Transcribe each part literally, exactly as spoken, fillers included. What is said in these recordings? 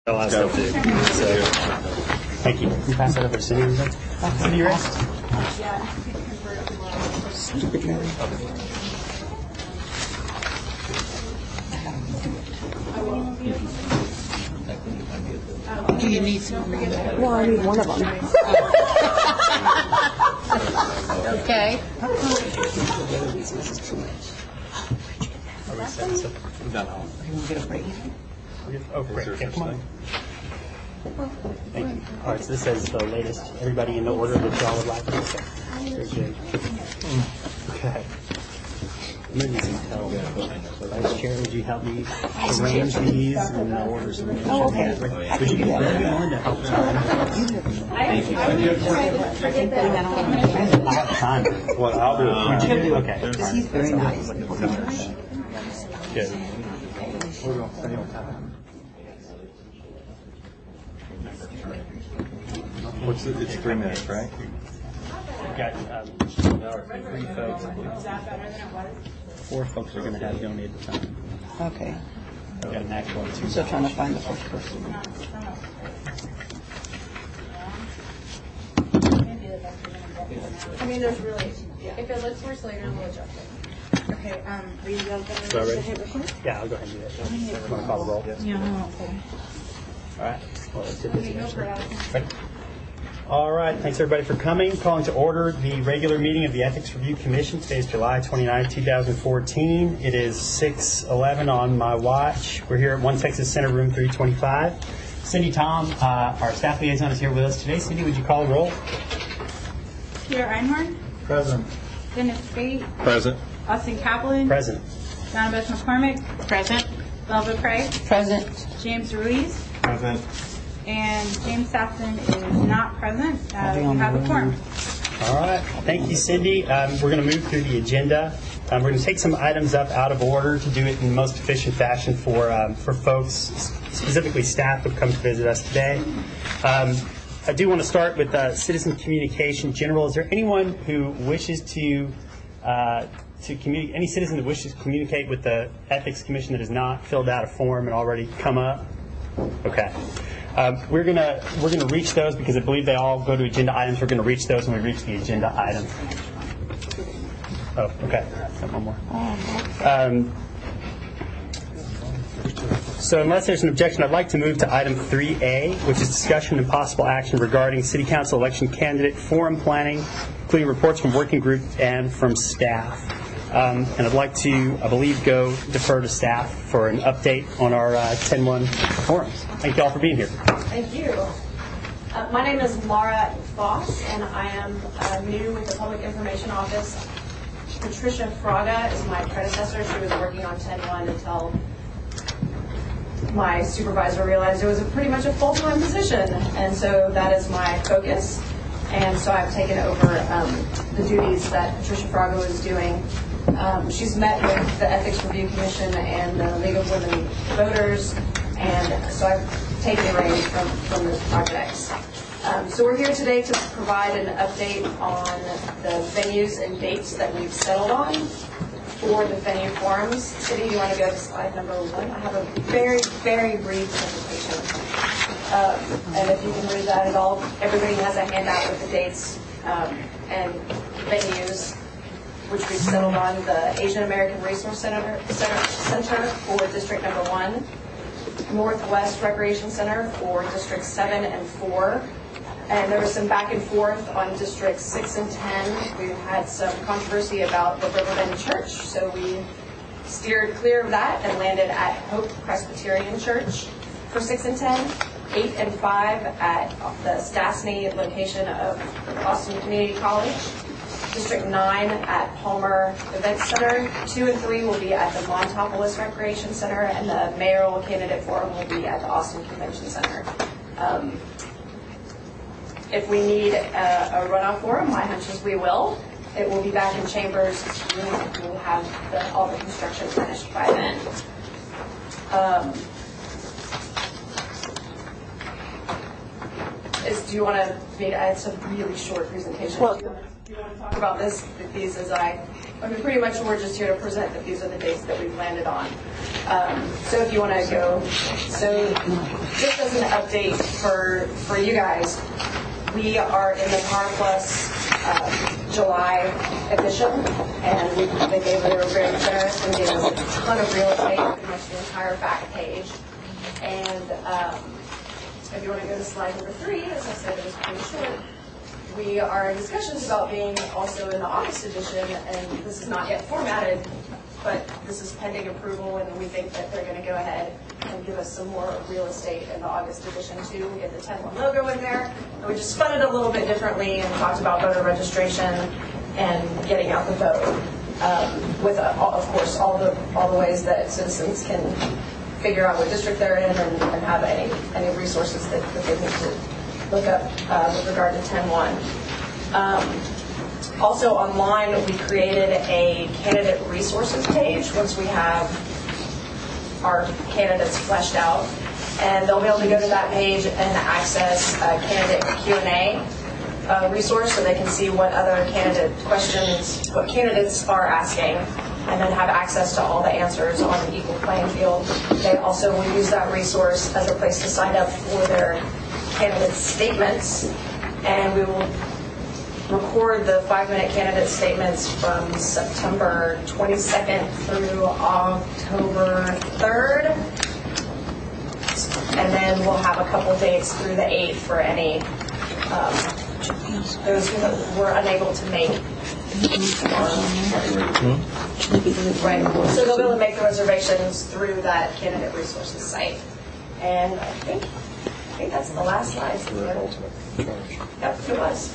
A lot of stuff too. So, thank you. Can you pass that over to Cindy? Cindy, you're rest. Stupid Mary. Do you need some? Well, I need one of them. Okay. Are we setting stuff? No, no. You want to get a break? Oh, great. Yeah, come on. Thank you. All right, so this says the latest. Everybody in the order that y'all would like. Okay. Very good. Okay. Emergency help. So, Vice Chair, would you help me arrange these in the orders? Oh, okay. Would you be willing to help? Thank you. I have time. Well, I'll do it. Would you do okay? Because he's very nice. Good. What's it? It's three minutes, right? We've got um, three folks. Four folks are going to have donated time. Okay. We've got an actual two. Still trying to find the first person. I mean, there's really, if it looks worse later, we'll adjust it. Okay, um, are you going to So ready? hit record? Yeah, I'll go ahead and do that. You want to call the roll? Yeah, okay. All right. Well, let's do this again. Ready? All right. Thanks, everybody, for coming. Calling to order the regular meeting of the Ethics Review Commission. Today is July twenty-ninth, twenty fourteen. It is six eleven on my watch. We're here at One Texas Center, room three twenty-five. Cindy Tom, uh, our staff liaison, is here with us today. Cindy, would you call the roll? Peter Einhorn, Present. Dennis Spate, Present. Austin Kaplan, Present. Donna Beth McCormick, Present. Belva Craig, Present. James Ruiz, Present. and James Safton is not present. Uh, be we on have the a quorum. All right. Thank you, Cindy. Um, we're going to move through the agenda. Um, we're going to take some items up out of order to do it in the most efficient fashion for um, for folks, specifically staff who have come to visit us today. Um, I do want to start with uh, citizen communication general. Is there anyone who wishes to uh, to communicate? Any citizen that wishes to communicate with the Ethics Commission that has not filled out a form and already come up? Okay. Um, we're gonna we're gonna reach those because I believe they all go to agenda items. We're gonna reach those when we reach the agenda item. Oh, okay. Got one more. Um, so unless there's an objection, I'd like to move to item three A, which is discussion and possible action regarding City Council election candidate forum planning, including reports from working group and from staff. Um, and I'd like to, I believe, go defer to staff for an update on our uh, ten one forums. Thank you all for being here. Thank you. Uh, my name is Laura Foss, and I am uh, new with the Public Information Office. Patricia Fraga is my predecessor. She was working on ten one until my supervisor realized it was a pretty much a full-time position, and so that is my focus. And so I've taken over um, the duties that Patricia Fraga was doing. Um, she's met with the Ethics Review Commission and the League of Women Voters, and so I've taken the reins from, from those projects. Um, so we're here today to provide an update on the venues and dates that we've settled on for the venue forums. Cindy, do you want to go to slide number one? I have a very, very brief presentation. Um, and if you can read that at all, everybody has a handout with the dates um, and venues, which we've settled on. The Asian American Resource Center, Center, Center for District Number One, Northwest Recreation Center for Districts Seven and Four, and there was some back and forth on Districts Six and Ten. We had some controversy about the Riverbend Church, so we steered clear of that and landed at Hope Presbyterian Church for Six and Ten. Eight and Five at the Stastny location of Austin Community College. District nine at Palmer Event Center. Two and three will be at the Montopolis Recreation Center, and the mayoral candidate forum will be at the Austin Convention Center. Um, if we need a, a runoff forum, my hunch is we will. It will be back in chambers. We will have the, all the construction finished by then. Um, is, do you want to? I had some really short presentation. Well, do you want to talk about this? These as I, I mean, pretty much we're just here to present that these are the dates that we've landed on. Um, so if you want to go, so just as an update for for you guys, we are in the Par Plus uh, July edition, and we, they gave they were very generous and gave us a ton of real estate, pretty much the entire back page. And um, if you want to go to slide number three, as I said, it was pretty short. We are in discussions about being also in the August edition, and this is not yet formatted, but this is pending approval, and we think that they're going to go ahead and give us some more real estate in the August edition too. We get the ten one logo in there, and we just spun it a little bit differently and talked about voter registration and getting out the vote. Um, with, uh, all, of course, all the all the ways that citizens can figure out what district they're in and, and have any any resources that, that they need to look up uh, with regard to ten one. Um, also online, we created a candidate resources page once we have our candidates fleshed out, and they'll be able to go to that page and access a candidate Q and A uh, resource, so they can see what other candidate questions, what candidates are asking, and then have access to all the answers on an equal playing field. They also will use that resource as a place to sign up for their candidate statements, and we will record the five-minute candidate statements from September twenty-second through October third, and then we'll have a couple dates through the eighth for any um, those who were unable to make. Right, so they'll be able to make the reservations through that candidate resources site, and I think. I think that's the last slide. Yep, it was.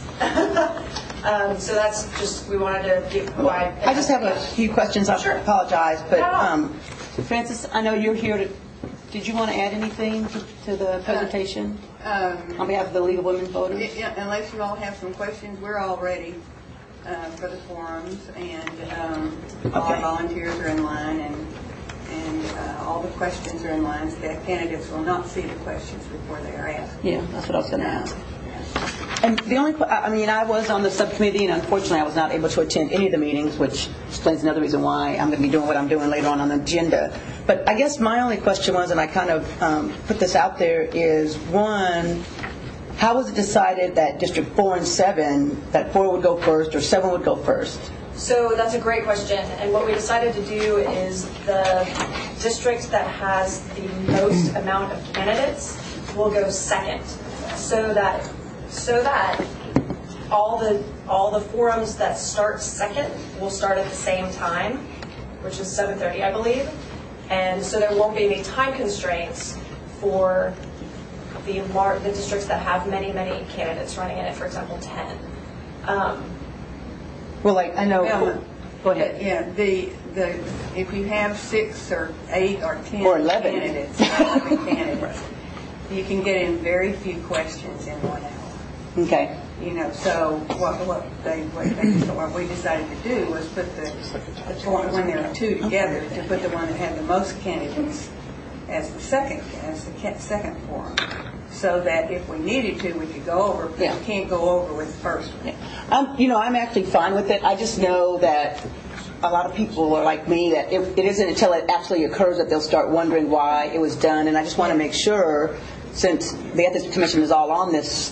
um, so that's just, we wanted to give wide. I just have a few questions. I Sure. apologize, but No, no. um, Francis, I know you're here to. Did you want to add anything to, to the presentation Um, on behalf of the League of Women Voters? yeah, unless you all have some questions, we're all ready uh, for the forums, and um, all our Okay. volunteers are in line, and and uh, all the questions are in line. So that candidates will not see the questions before they are asked. Yeah, that's what I was going to ask. And the only, que- I mean, I was on the subcommittee, and unfortunately, I was not able to attend any of the meetings, which explains another reason why I'm going to be doing what I'm doing later on on the agenda. But I guess my only question was, and I kind of um, put this out there, is one, how was it decided that District Four and Seven, that four would go first or seven would go first? So that's a great question, and what we decided to do is the district that has the most amount of candidates will go second, so that so that all the all the forums that start second will start at the same time, which is seven thirty, I believe, and so there won't be any time constraints for the lar- the districts that have many many candidates running in it. For example, ten. Um, Well, like, I know, Well, go ahead. Yeah, the the if you have six or eight or ten Or eleven. candidates, eleven candidates, you can get in very few questions in one hour. Okay. You know, so what what they what, they, so what we decided to do was put the, the point when there are two together, to put the one that had the most candidates as the second as the ca- second forum, so that if we needed to, we could go over. But Yeah. we can't go over with the first one. Um, you know, I'm actually fine with it. I just know that a lot of people are like me, that it, it isn't until it actually occurs that they'll start wondering why it was done. And I just want to make sure, since the Ethics Commission is all on this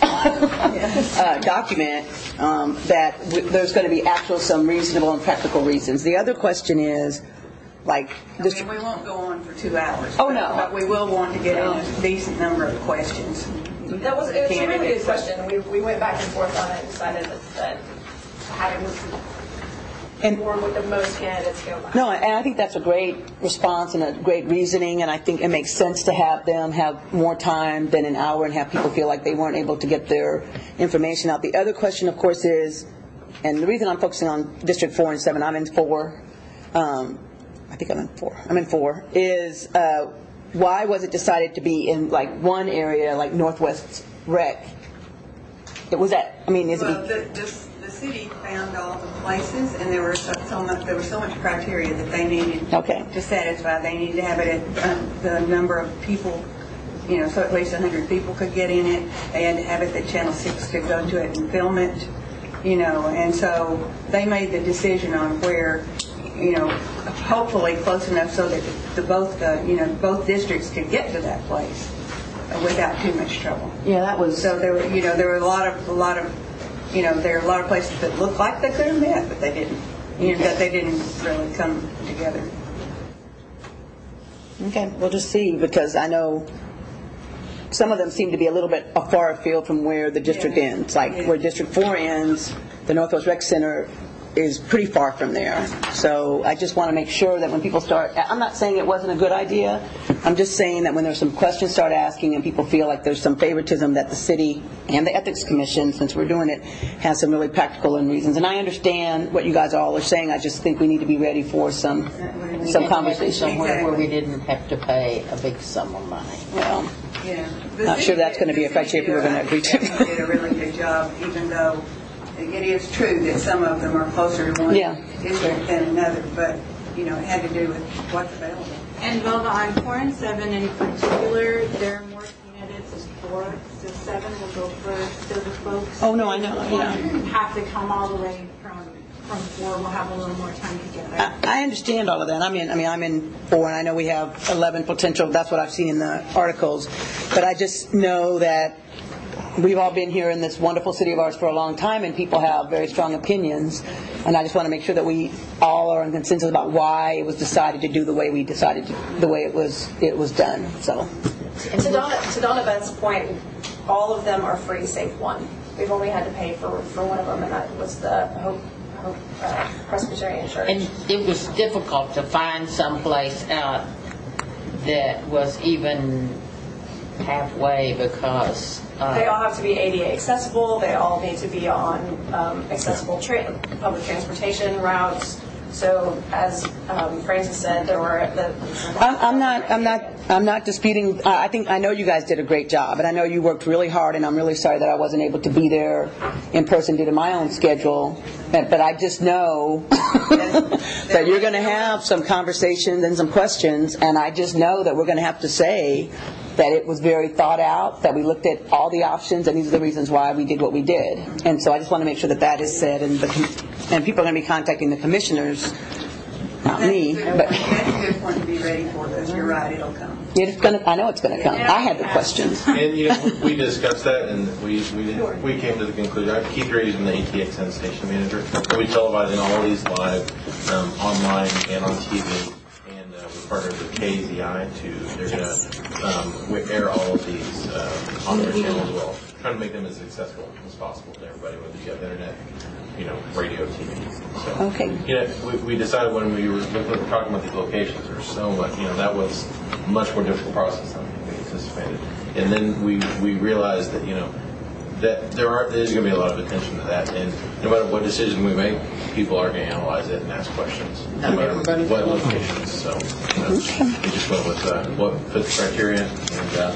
uh, document, um, that w- there's going to be actual some reasonable and practical reasons. The other question is, like, I this, mean, we won't go on for two hours. Oh, but- no. But we will want to get in a decent number of questions. That was, it was a really good Candidates. question. We, we went back and forth on it and decided that, that having and more with the most candidates go by. No, and I think that's a great response and a great reasoning, and I think it makes sense to have them have more time than an hour and have people feel like they weren't able to get their information out. The other question, of course, is, and the reason I'm focusing on District four and seven, I'm in four, um, I think I'm in four, I'm in four, is uh, why was it decided to be in like one area, like Northwest Rec? It was that, I mean, is Well, it... the, the, the city found all the places, and there were so, so much, there was so much criteria that they needed Okay. to satisfy. They needed to have it at um, the number of people, you know, so at least one hundred people could get in it. They had to have it that Channel six could go to it and film it, you know, and so they made the decision on where you know, hopefully close enough so that the both, uh, you know, both districts could get to that place uh, without too much trouble. Yeah, that was. So there were, you know, there were a lot of, a lot of, you know, there are a lot of places that looked like they could have met, but they didn't. You know, that they didn't really come together. Okay, we'll just see, because I know some of them seem to be a little bit far afield from where the district Yeah. ends. Like Yeah. where District four ends, the Northwest Rec Center is pretty far from there. So I just want to make sure that when people start, I'm not saying it wasn't a good idea. I'm just saying that when there's some questions start asking and people feel like there's some favoritism, that the city and the Ethics Commission, since we're doing it, has some really practical and reasons. And I understand what you guys all are saying. I just think we need to be ready for some some conversation. Somewhere where we didn't have to pay a big sum of money. Well, Yeah. Not sure that's gonna be a criteria people are gonna agree to. They did a really good job, even though it is true that some of them are closer to one Yeah. district than another, but, you know, it had to do with what's available. And Velva, on four and seven in particular, there are more candidates as four, so seven will go first. So the folks Oh, no, I know, who yeah. have to come all the way from from four will have a little more time to get there. I I understand all of that. I mean, I mean, I'm in four, and I know we have eleven potential. That's what I've seen in the articles. But I just know that we've all been here in this wonderful city of ours for a long time, and people have very strong opinions. And I just want to make sure that we all are in consensus about why it was decided to do the way we decided to, the way it was it was done. So, And to Donna, to Donna Beth's point, all of them are free save one. We've only had to pay for, for one of them, and that was the Hope, Hope uh, Presbyterian Church. And it was difficult to find someplace out that was even halfway because uh, They all have to be A D A accessible. They all need to be on um, accessible tra- public transportation routes. So, as um, Francis said, there were the. I'm, I'm not. I'm not. I'm not disputing. I I think I know you guys did a great job, and I know you worked really hard. And I'm really sorry that I wasn't able to be there in person due to my own schedule. But, but I just know that you're going to have some conversations and some questions, and I just know that we're going to have to say that it was very thought out, that we looked at all the options, and these are the reasons why we did what we did. And so I just want to make sure that that is said, and the, and people are going to be contacting the commissioners, not me, That's a good but point. That's a good point to be ready for, because you're right, it'll come. it's going to. I know it's going to come. I had the questions. And, you know, we discussed that, and we we we came to the conclusion. I Keith Reed is the A T X N station manager. We televising all these live, um, online and on T V. And uh, we partnered with K Z I to, they're going to um, we air all of these uh, on their channel as well. Trying to make them as accessible as possible to everybody, whether you have internet, you know, radio, T V. So, Okay. You know, we, we decided when we were looking, talking about these locations, there was so much, you know, that was a much more difficult process than we anticipated. And then we we realized that, you know, that there are there's going to be a lot of attention to that, and no matter what decision we make, people are going to analyze it and ask questions, no matter what locations. So, you know, we just went with uh, what fits the criteria, and. Uh,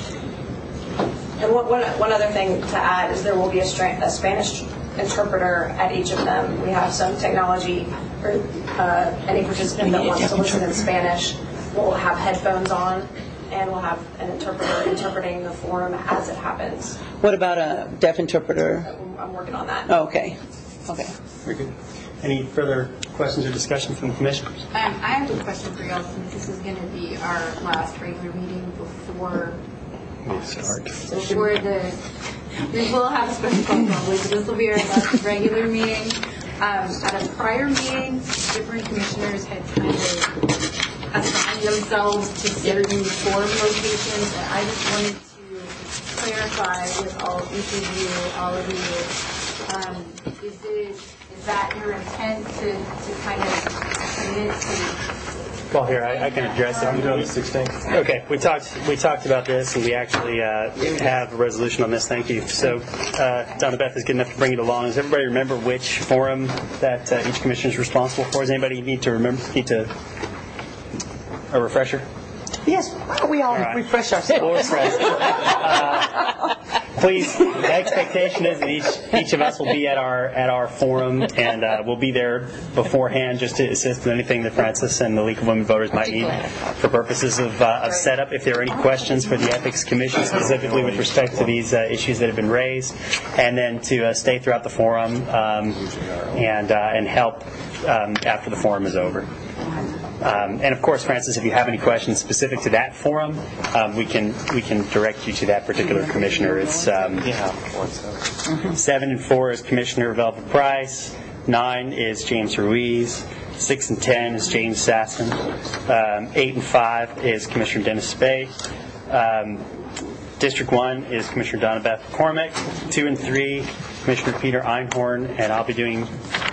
And one, one, one other thing to add is there will be a, stra- a Spanish interpreter at each of them. We have some technology for uh, any participant that wants to listen in Spanish will have headphones on, and we'll have an interpreter interpreting the forum as it happens. What about a deaf interpreter? I'm working on that. Oh, okay. Okay. Very good. Any further questions or discussion from the commissioners? Um, I have a question for y'all, since this is going to be our last regular meeting before Start. So for the, we will have a special call probably, but this will be our last regular meeting. Um, at a prior meeting, different commissioners had kind of assigned themselves to certain forum locations, and I just wanted to clarify with all, each of you, all of you, um, is it, is that your intent to, to kind of commit to? Well, here, I, I can address it. You know, the sixteenth. Okay, we talked we talked about this, and we actually uh, have a resolution on this. Thank you. So, uh, Donna Beth is good enough to bring it along. Does everybody remember which forum that uh, each commissioner is responsible for? Does anybody need to remember? Need to a refresher? Yes. Why don't we all, All right. refresh ourselves? We'll refresh. Uh, please, the expectation is that each each of us will be at our at our forum, and uh, we'll be there beforehand just to assist in anything that Francis and the League of Women Voters might need for purposes of, uh, of setup. If there are any questions for the Ethics Commission, specifically with respect to these uh, issues that have been raised, and then to uh, stay throughout the forum um, and uh, and help um, after the forum is over. Um, and of course, Francis, if you have any questions specific to that forum, um, we can we can direct you to that particular commissioner. It's um, Yeah, what's that? seven and four is Commissioner Velvet Price. Nine is James Ruiz. Six and ten is James Sasson. Um, eight and five is Commissioner Dennis Spade. Um, District one is Commissioner Donna Beth McCormick. Two and three, Commissioner Peter Einhorn, and I'll be doing.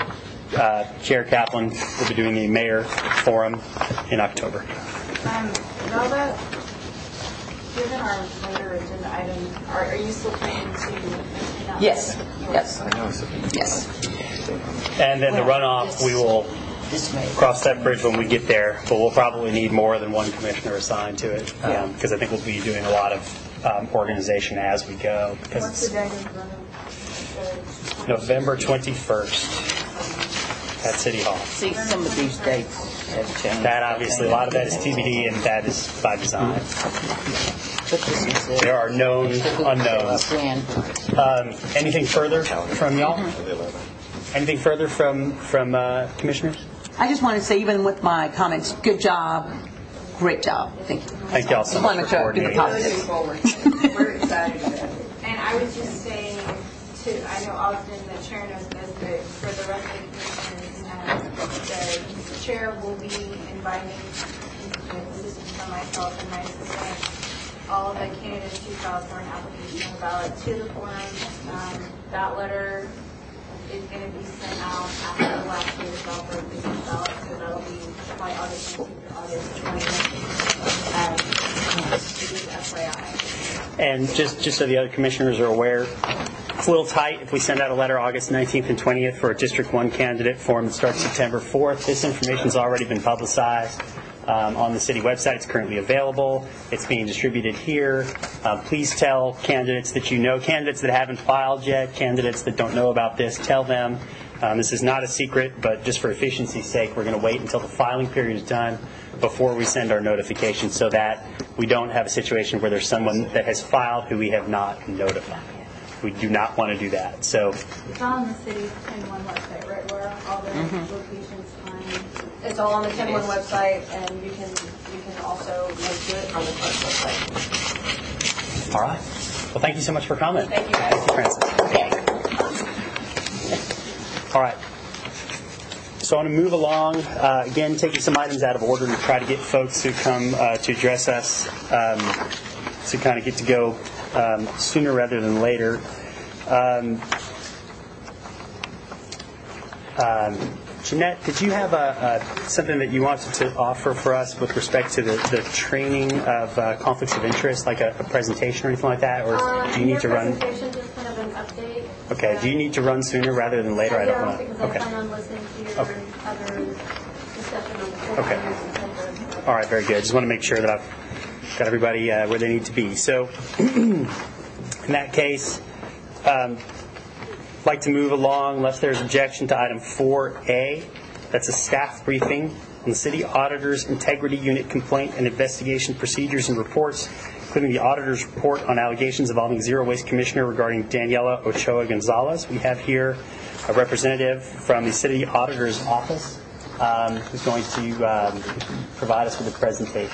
Uh, Chair Kaplan will be doing the mayor forum in October. Um, Velda, given our later agenda item, are, are you still planning to? announce- Yes, yes, I know it's a yes. And then the runoff, we will This may. cross that bridge when we get there, but we'll probably need more than one commissioner assigned to it, Yeah. because I think we'll be doing a lot of um, organization as we go. Because What's the it's date of the? November twenty-first at City Hall. See, some of these dates have changed. That obviously, a lot of that is T B D, and that is by design. But this is it. There are known unknowns. Plan. Um, anything further from y'all? Anything further from from uh, commissioners? I just want to say, even with my comments, good job, great job. Thank you. Thank y'all so Just much want for to make sure I coordinating. give a Looking positive. forward. We're excited about it. And I was just saying to, I know Austin, the chair knows this, but for the rest of the commissioners, um, the chair will be inviting, this is from myself and my assistant, all of the candidates who filed for an application on the ballot to the forum. Um, that letter is going to be sent out after the last day of file for the ballot, so that'll be by August nineteenth or August twentieth. Um, just F Y I. And just, just so the other commissioners are aware, it's a little tight if we send out a letter August nineteenth and twentieth for a District one candidate form that starts September fourth. This information has already been publicized um, on the city website. It's currently available. It's being distributed here. Uh, please tell candidates that you know, candidates that haven't filed yet, candidates that don't know about this, tell them. Um, this is not a secret, but just for efficiency's sake, we're going to wait until the filing period is done before we send our notification so that we don't have a situation where there's someone that has filed who we have not notified. We do not want to do that. So It's on the city's ten one website, right, Laura? All the locations on. It's all on the ten one website, and you can, you can also link to it on the clerk's website. all right. Well, thank you so much for coming. Thank you, guys. Francis. All right. So I want to move along, uh, again, taking some items out of order to try to get folks who come uh, to address us um, to kind of get to go um, sooner rather than later. Um, um, Jeanette, did you have a, a, something that you wanted to offer for us with respect to the, the training of uh, conflicts of interest, like a, a presentation or anything like that? Or Um, do you need your to run? presentation, just kind of an update. Okay, do you need to run sooner rather than later? I don't Yeah, want to. because Okay. I plan on listening to your Okay. other discussion on the full Okay. plans and so forth. All right, very good. Just want to make sure that I've got everybody uh, where they need to be. So, in that case, um, I'd like to move along, unless there's objection, to item four A. That's a staff briefing on the City Auditor's Integrity Unit complaint and investigation procedures and reports, including the auditor's report on allegations involving Zero Waste Commissioner regarding Daniela Ochoa Gonzalez. We have here a representative from the City Auditor's Office um, who's going to um, provide us with a presentation.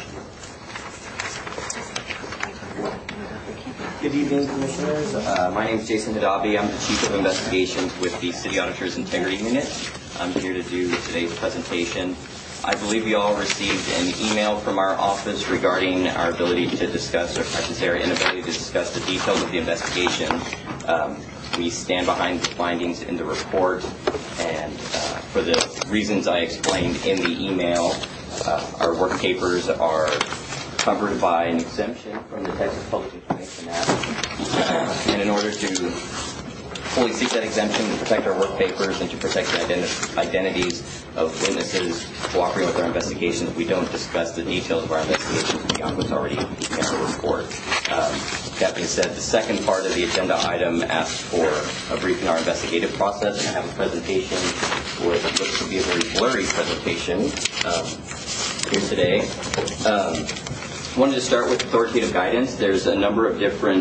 Good evening, Commissioners. Uh, my name is Jason Hadabi. I'm the Chief of Investigations with the City Auditor's Integrity Unit. I'm here to do today's presentation. I believe you all received an email from our office regarding our ability to discuss, or I should say our inability to discuss the details of the investigation. Um, we stand behind the findings in the report, and uh, for the reasons I explained in the email, uh, our work papers are covered by an exemption from the Texas Public Information Act. And in order to fully seek that exemption, to protect our work papers and to protect the identi- identities of witnesses cooperating with our investigations, we don't discuss the details of our investigations beyond what's already in the report. Um, that being said, the second part of the agenda item asks for a briefing on our investigative process, and I have a presentation with what looks to be a very blurry presentation um, here today. Um, I wanted to start with authoritative guidance. There's a number of different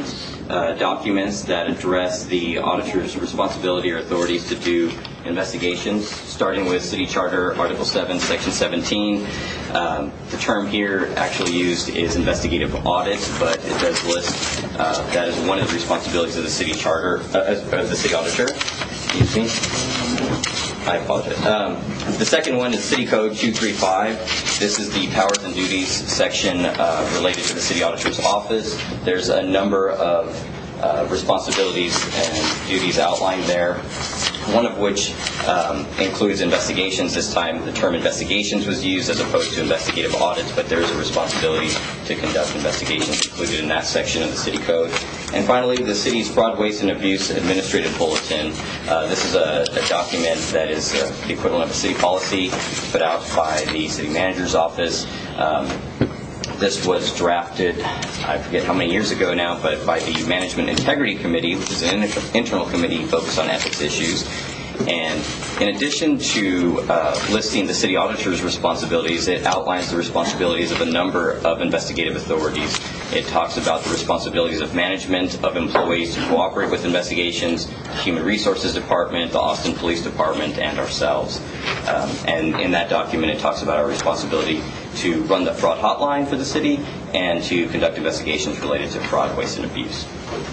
uh, documents that address the auditor's responsibility or authorities to do investigations, starting with City Charter Article seven, Section seventeen. Um, the term here actually used is investigative audit, but it does list uh, that as one of the responsibilities of the City Charter, uh, of the City Auditor. Excuse me. I apologize. Um, the second one is City Code two thirty-five. This is the powers and duties section uh, related to the City Auditor's Office. There's a number of uh, responsibilities and duties outlined there, one of which um, includes investigations. This time the term investigations was used as opposed to investigative audits, but there is a responsibility to conduct investigations included in that section of the City Code. And finally, the city's Fraud, Waste, and Abuse Administrative Bulletin. Uh, this is a, a document that is uh, the equivalent of a city policy put out by the city manager's office. Um, This was drafted, I forget how many years ago now, but by the Management Integrity Committee, which is an inter- internal committee focused on ethics issues. And in addition to uh, listing the city auditor's responsibilities, it outlines the responsibilities of a number of investigative authorities. It talks about the responsibilities of management, of employees to cooperate with investigations, the Human Resources Department, the Austin Police Department, and ourselves. Um, and in that document, it talks about our responsibility to run the fraud hotline for the city and to conduct investigations related to fraud, waste, and abuse.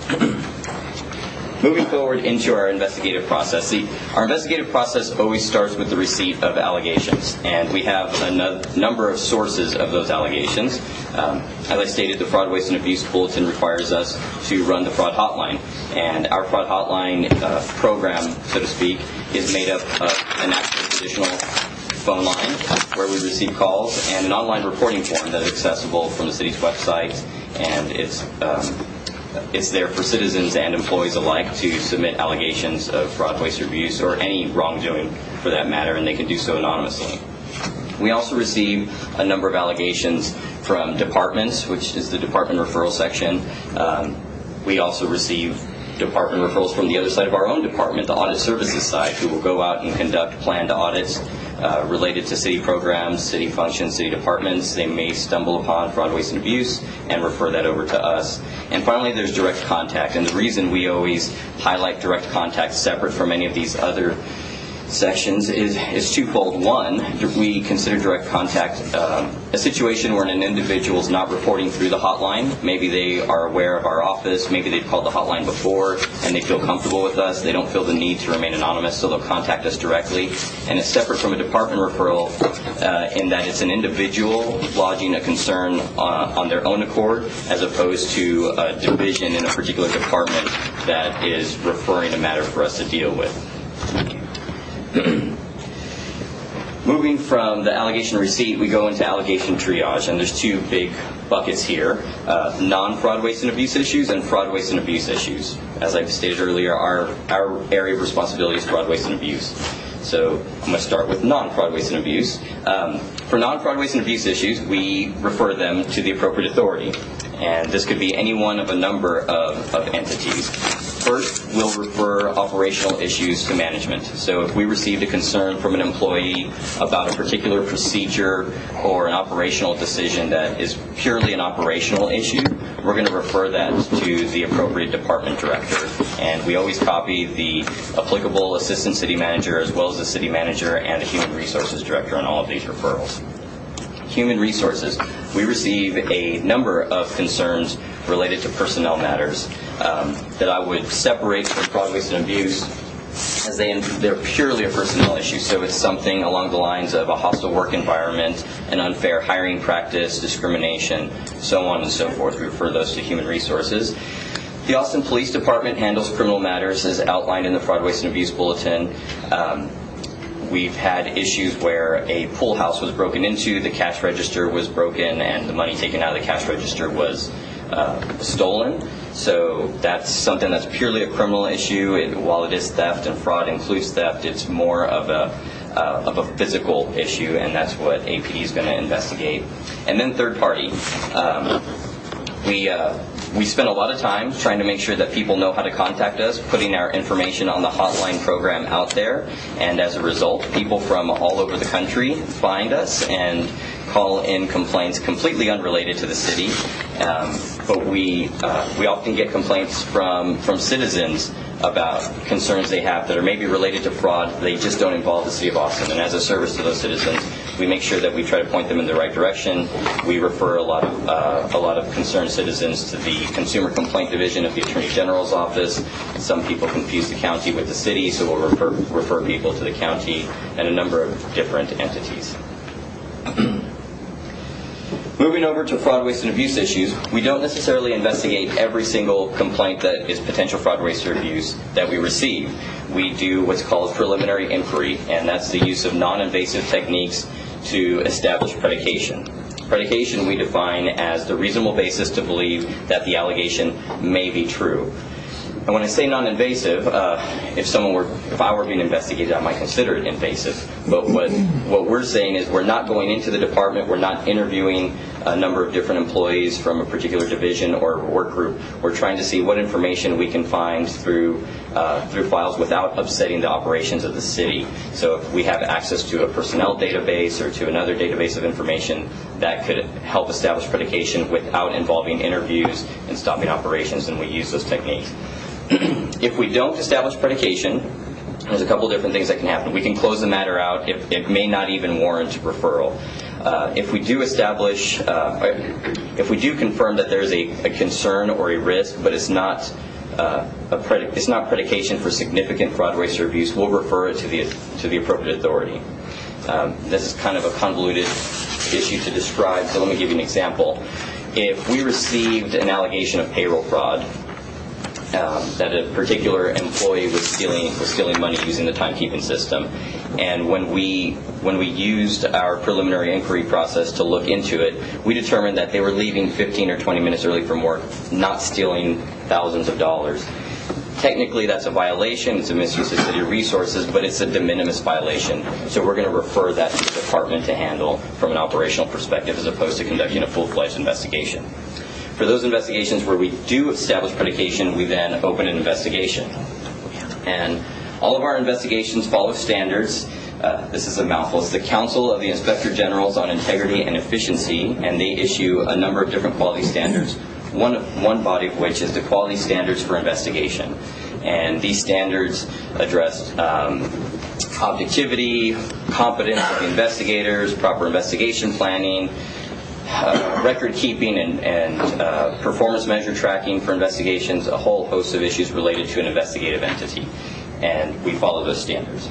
Moving forward into our investigative process. See, our investigative process always starts with the receipt of allegations, and we have a no- number of sources of those allegations. Um, as I stated, the Fraud, Waste, and Abuse Bulletin requires us to run the fraud hotline, and our fraud hotline uh, program, so to speak, is made up of an actual traditional phone line where we receive calls and an online reporting form that is accessible from the city's website, and it's um, it's there for citizens and employees alike to submit allegations of fraud, waste, or abuse, or any wrongdoing for that matter, and they can do so anonymously. We also receive a number of allegations from departments, which is the department referral section. Um, we also receive department referrals from the other side of our own department, the audit services side, who will go out and conduct planned audits uh, related to city programs, city functions, city departments. They may stumble upon fraud, waste, and abuse and refer that over to us. And finally, there's direct contact. And the reason we always highlight direct contact separate from any of these other sections is, is twofold. One, we consider direct contact um, a situation where an individual is not reporting through the hotline. Maybe they are aware of our office, maybe they've called the hotline before and they feel comfortable with us. They don't feel the need to remain anonymous, so they'll contact us directly. And it's separate from a department referral uh, in that it's an individual lodging a concern uh, on their own accord, as opposed to a division in a particular department that is referring a matter for us to deal with. Moving from the allegation receipt, we go into allegation triage, and there's two big buckets here, uh, non-fraud, waste, and abuse issues and fraud, waste, and abuse issues. As I've stated earlier, our, our area of responsibility is fraud, waste, and abuse. So I'm going to start with non-fraud, waste, and abuse. Um, for non-fraud, waste, and abuse issues, we refer them to the appropriate authority, and this could be any one of a number of, of entities. First, we'll refer operational issues to management. So if we received a concern from an employee about a particular procedure or an operational decision that is purely an operational issue, we're going to refer that to the appropriate department director. And we always copy the applicable assistant city manager as well as the city manager and the human resources director on all of these referrals. Human resources, we receive a number of concerns related to personnel matters um, that I would separate from fraud, waste, and abuse, as they, they're purely a personnel issue. So it's something along the lines of a hostile work environment, an unfair hiring practice, discrimination, so on and so forth. We refer those to human resources. The Austin Police Department handles criminal matters as outlined in the Fraud, Waste, and Abuse Bulletin. Um, We've had issues where a pool house was broken into, the cash register was broken, and the money taken out of the cash register was uh, stolen. So that's something that's purely a criminal issue. It, while it is theft and fraud includes theft, it's more of a uh, of a physical issue, and that's what A P D is going to investigate. And then third party. Um, we uh, we spend a lot of time trying to make sure that people know how to contact us, putting our information on the hotline program out there, and as a result, people from all over the country find us and call in complaints completely unrelated to the city. Um, but we uh, we often get complaints from from citizens about concerns they have that are maybe related to fraud. They just don't involve the City of Austin. And as a service to those citizens, we make sure that we try to point them in the right direction. We refer a lot of uh, a lot of concerned citizens to the Consumer Complaint Division of the Attorney General's office. Some people confuse the county with the city, so we'll refer refer people to the county and a number of different entities. Moving over to fraud, waste, and abuse issues, we don't necessarily investigate every single complaint that is potential fraud, waste, or abuse that we receive. We do what's called preliminary inquiry, and that's the use of non-invasive techniques to establish predication. Predication we define as the reasonable basis to believe that the allegation may be true. And when I say non-invasive, uh, if someone were, if I were being investigated, I might consider it invasive. But what what we're saying is we're not going into the department, we're not interviewing a number of different employees from a particular division or work group. We're trying to see what information we can find through uh, through files without upsetting the operations of the city. So if we have access to a personnel database or to another database of information, that could help establish predication without involving interviews and stopping operations, and we use those techniques. If we don't establish predication, there's a couple different things that can happen. We can close the matter out. It, it may not even warrant referral. Uh, if we do establish, uh, if we do confirm that there's a, a concern or a risk, but it's not uh, a predi- it's not predication for significant fraud, waste, or abuse, we'll refer it to the to the appropriate authority. Um, this is kind of a convoluted issue to describe, so let me give you an example. If we received an allegation of payroll fraud, Um, that a particular employee was stealing was stealing money using the timekeeping system, and when we when we used our preliminary inquiry process to look into it, we determined that they were leaving fifteen or twenty minutes early from work, not stealing thousands of dollars. Technically, that's a violation. It's a misuse of city resources, but it's a de minimis violation. So we're going to refer that to the department to handle from an operational perspective, as opposed to conducting a full-fledged investigation. For those investigations where we do establish predication, we then open an investigation. And all of our investigations follow standards. Uh, this is a mouthful. It's the Council of the Inspector Generals on Integrity and Efficiency, and they issue a number of different quality standards, one, of, one body of which is the Quality Standards for Investigation. And these standards address um, objectivity, competence of the investigators, proper investigation planning, Uh, record keeping and, and uh, performance measure tracking for investigations, a whole host of issues related to an investigative entity. And we follow those standards.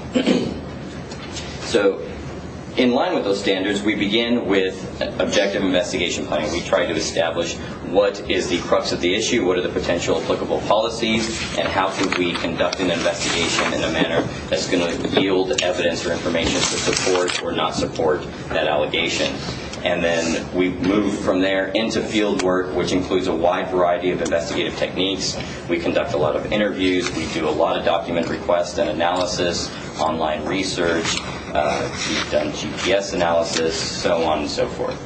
So in line with those standards, we begin with objective investigation planning. We try to establish what is the crux of the issue, what are the potential applicable policies, and how could we conduct an investigation in a manner that's going to yield evidence or information to support or not support that allegation. And then we move from there into field work, which includes a wide variety of investigative techniques. We conduct a lot of interviews. We do a lot of document request and analysis, online research. Uh, we've done G P S analysis, so on and so forth.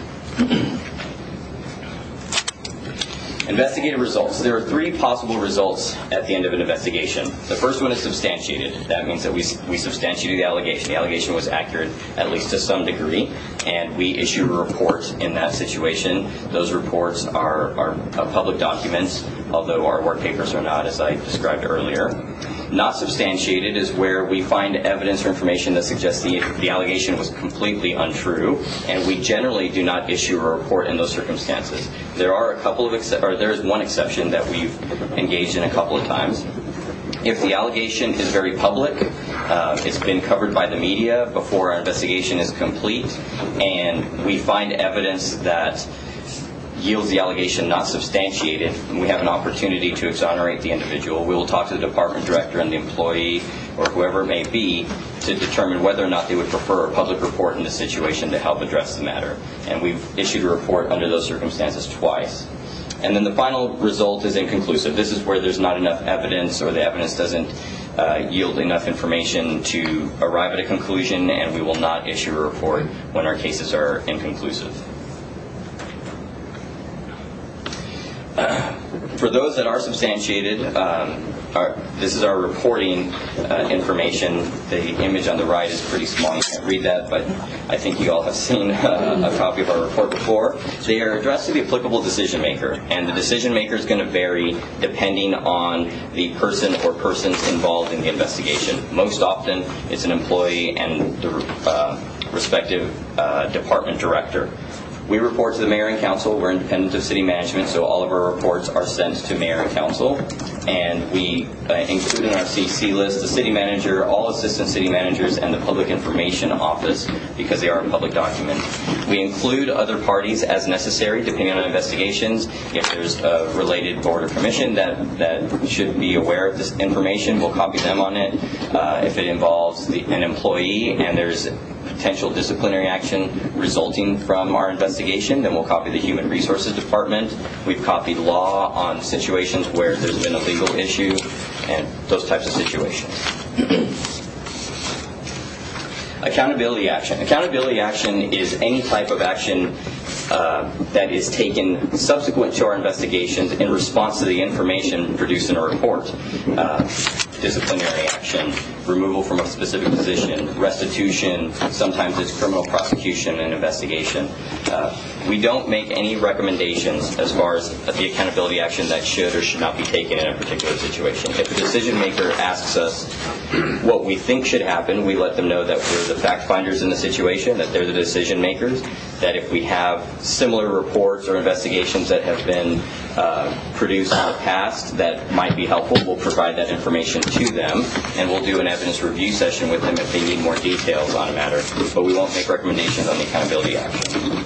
Investigative results. There are three possible results at the end of an investigation. The first one is substantiated. That means that we, we substantiated the allegation. The allegation was accurate, at least to some degree, and we issue a report in that situation. Those reports are, are public documents, although our work papers are not, as I described earlier. Not substantiated is where we find evidence or information that suggests the, the allegation was completely untrue, and we generally do not issue a report in those circumstances. There are a couple of, ex- or there is one exception that we've engaged in a couple of times. If the allegation is very public, uh, it's been covered by the media before our investigation is complete, and we find evidence that yields the allegation not substantiated, and we have an opportunity to exonerate the individual, we will talk to the department director and the employee, or whoever it may be, to determine whether or not they would prefer a public report in this situation to help address the matter. And we've issued a report under those circumstances twice. And then the final result is inconclusive. This is where there's not enough evidence, or the evidence doesn't uh, yield enough information to arrive at a conclusion, and we will not issue a report when our cases are inconclusive. for those that are substantiated, um, our, this is our reporting uh, information. The image on the right is pretty small. You can't read that, but I think you all have seen uh, a copy of our report before. They are addressed to the applicable decision maker, and the decision maker is going to vary depending on the person or persons involved in the investigation. Most often, it's an employee and the uh, respective uh, department director. We report to the mayor and council. We're independent of city management, so all of our reports are sent to mayor and council. And we uh, include in our C C list the city manager, all assistant city managers, and the public information office because they are a public document. We include other parties as necessary, depending on investigations. If there's a related board or commission that, that should be aware of this information, we'll copy them on it. Uh, if it involves the, an employee and there's potential disciplinary action resulting from our investigation, then we'll copy the Human Resources Department. We've copied law on situations where there's been a legal issue and those types of situations. Accountability action. Accountability action is any type of action uh, that is taken subsequent to our investigations in response to the information produced in a report. Uh, disciplinary action, removal from a specific position, restitution, sometimes it's criminal prosecution and investigation. Uh, we don't make any recommendations as far as the accountability action that should or should not be taken in a particular situation. If a decision maker asks us what we think should happen, we let them know that we're the fact finders in the situation, that they're the decision makers, that if we have similar reports or investigations that have been uh, produced in the past that might be helpful, we'll provide that information to them, and we'll do an evidence review session with them if they need more details on a matter, but we won't make recommendations on the accountability action.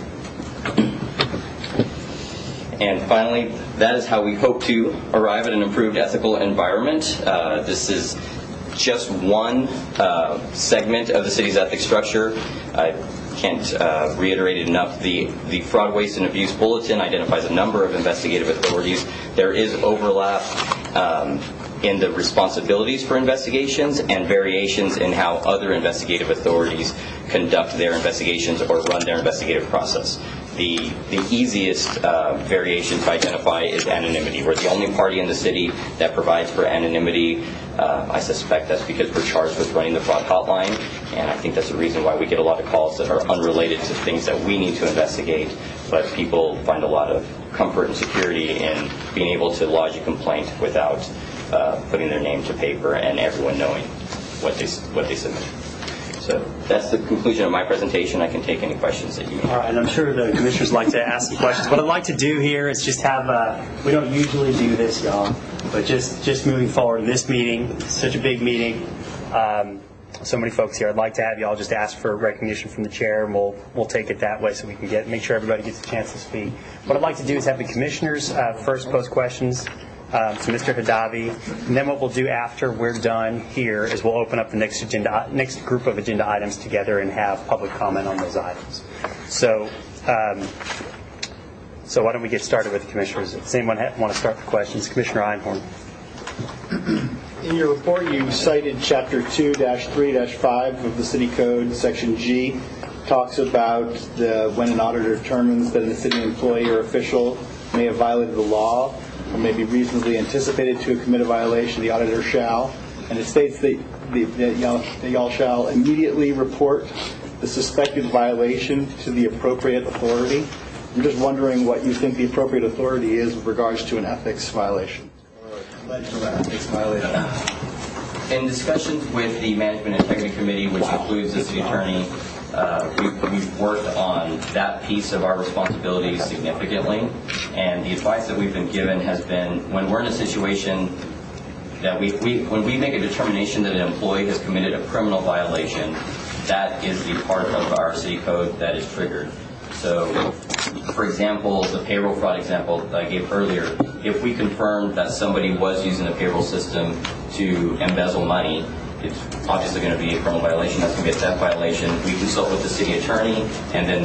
And finally, that is how we hope to arrive at an improved ethical environment. Uh, this is just one uh, segment of the city's ethics structure. I can't uh, reiterate it enough. The, the Fraud, Waste, and Abuse Bulletin identifies a number of investigative authorities. There is overlap um, in the responsibilities for investigations and variations in how other investigative authorities conduct their investigations or run their investigative process. The, the easiest uh, variation to identify is anonymity. We're the only party in the city that provides for anonymity. Uh, I suspect that's because we're charged with running the fraud hotline, and I think that's the reason why we get a lot of calls that are unrelated to things that we need to investigate, but people find a lot of comfort and security in being able to lodge a complaint without uh, putting their name to paper and everyone knowing what they, what they submit. So that's the conclusion of my presentation. I can take any questions that you may have. All right, and I'm sure the commissioners like to ask some questions. What I'd like to do here is just have a, we don't usually do this, y'all, but just, just moving forward in this meeting, it's such a big meeting, um, so many folks here, I'd like to have y'all just ask for recognition from the chair, and we'll, we'll take it that way so we can get make sure everybody gets a chance to speak. What I'd like to do is have the commissioners uh, first pose questions Um, to Mister Hadavi, and then what we'll do after we're done here is we'll open up the next agenda, next group of agenda items together and have public comment on those items. So, um, so why don't we get started with the commissioners? Does anyone ha- want to start the questions? Commissioner Einhorn. In your report, you cited Chapter two dash three dash five of the City Code, Section G, talks about the, when an auditor determines that a city employee or official may have violated the law or may be reasonably anticipated to commit a violation, the auditor shall, and it states that, the, that, y'all, that y'all shall immediately report the suspected violation to the appropriate authority. I'm just wondering what you think the appropriate authority is with regards to an ethics violation. Or alleged ethics violation. In discussions with the Management Integrity Committee, which includes the city attorney, Uh, we've, we've worked on that piece of our responsibilities significantly, and the advice that we've been given has been when we're in a situation that we, we when we make a determination that an employee has committed a criminal violation, that is the part of our city code that is triggered. So, for example, the payroll fraud example that I gave earlier, if we confirmed that somebody was using the payroll system to embezzle money, it's obviously going to be a criminal violation. That's going to get that violation. We consult with the city attorney and then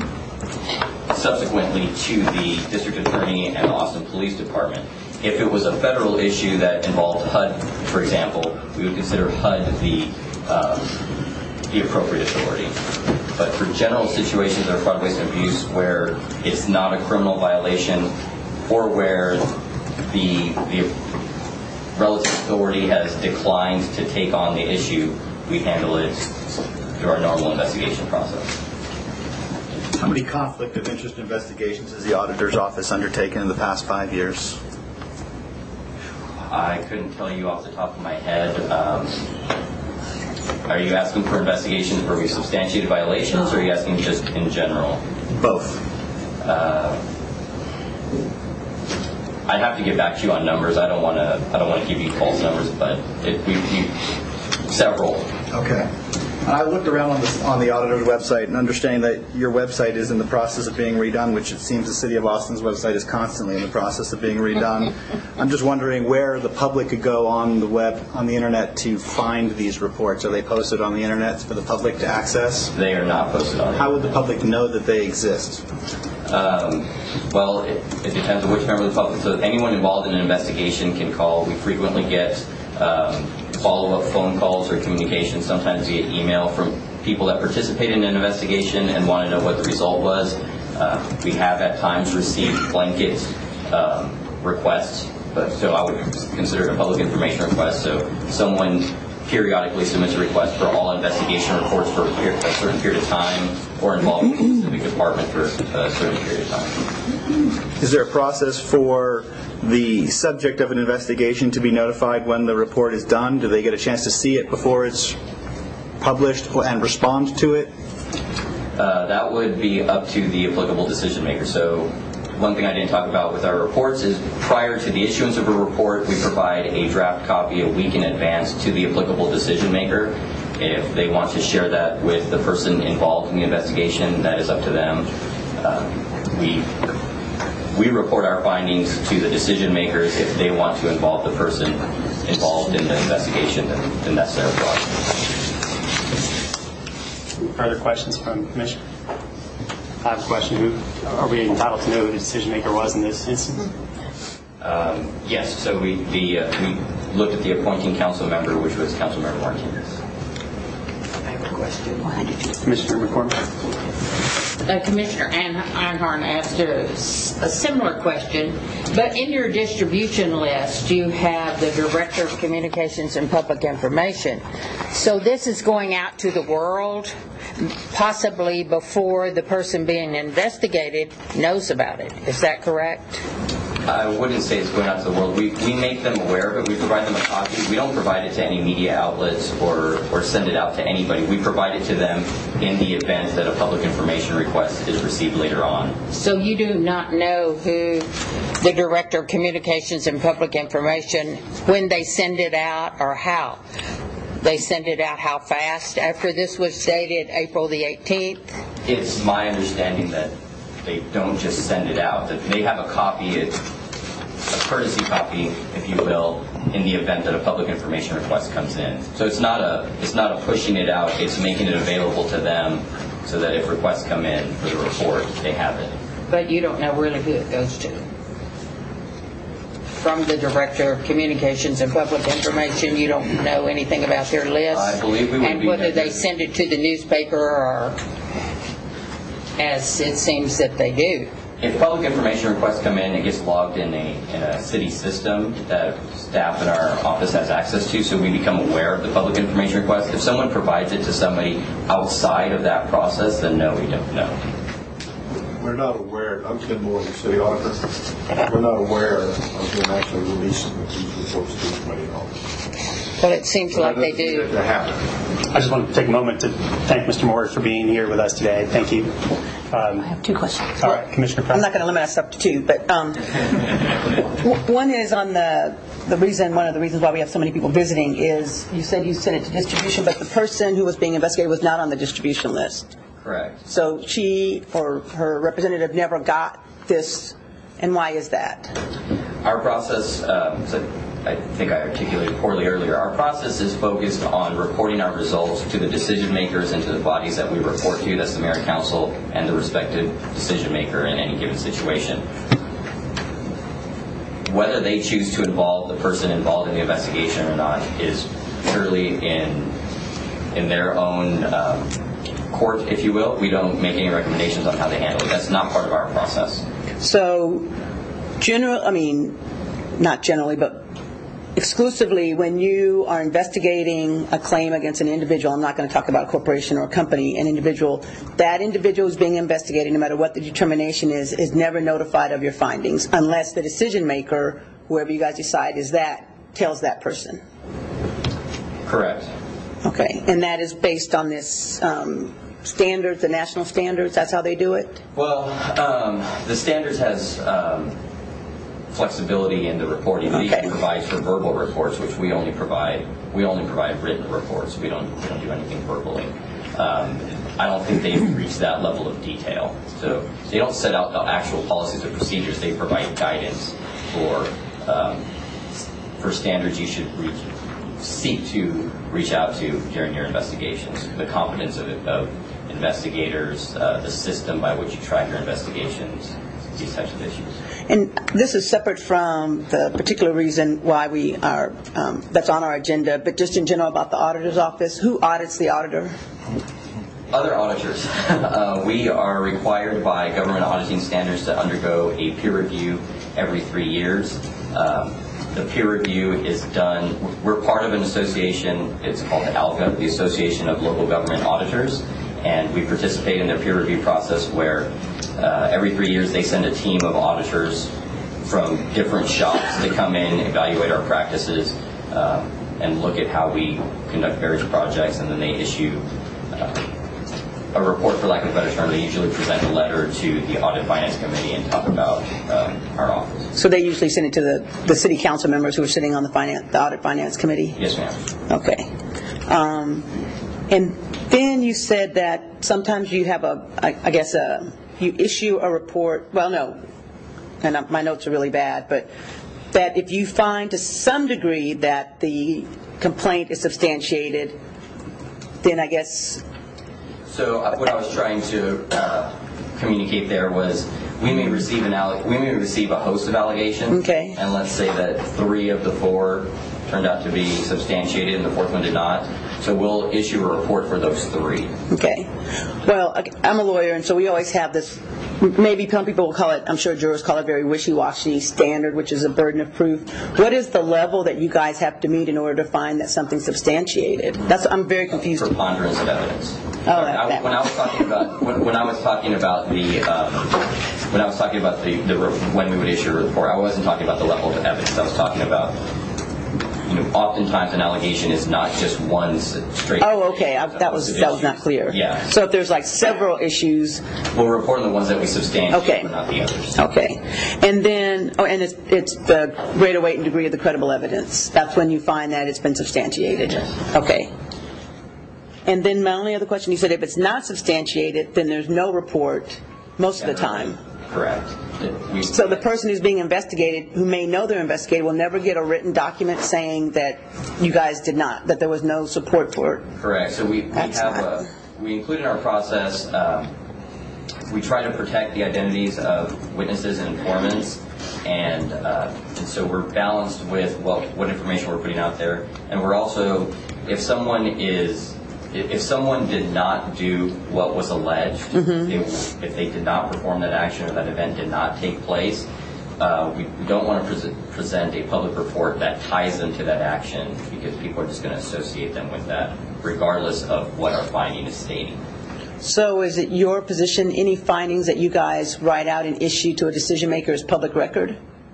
subsequently to the district attorney and the Austin Police Department. If it was a federal issue that involved H U D, for example, we would consider H U D the, um, the appropriate authority. But for general situations of fraud, waste, and abuse where it's not a criminal violation or where the the relative authority has declined to take on the issue, we handle it through our normal investigation process. How many conflict of interest investigations has the auditor's office undertaken in the past five years? I couldn't tell you off the top of my head. Um, are you asking for investigations where we substantiated violations, or are you asking just in general? Both. Uh, I'd have to get back to you on numbers. I don't want to. I don't want to give you false numbers, but it, we, we several. Okay. I looked around on the, on the auditor's website and understanding that your website is in the process of being redone, which it seems the City of Austin's website is constantly in the process of being redone. I'm just wondering where the public could go on the web, on the internet, to find these reports. Are they posted on the internet for the public to access? They are not posted on. How would the public know that they exist? Um, well, it, it depends on which member of the public. So anyone involved in an investigation can call. We frequently get um, follow-up phone calls or communication, sometimes via email, from people that participate in an investigation and want to know what the result was. Uh, we have at times received blanket um, requests, but so I would consider it a public information request. So someone periodically submits a request for all investigation reports for a, period, a certain period of time, or involving a specific department for a certain period of time. Is there a process for the subject of an investigation to be notified when the report is done? Do they get a chance to see it before it's published and respond to it? Uh, that would be up to the applicable decision maker. So one thing I didn't talk about with our reports is prior to the issuance of a report, we provide a draft copy a week in advance to the applicable decision maker. If they want to share that with the person involved in the investigation, that is up to them. Uh, we we report our findings to the decision makers. If they want to involve the person involved in the investigation, then, then that's their problem. Further questions from the Commission? I have a question. Who, are we entitled to know who the decision maker was in this instance? Um, yes. So we the uh, we looked at the appointing council member, which was Councilmember Martinez. Commissioner McCormick. Uh, Commissioner Einhorn asked a, a similar question, but in your distribution list you have the Director of Communications and Public Information. So this is going out to the world, possibly before the person being investigated knows about it. Is that correct? I wouldn't say it's going out to the world. We we make them aware of it. We provide them a copy. We don't provide it to any media outlets or, or send it out to anybody. We provide it to them in the event that a public information request is received later on. So you do not know who the Director of Communications and Public Information, when they send it out, or how? They send it out how fast? After this was dated April the eighteenth? It's my understanding that they don't just send it out, that they have a copy, a courtesy copy, if you will, in the event that a public information request comes in. So it's not a it's not a pushing it out, it's making it available to them so that if requests come in for the report, they have it. But you don't know really who it goes to? From the Director of Communications and Public Information, you don't know anything about their list? I believe we would and be... whether they send it to the newspaper or... as it seems that they do. If public information requests come in, it gets logged in a, in a city system that staff in our office has access to, so we become aware of the public information request. If someone provides it to somebody outside of that process, then no, we don't know. We're not aware, I'm Ken Moore, the city auditor. We're not aware of them actually releasing these reports to anybody else. Well, it seems like they do. That happen. I just want to take a moment to thank Mister Moore for being here with us today. Thank you. Um, I have two questions. All right, Commissioner Price. I'm not going to limit us up to two, but um, w- one is on the the reason. One of the reasons why we have so many people visiting is you said you sent it to distribution, but the person who was being investigated was not on the distribution list. Correct. So she or her representative never got this, and why is that? Our process, um, so I think I articulated poorly earlier, our process is focused on reporting our results to the decision makers and to the bodies that we report to, that's the Mayor and Council and the respective decision maker in any given situation. Whether they choose to involve the person involved in the investigation or not is purely in in their own um, court, if you will. We don't make any recommendations on how they handle it. That's not part of our process. So, general, I mean, not generally, but exclusively when you are investigating a claim against an individual, I'm not going to talk about a corporation or a company, an individual, that individual is being investigated, no matter what the determination is, is never notified of your findings unless the decision maker, whoever you guys decide is that, tells that person. Correct. Okay, and that is based on this um, standards, the national standards, that's how they do it? Well, um, the standards has um, flexibility in the reporting. It Okay. even provides for verbal reports, which we only provide. We only provide written reports. We don't. We don't do anything verbally. Um, I don't think they've reached that level of detail. So they don't set out the actual policies or procedures. They provide guidance for um, for standards you should reach, seek to reach out to during your investigations. The competence of, of investigators, uh, the system by which you track your investigations, these types of issues. And this is separate from the particular reason why we are, um, that's on our agenda, but just in general about the auditor's office. Who audits the auditor? Other auditors. Uh, we are required by government auditing standards to undergo a peer review every three years. Um, the peer review is done, we're part of an association, it's called the ALGA, the Association of Local Government Auditors, and we participate in their peer review process where uh, every three years they send a team of auditors from different shops to come in, evaluate our practices, um, and look at how we conduct various projects, and then they issue uh, a report, for lack of a better term. They usually present a letter to the Audit Finance Committee and talk about um, our office. So they usually send it to the, the city council members who are sitting on the finance, the Audit Finance Committee? Yes, ma'am. Okay. Um, and then you said that sometimes you have a, I, I guess, a, you issue a report, well, no, and my notes are really bad, but that if you find to some degree that the complaint is substantiated, then I guess... So uh, what I was trying to uh, communicate there was we may receive an alle- we may receive a host of allegations, okay. And let's say that three of the four turned out to be substantiated and the fourth one did not. So we'll issue a report for those three. Okay. Well, I'm a lawyer, and so we always have this, maybe some people will call it, I'm sure jurors call it very wishy-washy standard, which is a burden of proof. What is the level that you guys have to meet in order to find that something's substantiated? That's, I'm very confused. Preponderance of evidence. Oh, that, I, that when I was talking about when, when I was talking about the um, when I was talking about the, the when we would issue a report, I wasn't talking about the level of evidence. I was talking about, you know, oftentimes an allegation is not just one straight. Oh, okay. I, that was that was not clear. Yeah. So if there's like several issues, we'll report on the ones that we substantiate, okay. But not the others. Okay. And then, oh, and it's it's the greater weight and degree of the credible evidence. That's when you find that it's been substantiated. Yes. Okay. And then my only other question, you said if it's not substantiated, then there's no report most of the time. Correct. We, so the person who's being investigated, who may know they're investigated, will never get a written document saying that you guys did not, that there was no support for it. Correct. So we, we have a, we include in our process, um, we try to protect the identities of witnesses and informants, and, uh, and so we're balanced with what, what information we're putting out there, and we're also, if someone is If someone did not do what was alleged, mm-hmm. if, if they did not perform that action or that event did not take place, uh, we, we don't want to pre- present a public report that ties them to that action because people are just going to associate them with that, regardless of what our finding is stating. So is it your position, any findings that you guys write out and issue to a decision maker is public record?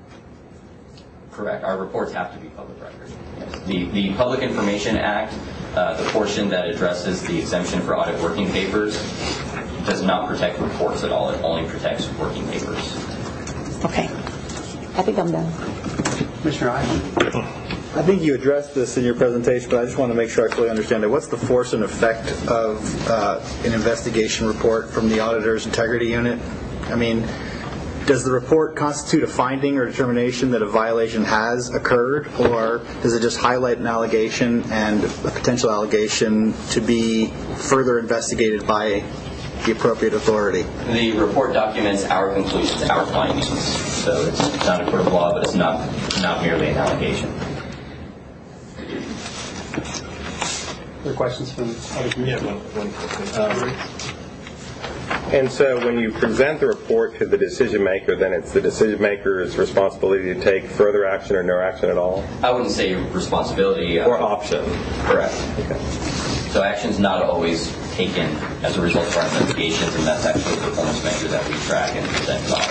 Correct. Our reports have to be public record. Yes. The, the Public Information Act, Uh, the portion that addresses the exemption for audit working papers, does not protect reports at all. It only protects working papers. Okay. I think I'm done. Commissioner Eisen? I think you addressed this in your presentation, but I just want to make sure I fully understand it. What's the force and effect of uh, an investigation report from the Auditor's Integrity Unit? I mean, does the report constitute a finding or determination that a violation has occurred, or does it just highlight an allegation and a potential allegation to be further investigated by the appropriate authority? The report documents our conclusions, our findings. So it's not a court of law, but it's not not merely an allegation. Other questions from other community? Yeah, one, one question. Um, And so when you present the report to the decision maker, then it's the decision maker's responsibility to take further action or no action at all? I wouldn't say responsibility. Uh, or option. Correct. Okay. So action's not always taken as a result of our investigations, and that's actually the performance measure that we track and present to our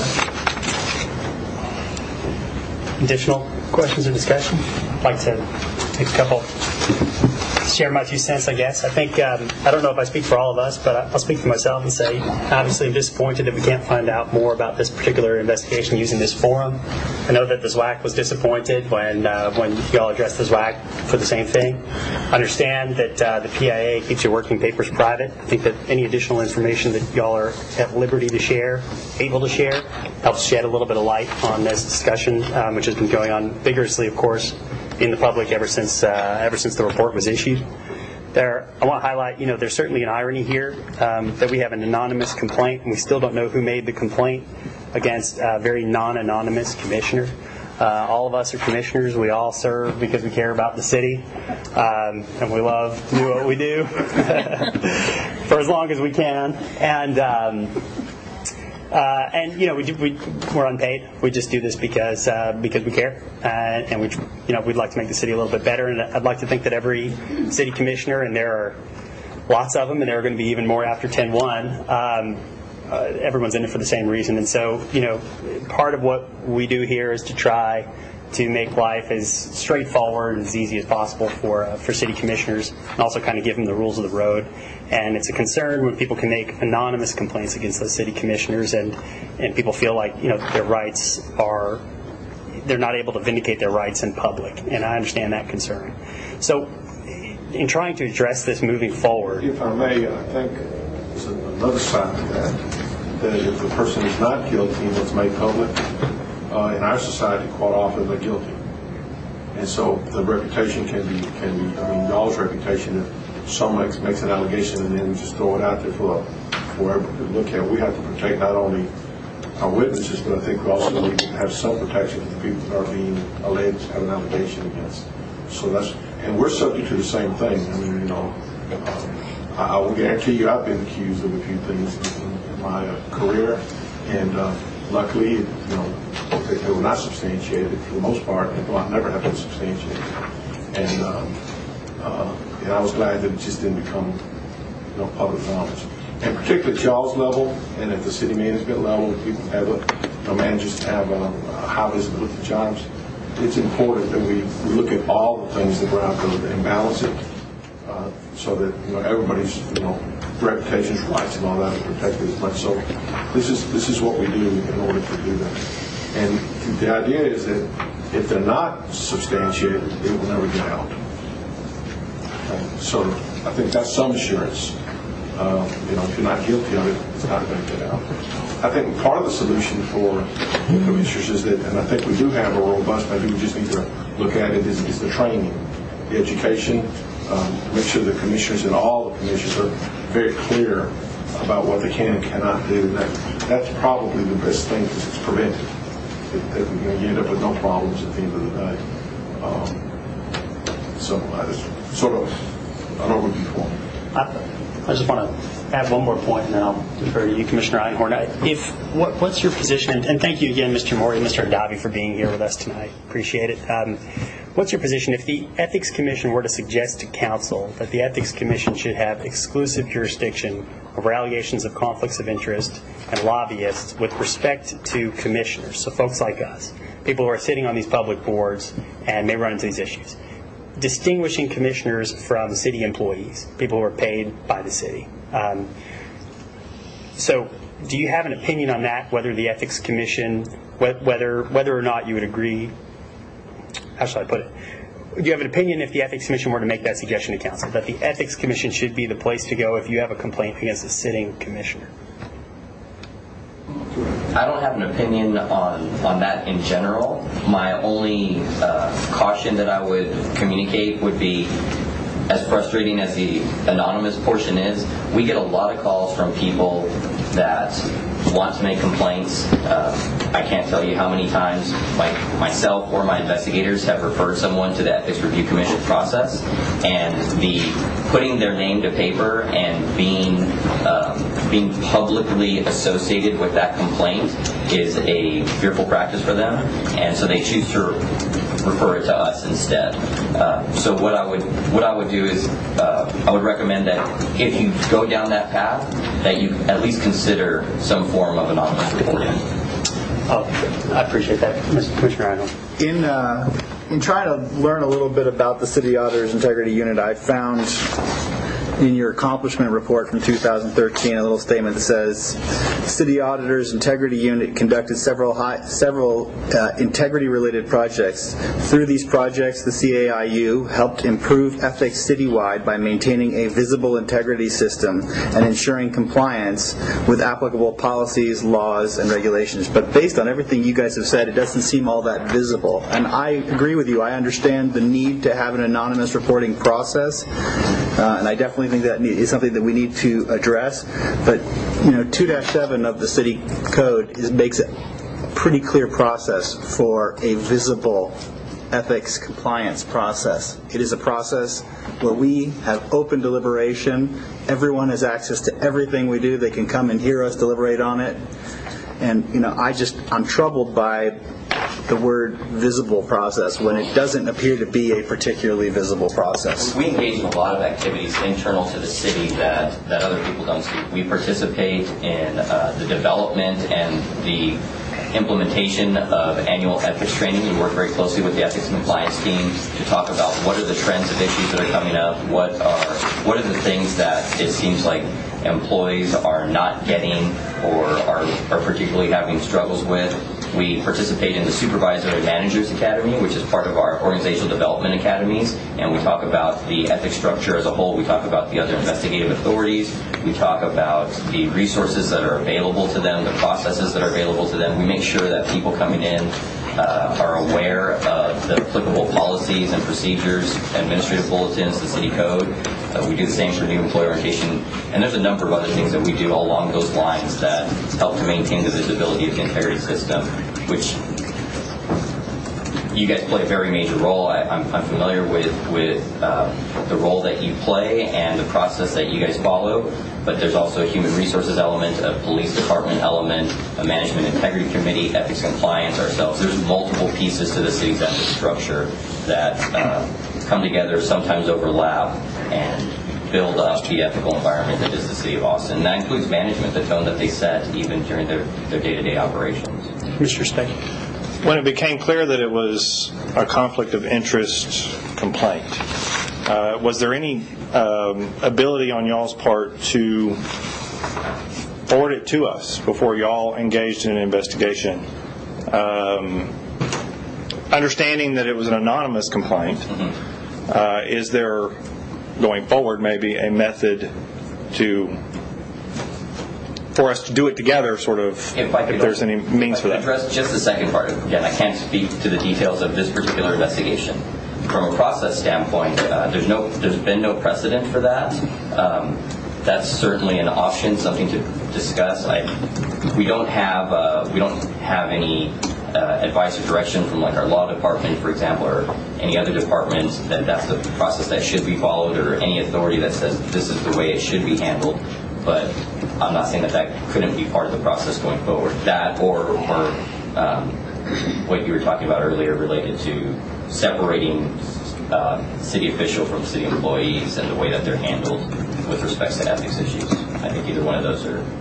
clients. Additional questions or discussion? I'd like to take a couple, share my two cents, I guess. I think, um, I don't know if I speak for all of us, but I'll speak for myself and say, obviously I'm disappointed that we can't find out more about this particular investigation using this forum. I know that the SWAC was disappointed when uh, when y'all addressed the SWAC for the same thing. I understand that uh, the P I A keeps your working papers private. I think that any additional information that y'all are at liberty to share, able to share, helps shed a little bit of light on this discussion, um, which has been going on vigorously, of course, in the public ever since uh, ever since the report was issued. There, I want to highlight, you know, there's certainly an irony here um, that we have an anonymous complaint, and we still don't know who made the complaint against a very non-anonymous commissioner. Uh, all of us are commissioners. We all serve because we care about the city, um, and we love to do what we do for as long as we can. And um, Uh, and you know we, do, we we're unpaid. We just do this because uh, because we care, uh, and we you know we'd like to make the city a little bit better. And I'd like to think that every city commissioner, and there are lots of them, and there are going to be even more after ten one. Um, uh, everyone's in it for the same reason, and so you know part of what we do here is to try to make life as straightforward and as easy as possible for uh, for city commissioners, and also kind of give them the rules of the road. And it's a concern when people can make anonymous complaints against those city commissioners, and, and people feel like you know their rights are, they're not able to vindicate their rights in public. And I understand that concern. So in trying to address this moving forward. If I may, I think there's another side to that, that if the person is not guilty and it's made public, uh, in our society quite often they're guilty. And so the reputation can be, can be I mean, y'all's reputation, if someone makes, makes an allegation and then just throw it out there for, for everyone to look at. We have to protect not only our witnesses, but I think we also need to have some protection for the people that are being alleged to have an allegation against. So that's, and we're subject to the same thing. I mean, you know, um, I, I will guarantee you I've been accused of a few things in, in my uh, career, and uh, luckily, you know, they, they were not substantiated for the most part. Well, I never have been substantiated. And um, uh, And I was glad that it just didn't become, you know, public knowledge. And particularly at y'all's level, and at the city management level, people have a, you know, managers have a, a high visibility jobs. It's important that we, we look at all the things that were out there and balance it, uh, so that you know everybody's you know reputations, rights, and all that are protected as much. So this is this is what we do in order to do that. And the idea is that if they're not substantiated, it will never get out. So I think that's some assurance. Uh, you know, if you're not guilty of it, it's not going to get out. I think part of the solution for the commissioners is that, and I think we do have a robust, maybe we just need to look at it, is, is the training, the education, um, make sure the commissioners and all the commissioners are very clear about what they can and cannot do. And that, that's probably the best thing because it's preventive. That, that you, know, you end up with no problems at the end of the day. Um, so I just sort of an overview for me. I, I just want to add one more point, and then I'll defer to you, Commissioner Einhorn. If what, what's your position? And thank you again, Mister Morey, Mister Adavi, for being here with us tonight. Appreciate it. Um, what's your position if the Ethics Commission were to suggest to Council that the Ethics Commission should have exclusive jurisdiction over allegations of conflicts of interest and lobbyists with respect to commissioners, so folks like us, people who are sitting on these public boards and may run into these issues? Distinguishing commissioners from city employees, people who are paid by the city. Um, so, do you have an opinion on that? Whether the Ethics Commission, whether whether or not you would agree? How should I put it? Do you have an opinion if the Ethics Commission were to make that suggestion to Council, that the Ethics Commission should be the place to go if you have a complaint against a sitting commissioner? I don't have an opinion on, on that in general. My only uh, caution that I would communicate would be, as frustrating as the anonymous portion is, we get a lot of calls from people that want to make complaints. Uh, I can't tell you how many times my, myself or my investigators have referred someone to the Ethics Review Commission process, and the putting their name to paper and being um, being publicly associated with that complaint is a fearful practice for them, and so they choose to refer it to us instead. Uh, so what I would what I would do is uh, I would recommend that if you go down that path, that you at least consider some form of anonymous reporting. Oh, I appreciate that, Mister Commissioner Arnold. In uh, in trying to learn a little bit about the City Auditor's Integrity Unit, I found in your accomplishment report from two thousand thirteen a little statement that says, City Auditor's Integrity Unit conducted several high, several uh, integrity-related projects. Through these projects, the C A I U helped improve ethics citywide by maintaining a visible integrity system and ensuring compliance with applicable policies, laws, and regulations. But based on everything you guys have said, it doesn't seem all that visible. And I agree with you. I understand the need to have an anonymous reporting process, uh, and I definitely think that is something that we need to address. But you know, two dash seven of the city code is, makes it a pretty clear process for a visible ethics compliance process. It is a process where we have open deliberation. Everyone has access to everything we do. They can come and hear us deliberate on it. And you know, I just I'm troubled by the word visible process when it doesn't appear to be a particularly visible process. We engage in a lot of activities internal to the city that, that other people don't see. We participate in uh, the development and the implementation of annual ethics training. We work very closely with the ethics and compliance team to talk about what are the trends of issues that are coming up, what are what are the things that it seems like employees are not getting or are, are particularly having struggles with. We participate in the Supervisor and Managers Academy, which is part of our organizational development academies, and we talk about the ethics structure as a whole. We talk about the other investigative authorities. We talk about the resources that are available to them, the processes that are available to them. We make sure that people coming in uh, are aware of the applicable policies and procedures, administrative bulletins, the city code. Uh, we do the same for new employee orientation, and there's a number of other things that we do along those lines that help to maintain the visibility of the integrity system, which you guys play a very major role. I, I'm, I'm familiar with, with uh, the role that you play and the process that you guys follow, but there's also a human resources element, a police department element, a management integrity committee, ethics compliance, ourselves. There's multiple pieces to the city's ethics structure that uh, come together, sometimes overlap, and build up the ethical environment that is the City of Austin. And that includes management, the tone that they set even during their, their day-to-day operations. Mister Speck. When it became clear that it was a conflict of interest complaint, uh, was there any um, ability on y'all's part to forward it to us before y'all engaged in an investigation? Um, understanding that it was an anonymous complaint, mm-hmm. uh, is there, going forward, maybe a method to for us to do it together, sort of, if, I could if there's any means for that? Address just the second part. Again, I can't speak to the details of this particular investigation. From a process standpoint, uh, there's no, there's been no precedent for that. Um, that's certainly an option, something to discuss. I, we don't have, uh, we don't have any uh, advice or direction from like our law department, for example, or any other department that that's the process that should be followed, or any authority that says this is the way it should be handled. But I'm not saying that that couldn't be part of the process going forward. That or, or um, what you were talking about earlier related to separating uh, city official from city employees and the way that they're handled with respect to ethics issues. I think either one of those are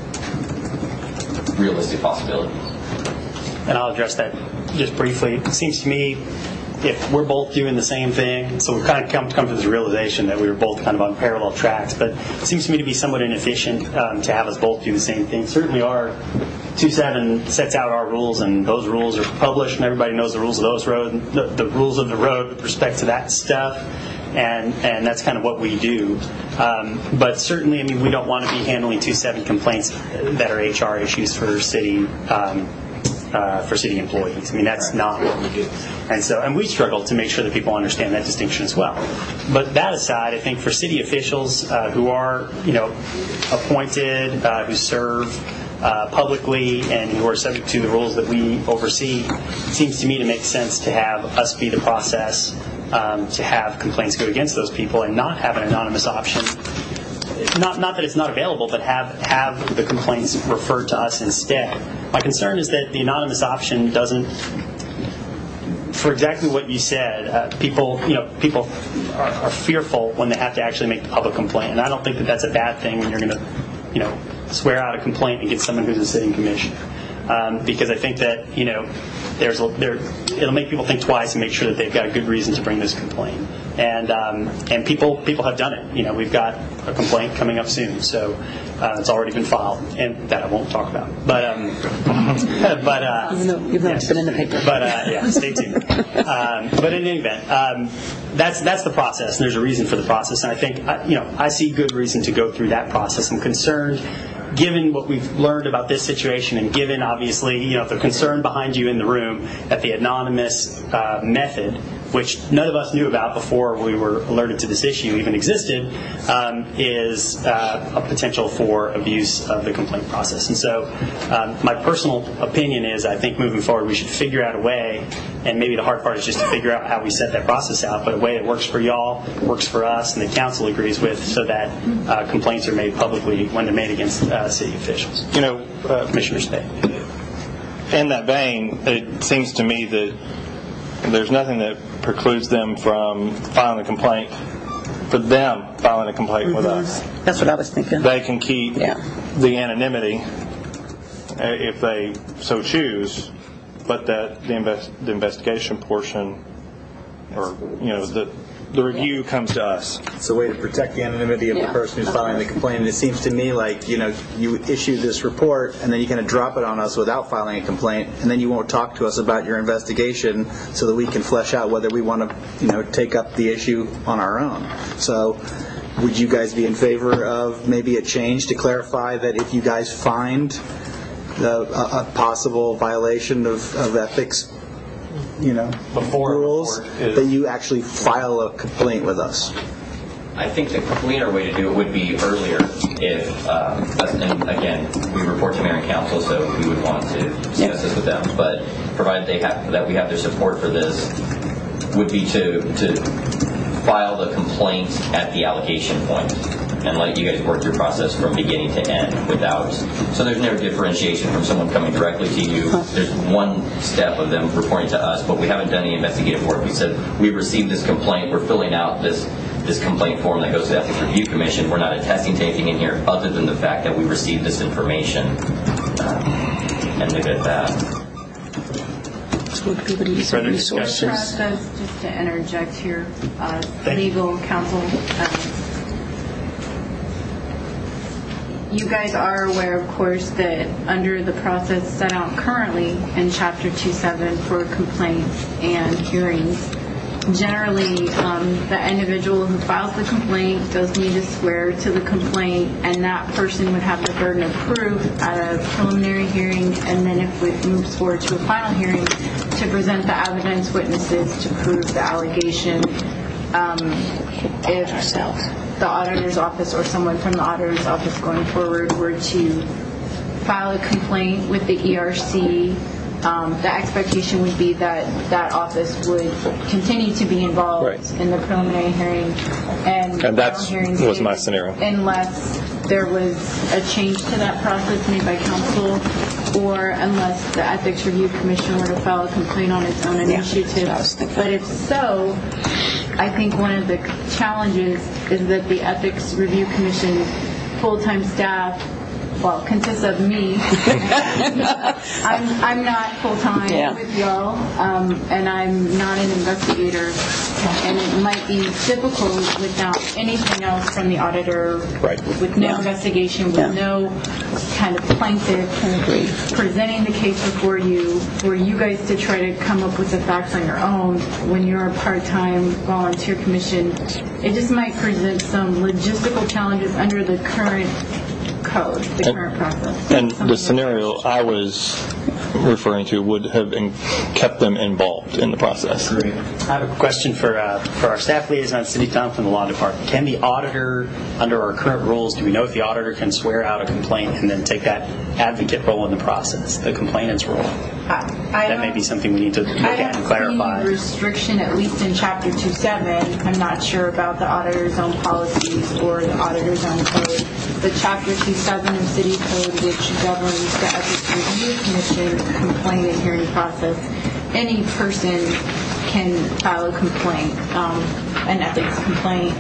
realistic possibilities. And I'll address that just briefly. It seems to me if we're both doing the same thing, so we've kind of come, come to this realization that we were both kind of on parallel tracks, but it seems to me to be somewhat inefficient um, to have us both do the same thing. Certainly our two seven sets out our rules, and those rules are published, and everybody knows the rules of those road, the, the rules of the road with respect to that stuff, and and that's kind of what we do. Um, but certainly, I mean, we don't want to be handling two seven complaints that are H R issues for city um, Uh, for city employees. I mean, that's not what we do. And so, and we struggle to make sure that people understand that distinction as well. But that aside, I think for city officials uh, who are, you know, appointed, uh, who serve uh, publicly and who are subject to the rules that we oversee, it seems to me to make sense to have us be the process um, to have complaints go against those people and not have an anonymous option. Not, not that it's not available, but have have the complaints referred to us instead. My concern is that the anonymous option doesn't, for exactly what you said, uh, people you know people are, are fearful when they have to actually make the public complaint, and I don't think that that's a bad thing when you're going to, you know, swear out a complaint against someone who's a sitting commissioner, um, because I think that you know there's a, there it'll make people think twice and make sure that they've got a good reason to bring this complaint. And um, and people people have done it. You know, we've got a complaint coming up soon, so uh, it's already been filed, and that I won't talk about. But um, but uh, Even though you've not yes. been in the paper. But uh, yeah, stay tuned. Um, but in any event, um, that's that's the process, and there's a reason for the process. And I think uh, you know I see good reason to go through that process. I'm concerned, given what we've learned about this situation, and given obviously you know the concern behind you in the room that the anonymous uh, method, which none of us knew about before we were alerted to this issue even existed, um, is uh, a potential for abuse of the complaint process. And so um, my personal opinion is I think moving forward we should figure out a way, and maybe the hard part is just to figure out how we set that process out, but a way that works for y'all, works for us, and the council agrees with, so that uh, complaints are made publicly when they're made against uh, city officials. You know, uh, Commissioner Spade. In that vein, it seems to me that there's nothing that precludes them from filing a complaint, for them filing a complaint mm-hmm. with us. That's what I was thinking. They can keep yeah. the anonymity if they so choose, but that the, invest, the investigation portion, or you know, the the review comes to us. It's a way to protect the anonymity of yeah. the person who's filing the complaint. And it seems to me like, you know, you issue this report and then you kind of drop it on us without filing a complaint, and then you won't talk to us about your investigation so that we can flesh out whether we want to, you know, take up the issue on our own. So would you guys be in favor of maybe a change to clarify that if you guys find the, a, a possible violation of, of ethics, you know, Before rules, is, that you actually file a complaint with us? I think the cleaner way to do it would be earlier if, uh, and again, we report to mayor and council, so we would want to discuss yeah. this with them, but provided they have, that we have their support for this, would be to, to file the complaint at the allegation point and let you guys work your process from beginning to end without, so there's no differentiation from someone coming directly to you. There's one step of them reporting to us, but we haven't done any investigative work. We said, we received this complaint, we're filling out this this complaint form that goes to the Ethics Review Commission. We're not attesting to anything in here other than the fact that we received this information, uh, and leave it at that. Further discussion? Process, just to interject here, uh, legal counsel. Um, You guys are aware, of course, that under the process set out currently in Chapter two seven for complaints and hearings, generally um, the individual who files the complaint does need to swear to the complaint, and that person would have the burden of proof at a preliminary hearing, and then if it moves forward to a final hearing, to present the evidence, witnesses to prove the allegation. Um, if ourselves. The auditor's office or someone from the auditor's office going forward were to file a complaint with the E R C, um, the expectation would be that that office would continue to be involved right. in the preliminary hearing and, and that was my scenario. Unless there was a change to that process made by council, or unless the Ethics Review Commission were to file a complaint on its own initiative. Yeah, but if so, I think one of the challenges is that the Ethics Review Commission full-time staff, well, consists of me. I'm, I'm not full-time yeah. with y'all, um, and I'm not an investigator. And it might be difficult without anything else from the auditor, right. with no yeah. investigation, with yeah. no kind of plaintiff presenting the case before you, for you guys to try to come up with the facts on your own when you're a part-time volunteer commission. It just might present some logistical challenges under the current code, the current process. And the scenario I was referring to would have in, kept them involved in the process. I have a question for uh, for our staff liaison, Cindy Tom from the Law Department. Can the auditor, under our current rules, do we know if the auditor can swear out a complaint and then take that advocate role in the process, the complainant's role? I, I that may be something we need to look I at and don't clarify. see restriction, at least in Chapter two seven. I'm not sure about the auditor's own policies or the auditor's own code. The Chapter two seven of City Code, which governs the Ethics Review Commission complaint and hearing process, any person can file a complaint, um, an ethics complaint.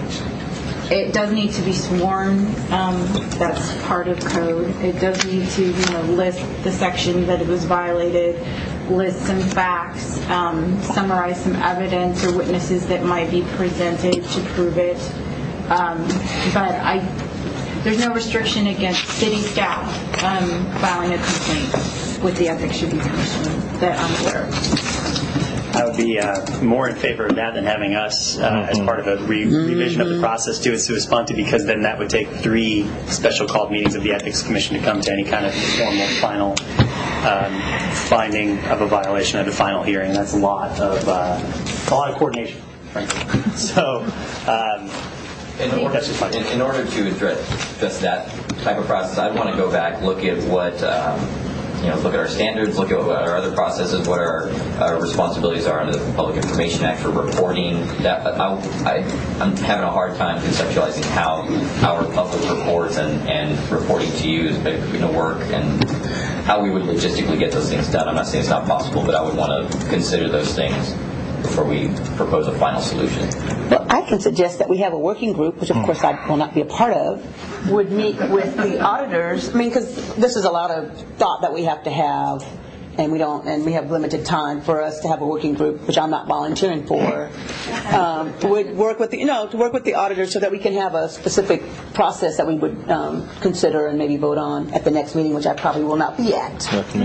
It does need to be sworn. Um, that's part of code. It does need to, you know, list the section that it was violated, list some facts, um, summarize some evidence or witnesses that might be presented to prove it. Um, but I, there's no restriction against city staff um, filing a complaint with the Ethics Review Commission that I'm aware of. I would be uh, more in favor of that than having us uh, as part of a re- revision of the process to it sua sponte, because then that would take three special called meetings of the Ethics Commission to come to any kind of formal final um, finding of a violation at a final hearing. That's a lot of uh, a lot of coordination, frankly. So. Um, In order, in, in order to address, address that type of process, I'd want to go back, look at what, um, you know, look at our standards, look at what our other processes, what our, our responsibilities are under the Public Information Act for reporting. That I, I, I'm having a hard time conceptualizing how our public reports and, and reporting to you is going to work and how we would logistically get those things done. I'm not saying it's not possible, but I would want to consider those things before we propose a final solution. Well, I can suggest that we have a working group, which of course I will not be a part of, would meet with the auditors. I mean, because this is a lot of thought that we have to have, and we don't, and we have limited time for us to have a working group, which I'm not volunteering for. Um, would work with the, you know, to work with the auditors so that we can have a specific process that we would um, consider and maybe vote on at the next meeting, which I probably will not be at.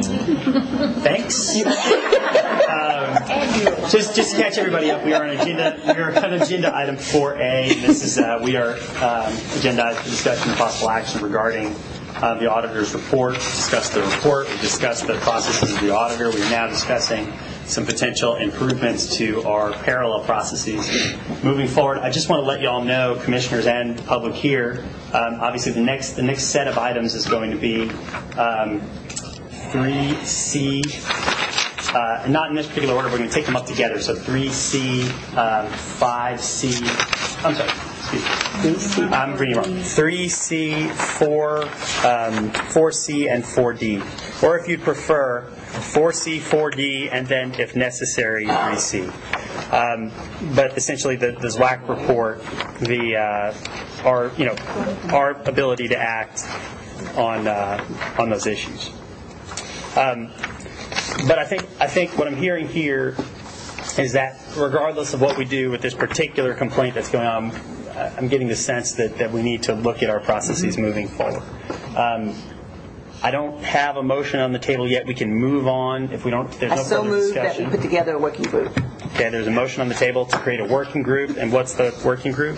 Thanks. um, just, just to catch everybody up, we are on agenda. We are on agenda item four A. This is uh, we are um, agenda discussion of possible action regarding uh, the auditor's report. Discuss the report. We discussed the processes of the auditor. We are now discussing some potential improvements to our parallel processes. Moving forward, I just want to let you all know, commissioners and public here, um, obviously the next the next set of items is going to be um, three C. Uh, not in this particular order. We're going to take them up together. So three C, um, five C. I'm sorry. Excuse me. I'm reading wrong. three C, four, um, four C, and four D. Or if you'd prefer, four C, four D, and then, if necessary, three C. Um, but essentially, the, the Z W A C report, the uh, our you know our ability to act on uh, on those issues. Um, but I think I think what I'm hearing here is that regardless of what we do with this particular complaint that's going on, I'm getting the sense that, that we need to look at our processes moving forward. Um, I don't have a motion on the table yet. We can move on if we don't. If there's I no so further moved that discussion. we put together a working group. Okay, there's a motion on the table to create a working group. And what's the working group?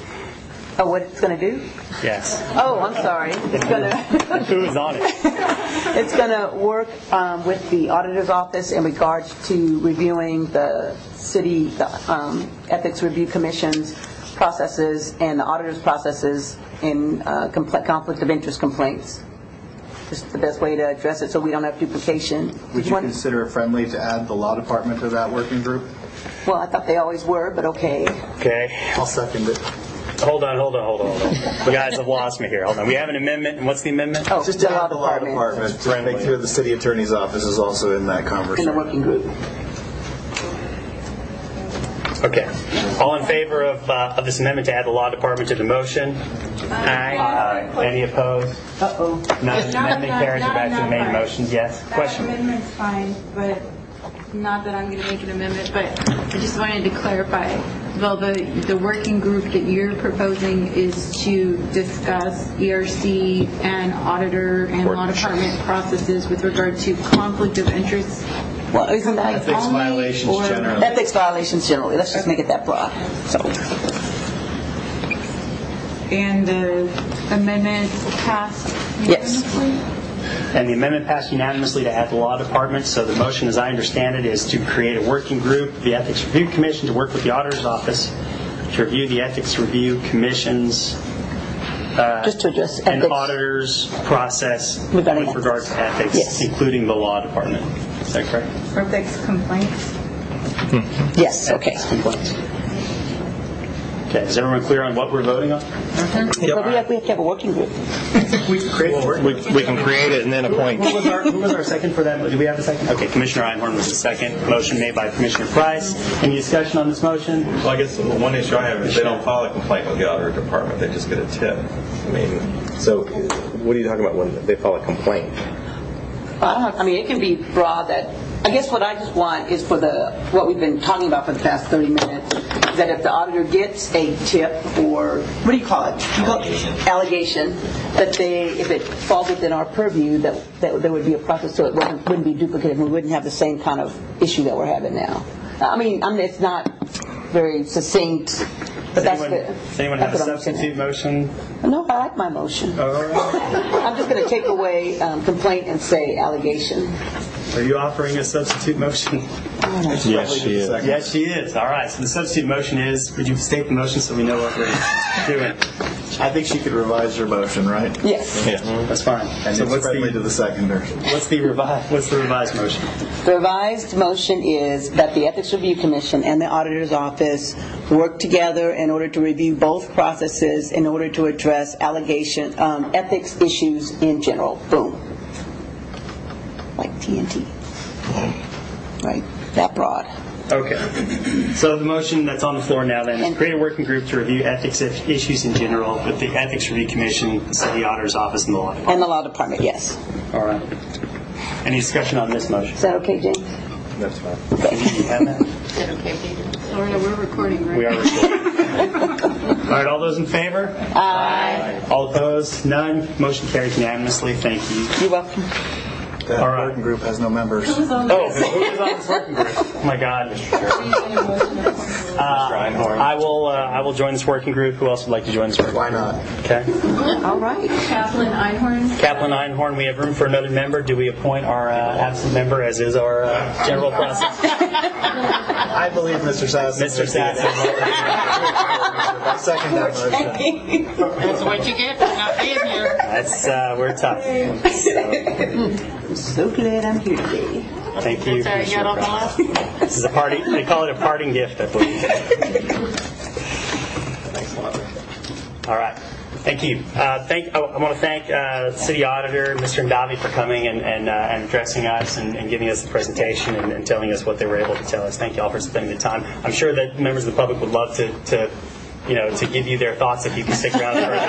Oh, what it's going to do? Yes. Oh, I'm sorry. It's going to. Who is on it? It's going to work um, with the auditor's office in regards to reviewing the city the, um, ethics review commission's processes and the auditor's processes in uh, compl- conflict of interest complaints. Just the best way to address it so we don't have duplication. Would you consider it friendly to add the law department to that working group? Well, I thought they always were, but okay. Okay. I'll second it. Hold on, hold on, hold on, hold on. You guys have lost me here. Hold on. We have an amendment, and what's the amendment? Oh, Just the to law add the law department. department. To make sure the city attorney's office is also in that In conversation. the working group. Okay. All in favor of uh, of this amendment to add the law department to the motion? Aye. Aye. Any opposed? Uh-oh. None. Not- Amendment not- carries. not We're back to the enough main part. motion. Yes. That Question. amendment's fine, but not that I'm going to make an amendment, but I just wanted to clarify. Well, the, the working group that you're proposing is to discuss E R C and auditor and law department processes with regard to conflict of interest. Well, isn't that Ethics only, violations or generally. Ethics violations generally. Let's just make it that broad. So, And the amendment passed Yes. unanimously? And the amendment passed unanimously to add the law department. So the motion, as I understand it, is to create a working group, the Ethics Review Commission, to work with the Auditor's Office to review the Ethics Review Commission's uh, Just to address and ethics. auditor's process Regarding with regard to ethics, Yes. including the law department. Is that correct? Ethics complaints? Yes, okay. Complaints. Okay, is everyone clear on what we're voting on? But we have, we have to have a working group. We can create We, we can create it and then appoint. Who was, our, who was our second for that? Do we have a second? Okay, Commissioner Einhorn was the second. Motion made by Commissioner Price. Any discussion on this motion? Well, I guess the one issue I have is they don't file a complaint with the auditor department. They just get a tip. I mean, so what are you talking about when they file a complaint? I don't know, I mean, it can be broad that, I guess what I just want is for the, what we've been talking about for the past thirty minutes, is that if the auditor gets a tip or, what do you call it? You call it allegation, that they, if it falls within our purview, that, that there would be a process so it wouldn't, wouldn't be duplicative and we wouldn't have the same kind of issue that we're having now. I mean, I mean, it's not very succinct, but Does that's anyone, the... does anyone have a that's what I'm saying. substitute motion? No, I like my motion. All right. I'm just going to take away um, complaint and say allegation. Are you offering a substitute motion? Yes, she is. Yes, she is. All right. So the substitute motion is, would you state the motion so we know what we're doing? I think she could revise her motion, right? Yes. Yeah, that's fine. And So it's what's friendly the, to the seconder. what's the revised, what's the revised motion? The revised motion is that the Ethics Review Commission and the Auditor's Office work together in order to review both processes in order to address allegation, um, ethics issues in general. Boom. Like T N T. Right? That broad. Okay. So the motion that's on the floor now then is create a working group to review ethics issues in general with the Ethics Review Commission, the City Auditor's Office, and the Law Department. And the Law Department, yes. All right. Any discussion on this motion? Is that okay, James? That's fine. You have that? Is that okay, Peter? Florida, we're recording, right? We are recording. All right, all those in favor? Aye. All opposed? None. Motion carries unanimously. Thank you. You're welcome. That All right. working group has no members. Oh, who is on this working group? Oh my God, Mister Chairman. Uh, I will. Uh, I will join this working group. Who else would like to join this working Why group? not? Okay. All right. Kaplan Einhorn. Kaplan Einhorn. We have room for another member. Do we appoint our uh, absent member, as is our uh, general process? I believe Mister Sass. Mister Sass. I second that motion. That's what you get for not being here. That's uh, we're tough. So, I'm so glad I'm here today. thank you. Sorry, you got off the Commissioner last. Price. This is a party. They call it a parting gift, I believe. Thanks a lot. All right. Thank you. Uh, thank. I, I want to thank uh, City Auditor, Mister Ndavi, for coming and and, uh, and addressing us and, and giving us the presentation and, and telling us what they were able to tell us. Thank you all for spending the time. I'm sure that members of the public would love to, to you know, to give you their thoughts if you can stick around further.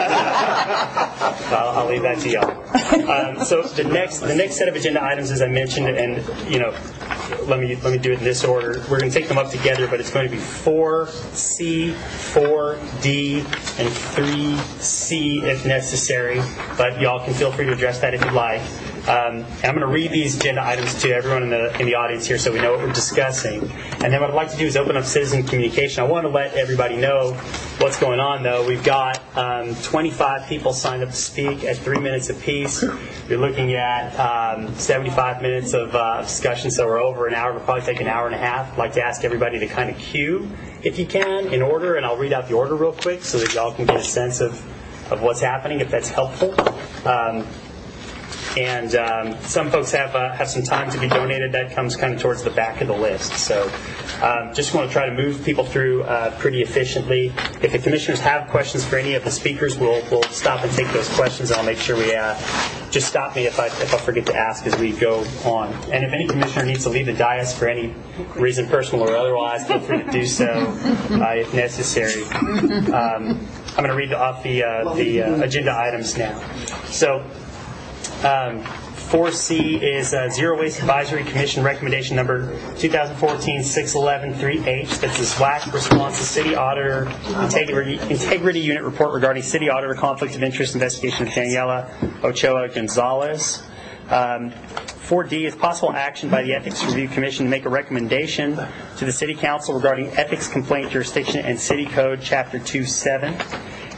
I'll, I'll leave that to y'all. Um, so the next the next set of agenda items, as I mentioned, and you know, let me let me do it in this order. We're going to take them up together, but it's going to be four C, four D, and three C if necessary. But y'all can feel free to address that if you'd like. Um, and I'm going to read these agenda items to everyone in the in the audience here, so we know what we're discussing. And then what I'd like to do is open up citizen communication. I want to let everybody know what's going on, though. We've got um, twenty-five people signed up to speak at three minutes apiece. You're looking at um, seventy-five minutes of uh, discussion, so we're over an hour. We'll probably take an hour and a half. I'd like to ask everybody to kind of queue, if you can, in order, and I'll read out the order real quick so that y'all can get a sense of, of what's happening, if that's helpful. Um, And um, some folks have uh, have some time to be donated. That comes kind of towards the back of the list. So um, just want to try to move people through uh, pretty efficiently. If the commissioners have questions for any of the speakers, we'll we'll stop and take those questions. I'll make sure we uh, just stop me if I if I forget to ask as we go on. And if any commissioner needs to leave the dais for any reason, personal or otherwise, feel free to do so uh, if necessary. Um, I'm going to read off the uh, the uh, agenda items now. So. Um, four C is uh, Zero Waste Advisory Commission recommendation number twenty fourteen dash six eleven dash three H. That's the SWAC response to City Auditor Integrity, Integrity Unit report regarding City Auditor Conflict of Interest investigation of Daniela Ochoa Gonzalez. Um, four D is possible action by the Ethics Review Commission to make a recommendation to the City Council regarding ethics complaint jurisdiction and City Code Chapter two seven.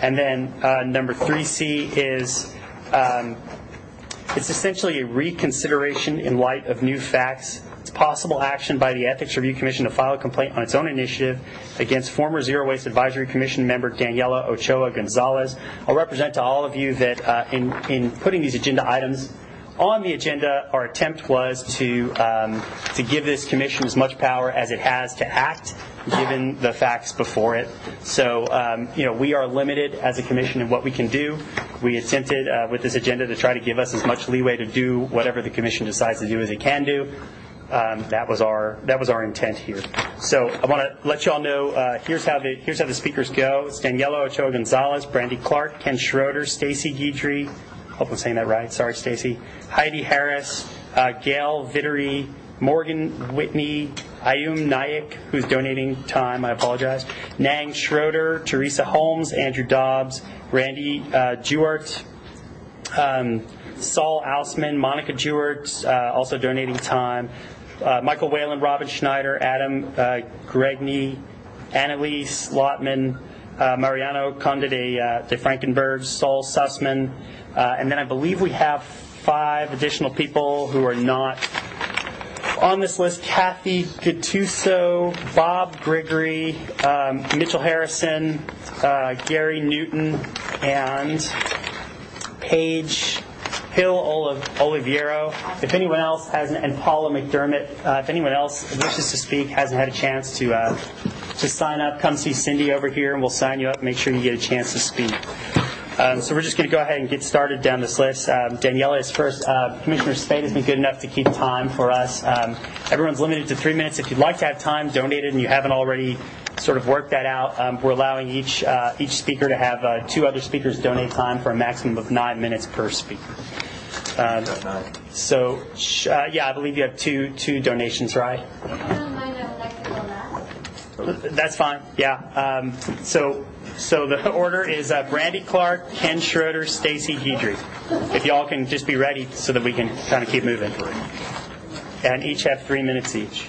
And then uh, number three C is um, it's essentially a reconsideration in light of new facts. It's possible action by the Ethics Review Commission to file a complaint on its own initiative against former Zero Waste Advisory Commission member Daniela Ochoa Gonzalez. I'll represent to all of you that uh, in, in putting these agenda items on the agenda, our attempt was to um, to give this commission as much power as it has to act, given the facts before it. So, um, you know, we are limited as a commission in what we can do. We attempted uh, with this agenda to try to give us as much leeway to do whatever the commission decides to do as it can do. Um, that was our that was our intent here. So I want to let you all know. Uh, here's how the here's how the speakers go. It's Daniela Ochoa Gonzalez, Brandy Clark, Ken Schroeder, Stacy Guidry. Hope I'm saying that right. Sorry, Stacy. Heidi Harris, uh, Gail Vittery, Morgan Whitney, Ayum Naik, who's donating time. I apologize. Nang Schroeder, Teresa Holmes, Andrew Dobbs, Randy uh, Jewart. Um, Saul Ausman, Monica Jewart, uh, also donating time. Uh, Michael Whalen, Robin Schneider, Adam uh, Gregney, Annalise Lotman, uh, Mariano Conde de, uh, de Frankenberg, Saul Sussman, uh, and then I believe we have five additional people who are not on this list. Kathy Gattuso, Bob Gregory, um, Mitchell Harrison, uh, Gary Newton, and Paige Hill Oliviero. If anyone else hasn't, and Paula McDermott, uh, if anyone else wishes to speak, hasn't had a chance to uh, to sign up, come see Cindy over here, and we'll sign you up. Make sure you get a chance to speak. Um, so we're just going to go ahead and get started down this list. Um, Daniela is first. Uh, Commissioner Spade has been good enough to keep time for us. Um, everyone's limited to three minutes. If you'd like to have time donated and you haven't already sort of worked that out, um, we're allowing each uh, each speaker to have uh, two other speakers donate time for a maximum of nine minutes per speaker. Um, so, uh, yeah, I believe you have two two donations, right? If you don't mind, I would like to go last. That's fine. Yeah. Um, so, so the order is uh, Brandy Clark, Ken Schroeder, Stacy Guidry. If y'all can just be ready so that we can kind of keep moving. And each have three minutes each.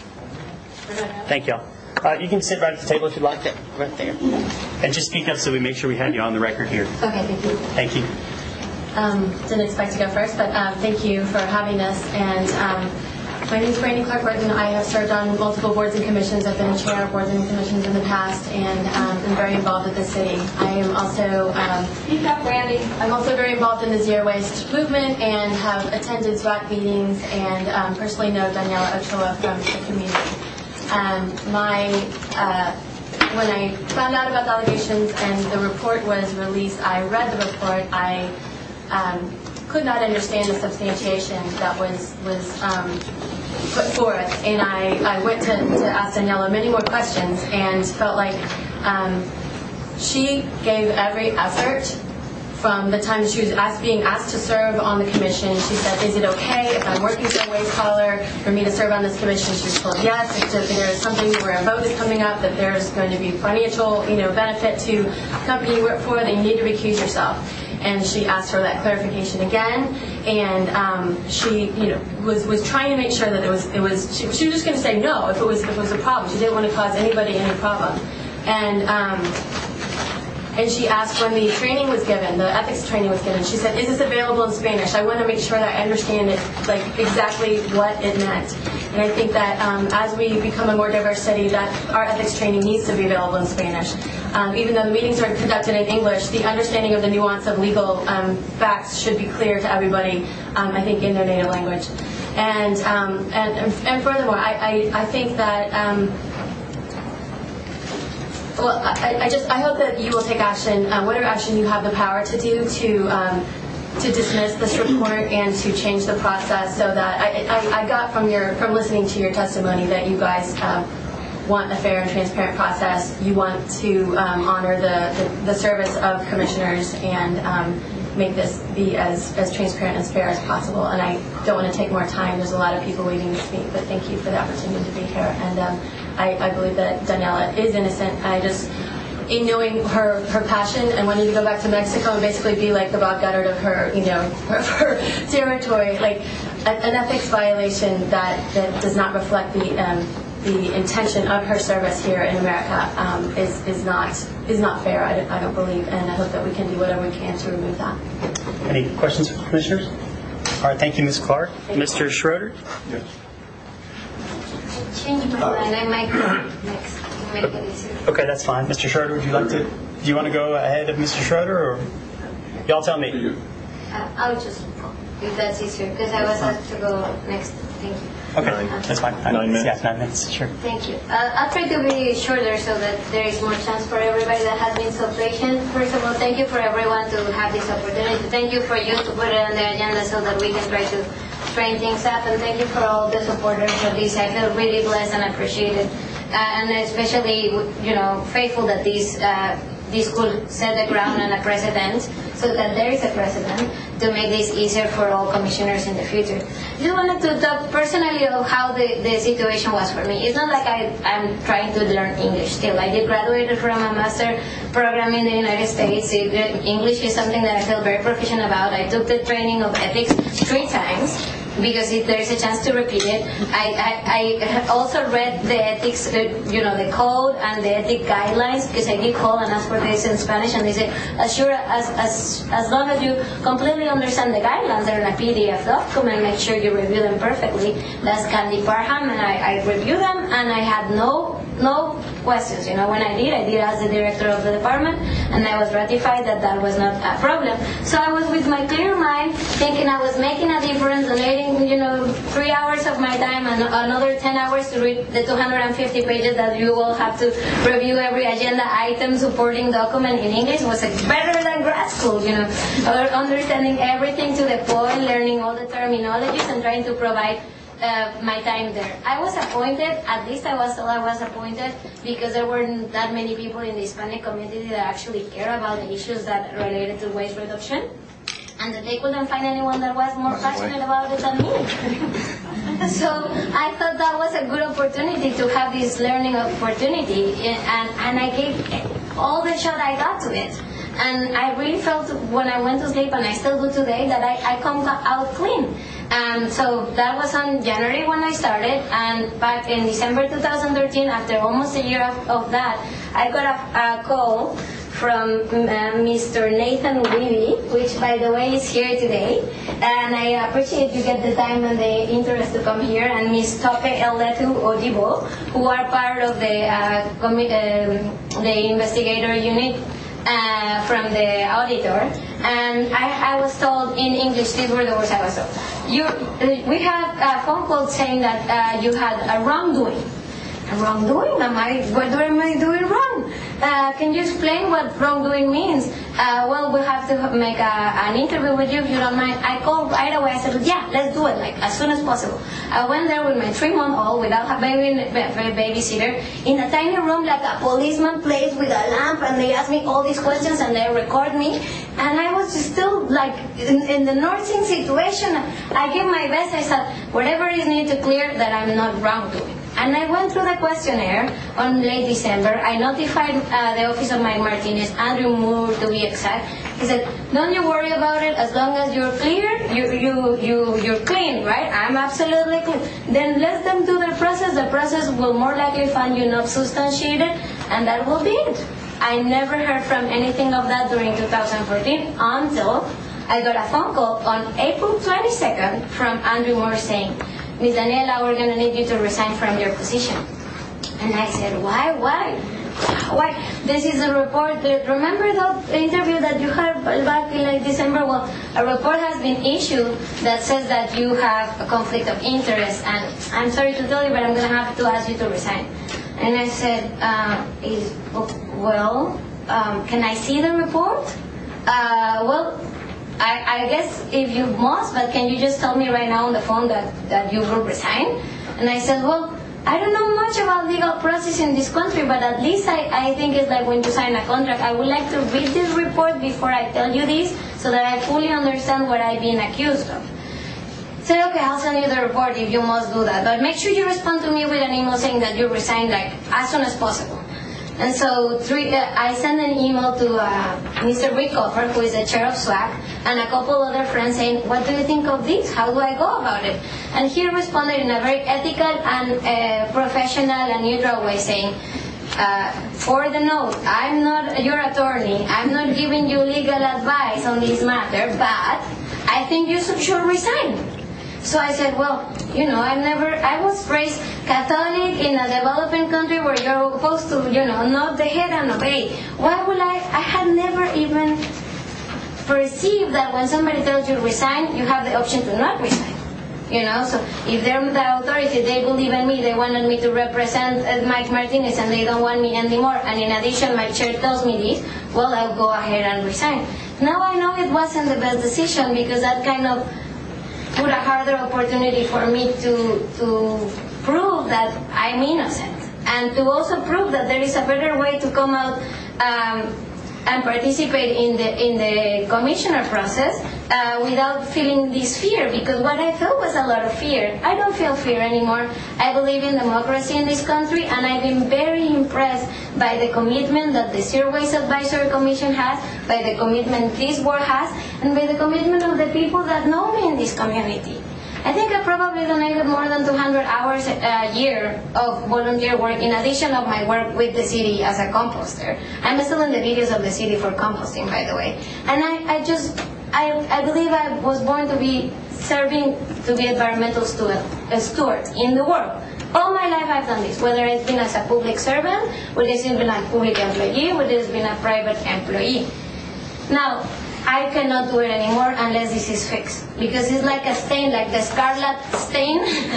Thank y'all. Uh, you can sit right at the table if you'd like, that right there. And just speak up so we make sure we have you on the record here. Okay, thank you. Thank you. Um, didn't expect to go first, but um, thank you for having us. And um, my name is Brandy Clark Burton. I have served on multiple boards and commissions. I've been a chair of boards and commissions in the past, and um, been very involved with the city. I am also um, Speak up, Brandy. I'm also very involved in the zero waste movement and have attended S W A C meetings and um, personally know Daniela Ochoa from the community. Um, my uh, when I found out about the allegations and the report was released, I read the report. I Um, could not understand the substantiation that was was um, put forth, and I, I went to, to ask Daniela many more questions and felt like um, she gave every effort from the time she was asked, being asked to serve on the commission. She said, is it okay if I'm working for a waste hauler for me to serve on this commission? She was told yes, if there is something where a vote is coming up that there's going to be financial you know, benefit to the company you work for, then you need to recuse yourself. And she asked for that clarification again, and um, she, you know, was, was trying to make sure that it was, it was. She, she was just going to say no if it was if it was a problem. She didn't want to cause anybody any problem, and um, and she asked when the training was given, the ethics training was given. She said, "Is this available in Spanish? I want to make sure that I understand it, like exactly what it meant." And I think that um, as we become a more diverse city, that our ethics training needs to be available in Spanish. Um, even though the meetings are conducted in English, the understanding of the nuance of legal um, facts should be clear to everybody, um, I think, in their native language. And um, and, and furthermore, I, I, I think that, um, well, I, I just, I hope that you will take action, uh, whatever action you have the power to do to um, to dismiss this report and to change the process so that I, I, I got from your from listening to your testimony that you guys um, want a fair and transparent process. You want to um, honor the, the, the service of commissioners and um, make this be as, as transparent and as fair as possible. And I don't want to take more time. There's a lot of people waiting to speak, but thank you for the opportunity to be here. And um, I, I believe that Daniela is innocent. I just in knowing her, her passion and wanting to go back to Mexico and basically be like the Bob Goddard of her, you know, her, her territory, like a, an ethics violation that, that does not reflect the um, the intention of her service here in America um, is is not is not fair. I don't, I don't believe, and I hope that we can do whatever we can to remove that. Any questions from commissioners? All right, thank you, Miz Clark. Mister Schroeder? Yes. Change my mind. I might go next. Make it easier. Okay, that's fine. Mister Schroeder, would you like to? Do you want to go ahead of Mister Schroeder, or y'all tell me? Uh, I'll just, if that's easier, because I was asked to go next. Thank you. Okay, that's fine. Nine minutes? Yeah, nine minutes, sure. Thank you. Uh, I'll try to be shorter so that there is more chance for everybody that has been so patient. First of all, thank you for everyone to have this opportunity. Thank you for you to put it on the agenda so that we can try to train things up. And thank you for all the supporters of this. I feel really blessed and appreciated. Uh, and especially, you know, faithful that this uh, this could set the ground and a precedent, so that there is a precedent to make this easier for all commissioners in the future. I just wanted to talk personally of how the, the situation was for me. It's not like I, I'm trying to learn English still. I did graduate from a master program in the United States. It, English is something that I feel very proficient about. I took the training of ethics three times, because if there is a chance to repeat it. I, I, I also read the ethics, uh, you know, the code and the ethic guidelines, because I did call and ask for this in Spanish, and they said, as sure as, as, as long as you completely understand the guidelines, they're in a P D F document, make sure you review them perfectly. That's Candy Parham, and I, I reviewed them, and I had no no questions. You know, when I did, I did ask the director of the department, and I was ratified that that was not a problem. So I was with my clear mind, thinking I was making a difference, donating, you know, three hours of my time and another ten hours to read the two hundred fifty pages that you will have to review every agenda item supporting document in English. Was better than grad school, you know, or understanding everything to the point, learning all the terminologies and trying to provide Uh, my time there. I was appointed, at least I was told I was appointed, because there weren't that many people in the Hispanic community that actually care about the issues that related to waste reduction, and that they couldn't find anyone that was more passionate about it than me. So I thought that was a good opportunity to have this learning opportunity, and, and I gave all the shot I got to it. And I really felt when I went to sleep, and I still do today, that I, I come out clean. And so that was on January when I started, and back in December two thousand thirteen, after almost a year of, of that, I got a, a call from uh, Mister Nathan Weeby, which, by the way, is here today. And I appreciate you get the time and the interest to come here, and Miss Tope Eletu Odibo, who are part of the uh, commi- um, the investigator unit Uh, from the auditor, and I, I was told in English, these were the words I was told. You, uh, we had a phone call saying that uh, you had a wrongdoing. A wrongdoing? Am I, what am I doing wrong? Uh, can you explain what wrongdoing means? Uh, well, we'll have to make a, an interview with you if you don't mind. I called right away. I said, yeah, let's do it, like, as soon as possible. I went there with my three-month-old without a baby, babysitter in a tiny room like a policeman place with a lamp, and they asked me all these questions, and they record me. And I was just still, like, in, in the nursing situation. I gave my best. I said, whatever is needed to clear that I'm not wrongdoing. And I went through the questionnaire on late December. I notified uh, the office of Mike Martinez, Andrew Moore to be exact. He said, don't you worry about it, as long as you're clear, you, you, you, you're clean, right? I'm absolutely clean. Then let them do their process. The process will more likely find you not substantiated, and that will be it. I never heard from anything of that during two thousand fourteen until I got a phone call on April twenty-second from Andrew Moore saying, Miz Daniela, we're going to need you to resign from your position. And I said, why, why? Why? This is a report. Remember that interview that you had back in like December? Well, a report has been issued that says that you have a conflict of interest. And I'm sorry to tell you, but I'm going to have to ask you to resign. And I said, uh, is, well, um, can I see the report? Uh, well, I, I guess if you must, but can you just tell me right now on the phone that, that you will resign? And I said, well, I don't know much about legal process in this country, but at least I, I think it's like when you sign a contract. I would like to read this report before I tell you this, so that I fully understand what I've been accused of. I said, okay, I'll send you the report if you must do that, but make sure you respond to me with an email saying that you resign, like, as soon as possible. And so three, uh, I sent an email to uh, Mister Rickover, who is the chair of SWAC, and a couple other friends saying, what do you think of this? How do I go about it? And he responded in a very ethical and uh, professional and neutral way, saying, uh, for the note, I'm not your attorney. I'm not giving you legal advice on this matter, but I think you should resign. So I said, well, you know, I've never, I was raised Catholic in a developing country where you're supposed to, you know, nod the head and obey. Why would I, I had never even perceived that when somebody tells you resign, you have the option to not resign. You know, so if they're the authority, they believe in me, they wanted me to represent uh, Mike Martinez and they don't want me anymore, and in addition my chair tells me this, well, I'll go ahead and resign. Now I know it wasn't the best decision because that kind of put a harder opportunity for me to to prove that I'm innocent, and to also prove that there is a better way to come out um, and participate in the in the commissioner process uh, without feeling this fear. Because what I felt was a lot of fear. I don't feel fear anymore. I believe in democracy in this country, and I've been very impressed by the commitment that the Zero Waste Advisory Commission has, by the commitment this board has, and by the commitment of the people that know me in this community. I think I probably donated more than two hundred hours a year of volunteer work in addition of my work with the city as a composter. I'm still in the videos of the city for composting, by the way. And I, I just, I, I believe I was born to be serving, to be environmental steward, a steward in the world. All my life I've done this, whether it's been as a public servant, whether it's been a public employee, whether it's been a private employee. Now, I cannot do it anymore unless this is fixed. Because it's like a stain, like the scarlet stain.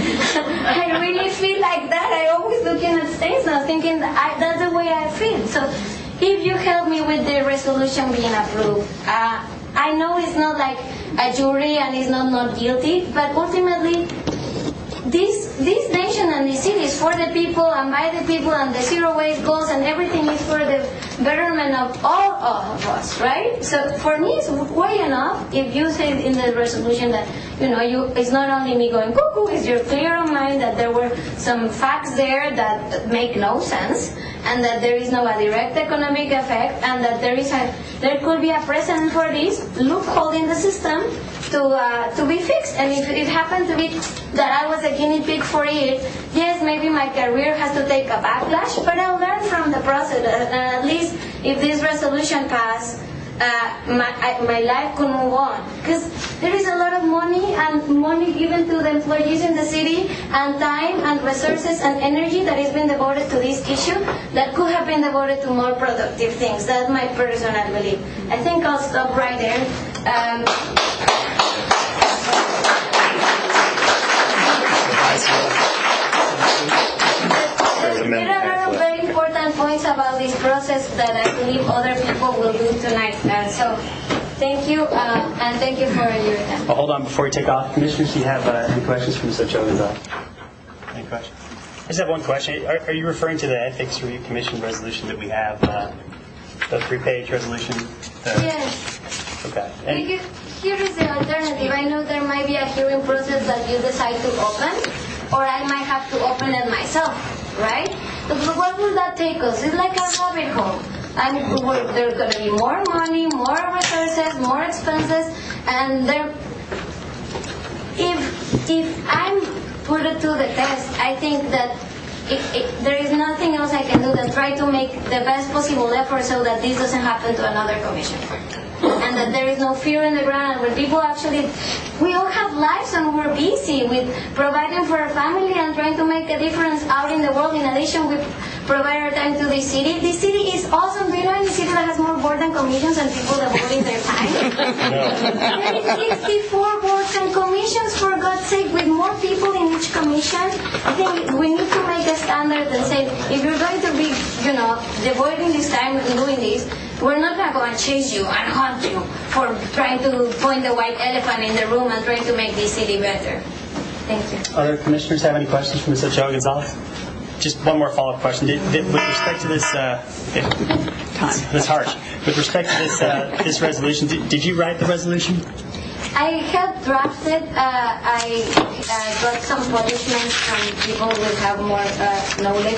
I really feel like that. I always looking at stains now, thinking that I, that's the way I feel. So if you help me with the resolution being approved, uh, I know it's not like a jury and it's not not guilty, but ultimately, this this nation and this city is for the people and by the people, and the zero waste goals and everything is for the betterment of all of us, right? So for me, it's way enough if you say in the resolution that, you know, you it's not only me going cuckoo, it's you're clear on mind that there were some facts there that make no sense, and that there is no a direct economic effect, and that there is a there could be a precedent for this loophole in the system to uh, to be fixed. And if it happened to be that I was a guinea pig for it, yes, maybe my career has to take a backlash, but I'll learn from the process. And at least if this resolution passed, uh, my I, my life could move on. Because there is a lot of money and money given to the employees in the city, and time and resources and energy that has been devoted to this issue that could have been devoted to more productive things. That's my personal belief. I think I'll stop right there. Um, There are a lot of very important points about this process that I believe other people will do tonight. Uh, so, thank you, uh, and thank you for your time. Well, hold on before you take off. Commissioners, do you have uh, any questions from Mister Choganzal? Any questions? I just have one question. Are, are you referring to the Ethics Review Commission resolution that we have, uh, the three-page resolution? The, Yes. Okay. And, Because here is the alternative. I know there might be a hearing process that you decide to open, or I might have to open it myself, right? But what will that take us? It's like a rabbit hole. And there's going to be more money, more resources, more expenses, and there. If if I'm put it to the test, I think that it, it, there is nothing else I can do than try to make the best possible effort so that this doesn't happen to another commission. And that there is no fear in the ground, where people actually, we all have lives and we're busy with providing for our family and trying to make a difference out in the world. In addition, we provide our time to this city. This city is awesome. Do you know any city that has more boards and commissions and people devoting their time? There is sixty-four boards and commissions, for God's sake, with more people in each commission. I think we need to make a standard and say, if you're going to be, you know, devoting this time and doing this, we're not going to go and chase you and hunt you for trying to point the white elephant in the room and trying to make this city better. Thank you. Other commissioners have any questions for Mister Ochoa Gonzalez? Just one more follow-up question. Did, did, with respect to this, uh, time. That's harsh. With respect to this uh, this resolution, did, did you write the resolution? I helped draft it. Uh, I uh, got some punishments from people who have more uh, knowledge.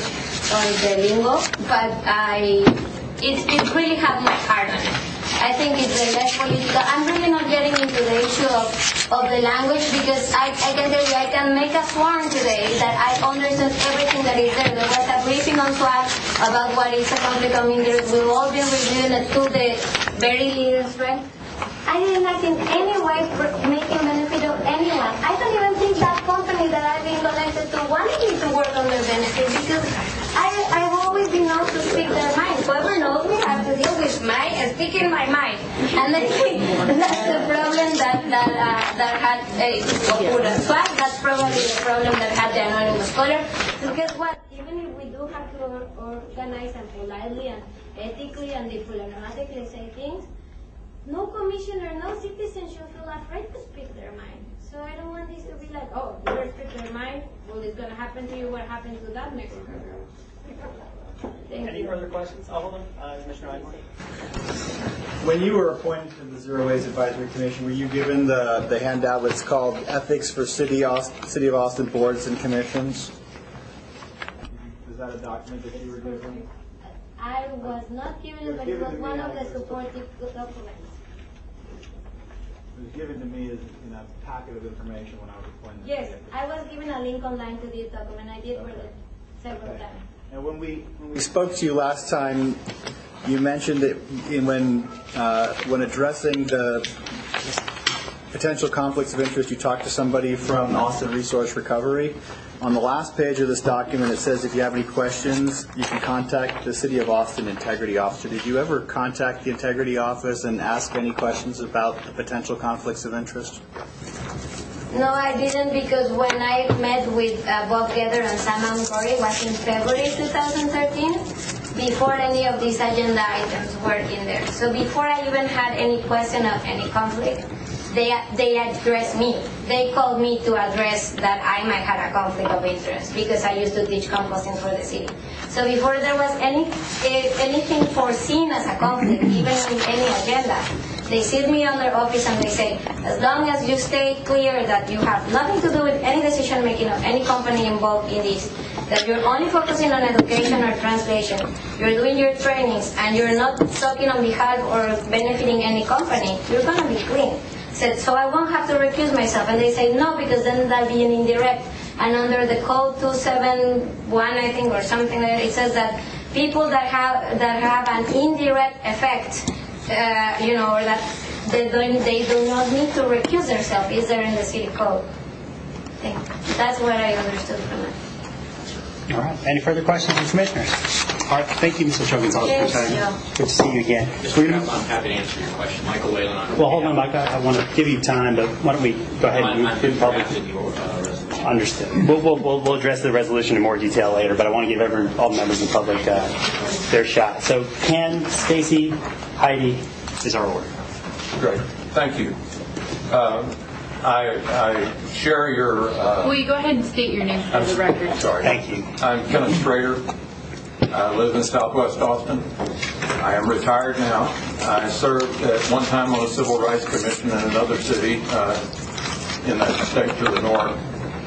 on the lingo, but I, it, it really had my heart on it. I think it's the less political. I'm really not getting into the issue of, of the language because I, I can tell you, I can make a sworn today that I understand everything that is there. There was a briefing on SWAT about what is a conflict of interest. We've all been reviewing it to the very little strength. I didn't like in any way making benefit of anyone. I don't even think that company that I've been connected to wanted me to work on their benefit because I, I've always been known to speak their mind. Whoever knows me has to deal with my uh, speaking my mind. And I think that's the problem that that uh, that had uh, SWAT. That's probably the problem that had the anonymous caller. Because what, even if we do have to organize and politely and ethically and diplomatically say things, no commissioner, no citizen should feel afraid to speak their mind. So I don't want this to be like, oh, you speak their mind, well, it's going to happen to you what happened to that next program. Any you. further questions? All of them? Uh, Commissioner Einhorn? When you were appointed to the Zero Waste Advisory Commission, were you given the, the handout that's called Ethics for City, Aust- City of Austin Boards and Commissions? Is that a document that you were given? I was not given it, but it was one of the supportive documents. It was given to me as in a packet of information when I was appointed. Yes, I was given a link online to this document. I did Okay. read it several Okay. times. And when we when we spoke to you last time, you mentioned that in when uh, when addressing the potential conflicts of interest, you talked to somebody from Austin Resource Recovery. On the last page of this document, it says if you have any questions, you can contact the City of Austin Integrity Officer. Did you ever contact the Integrity Office and ask any questions about the potential conflicts of interest? No, I didn't because when I met with uh, Bob Gether and Sam Amcori was in February twenty thirteen, before any of these agenda items were in there. So before I even had any question of any conflict, they they addressed me. They called me to address that I might have a conflict of interest because I used to teach composting for the city. So before there was any uh, anything foreseen as a conflict, even in any agenda, they sit me on their office and they say, as long as you stay clear that you have nothing to do with any decision making of any company involved in this, that you're only focusing on education or translation, you're doing your trainings, and you're not talking on behalf or benefiting any company, you're going to be clean. Said, so I won't have to recuse myself. And they say, no, because then that'll be an indirect. And under the code two seven one, I think, or something like that, it says that people that have that have an indirect effect, uh, you know, or that they don't, they do not need to recuse themselves, is there in the city code. I think that's what I understood from it. All right. Any further questions from commissioners? All right. Thank you, Mister Chogunzales, Yes, for your time. yeah. Good to see you again. Mister Trump, I'm happy to answer your question. Michael Whalen. on- Well, hold on, Mike. I, I want to give you time, but why don't we go ahead and I'm- move to I'm public? drafting your, uh, resolution. Understood. We'll, we'll, we'll, we'll address the resolution in more detail later, but I want to give every, all the members of the public uh, their shot. So Ken, Stacy, Heidi is our order. Great. Thank you. Um, I, I share your... Uh, Will you go ahead and state your name for the record? Sorry. Thank you. I'm Kenneth Strader. I live in Southwest Austin. I am retired now. I served at one time on the Civil Rights Commission in another city uh, in that state to the north.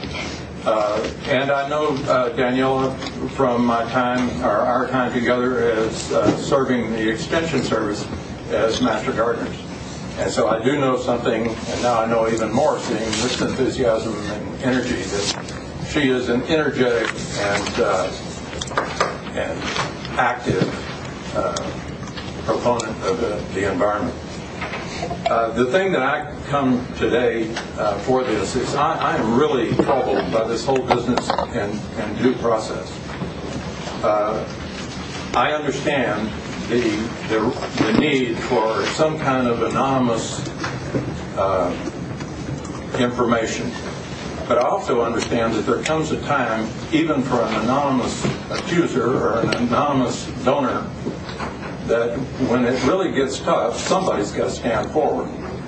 Uh, and I know uh, Daniela from my time, or our time together as uh, serving the Extension Service as Master Gardeners. And so I do know something, and now I know even more, seeing this enthusiasm and energy, that she is an energetic and uh, and active uh, proponent of the, the environment. Uh, the thing that I come today uh, for this is I, I am really troubled by this whole business and, and due process. Uh, I understand the, the the need for some kind of anonymous uh, information, but I also understand that there comes a time, even for an anonymous accuser or an anonymous donor, that when it really gets tough, somebody's got to stand forward.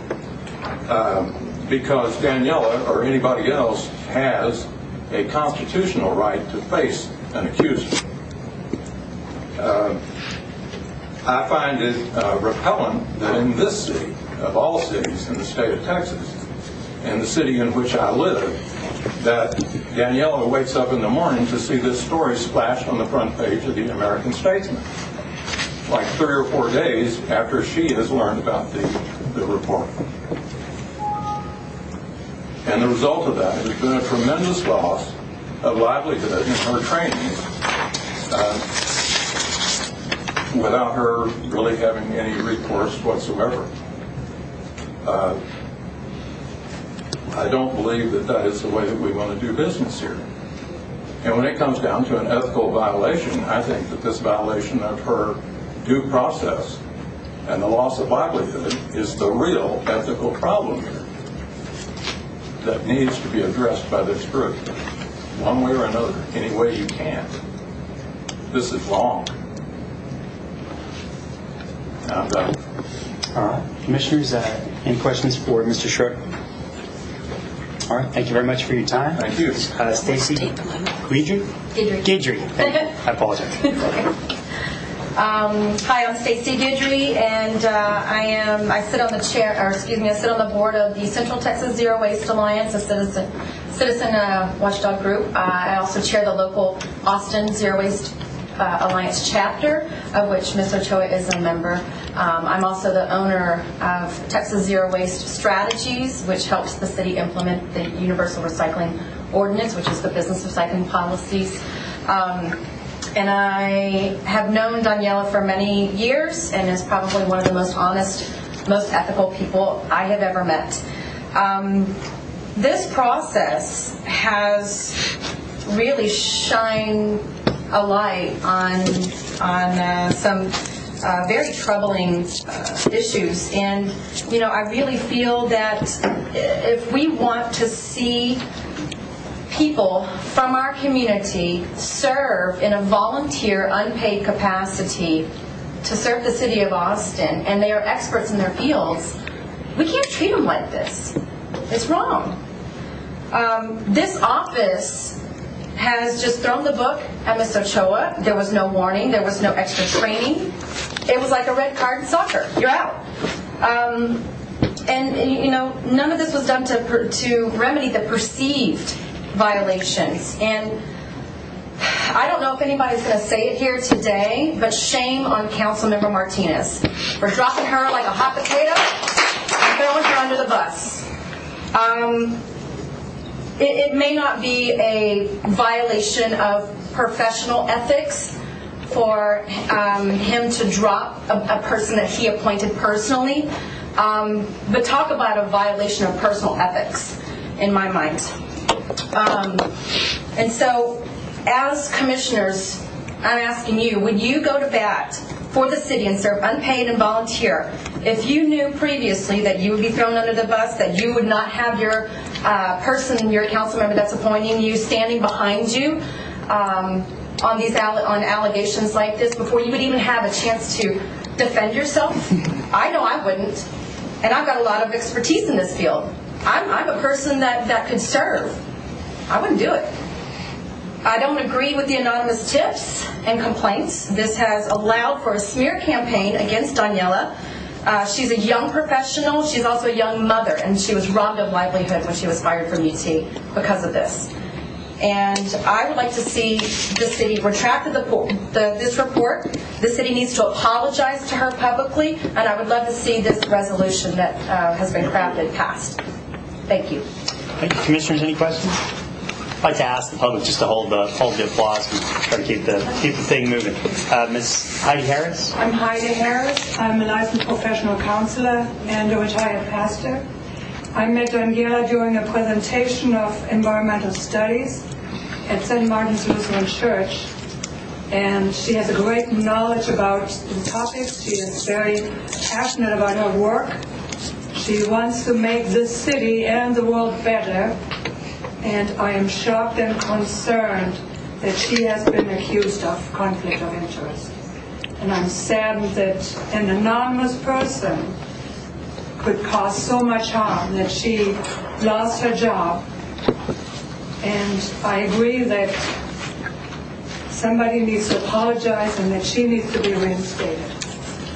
Um, because Daniela or anybody else has a constitutional right to face an accuser. Uh, I find it uh, repellent that in this city, of all cities in the state of Texas, and the city in which I live, that Daniela wakes up in the morning to see this story splashed on the front page of the American Statesman, like three or four days after she has learned about the, the report. And the result of that has been a tremendous loss of livelihood in her training, uh, without her really having any recourse whatsoever. Uh, I don't believe that that is the way that we want to do business here. And when it comes down to an ethical violation, I think that this violation of her due process and the loss of livelihood is the real ethical problem here that needs to be addressed by this group, one way or another, any way you can. This is wrong. I'm done. All right. Commissioners, uh, any questions for Mister Schroeder? All right. Thank you very much for your time. Thank you. Uh, Stacy Guidry? Guidry. Guidry. Thank you. I apologize. Um, hi, I'm Stacy Guidry, and uh, I am I sit on the chair, or excuse me, I sit on the board of the Central Texas Zero Waste Alliance, a citizen citizen uh, watchdog group. Uh, I also chair the local Austin Zero Waste uh, Alliance chapter, of which Miz Ochoa is a member. Um, I'm also the owner of Texas Zero Waste Strategies, which helps the city implement the Universal Recycling Ordinance, which is the business recycling policies. Um, And I have known Daniela for many years and is probably one of the most honest, most ethical people I have ever met. Um, this process has really shined a light on, on uh, some uh, very troubling uh, issues. And, you know, I really feel that if we want to see people from our community serve in a volunteer, unpaid capacity to serve the city of Austin, and they are experts in their fields, we can't treat them like this. It's wrong. Um, this office has just thrown the book at Miz Ochoa. There was no warning. There was no extra training. It was like a red card in soccer. You're out. Um, and, you know, none of this was done to, to remedy the perceived violations. And I don't know if anybody's going to say it here today, but shame on Councilmember Martinez for dropping her like a hot potato and throwing her under the bus. Um, it, it may not be a violation of professional ethics for um, him to drop a, a person that he appointed personally, um, but talk about a violation of personal ethics in my mind. Um, and so, as commissioners, I'm asking you, would you go to bat for the city and serve unpaid and volunteer if you knew previously that you would be thrown under the bus, that you would not have your uh, person, your council member that's appointing you, standing behind you um, on these alle- on allegations like this before you would even have a chance to defend yourself? I know I wouldn't, and I've got a lot of expertise in this field. I'm, I'm a person that, that could serve. I wouldn't do it. I don't agree with the anonymous tips and complaints. This has allowed for a smear campaign against Daniela. Uh, she's a young professional. She's also a young mother, and she was robbed of livelihood when she was fired from U T because of this. And I would like to see the city retract the, the, this report. The city needs to apologize to her publicly, and I would love to see this resolution that uh, has been crafted passed. Thank you. Thank you. Commissioners, any questions? I'd like to ask the public just to hold the hold the applause and try to keep the keep the thing moving. Uh, Miz Heidi Harris. I'm Heidi Harris. I'm a licensed professional counselor and a retired pastor. I met Daniela during a presentation of environmental studies at Saint Martin's Lutheran Church, and she has a great knowledge about the topics. She is very passionate about her work. She wants to make this city and the world better, and I am shocked and concerned that she has been accused of conflict of interest. And I'm saddened that an anonymous person could cause so much harm that she lost her job. And I agree that somebody needs to apologize and that she needs to be reinstated.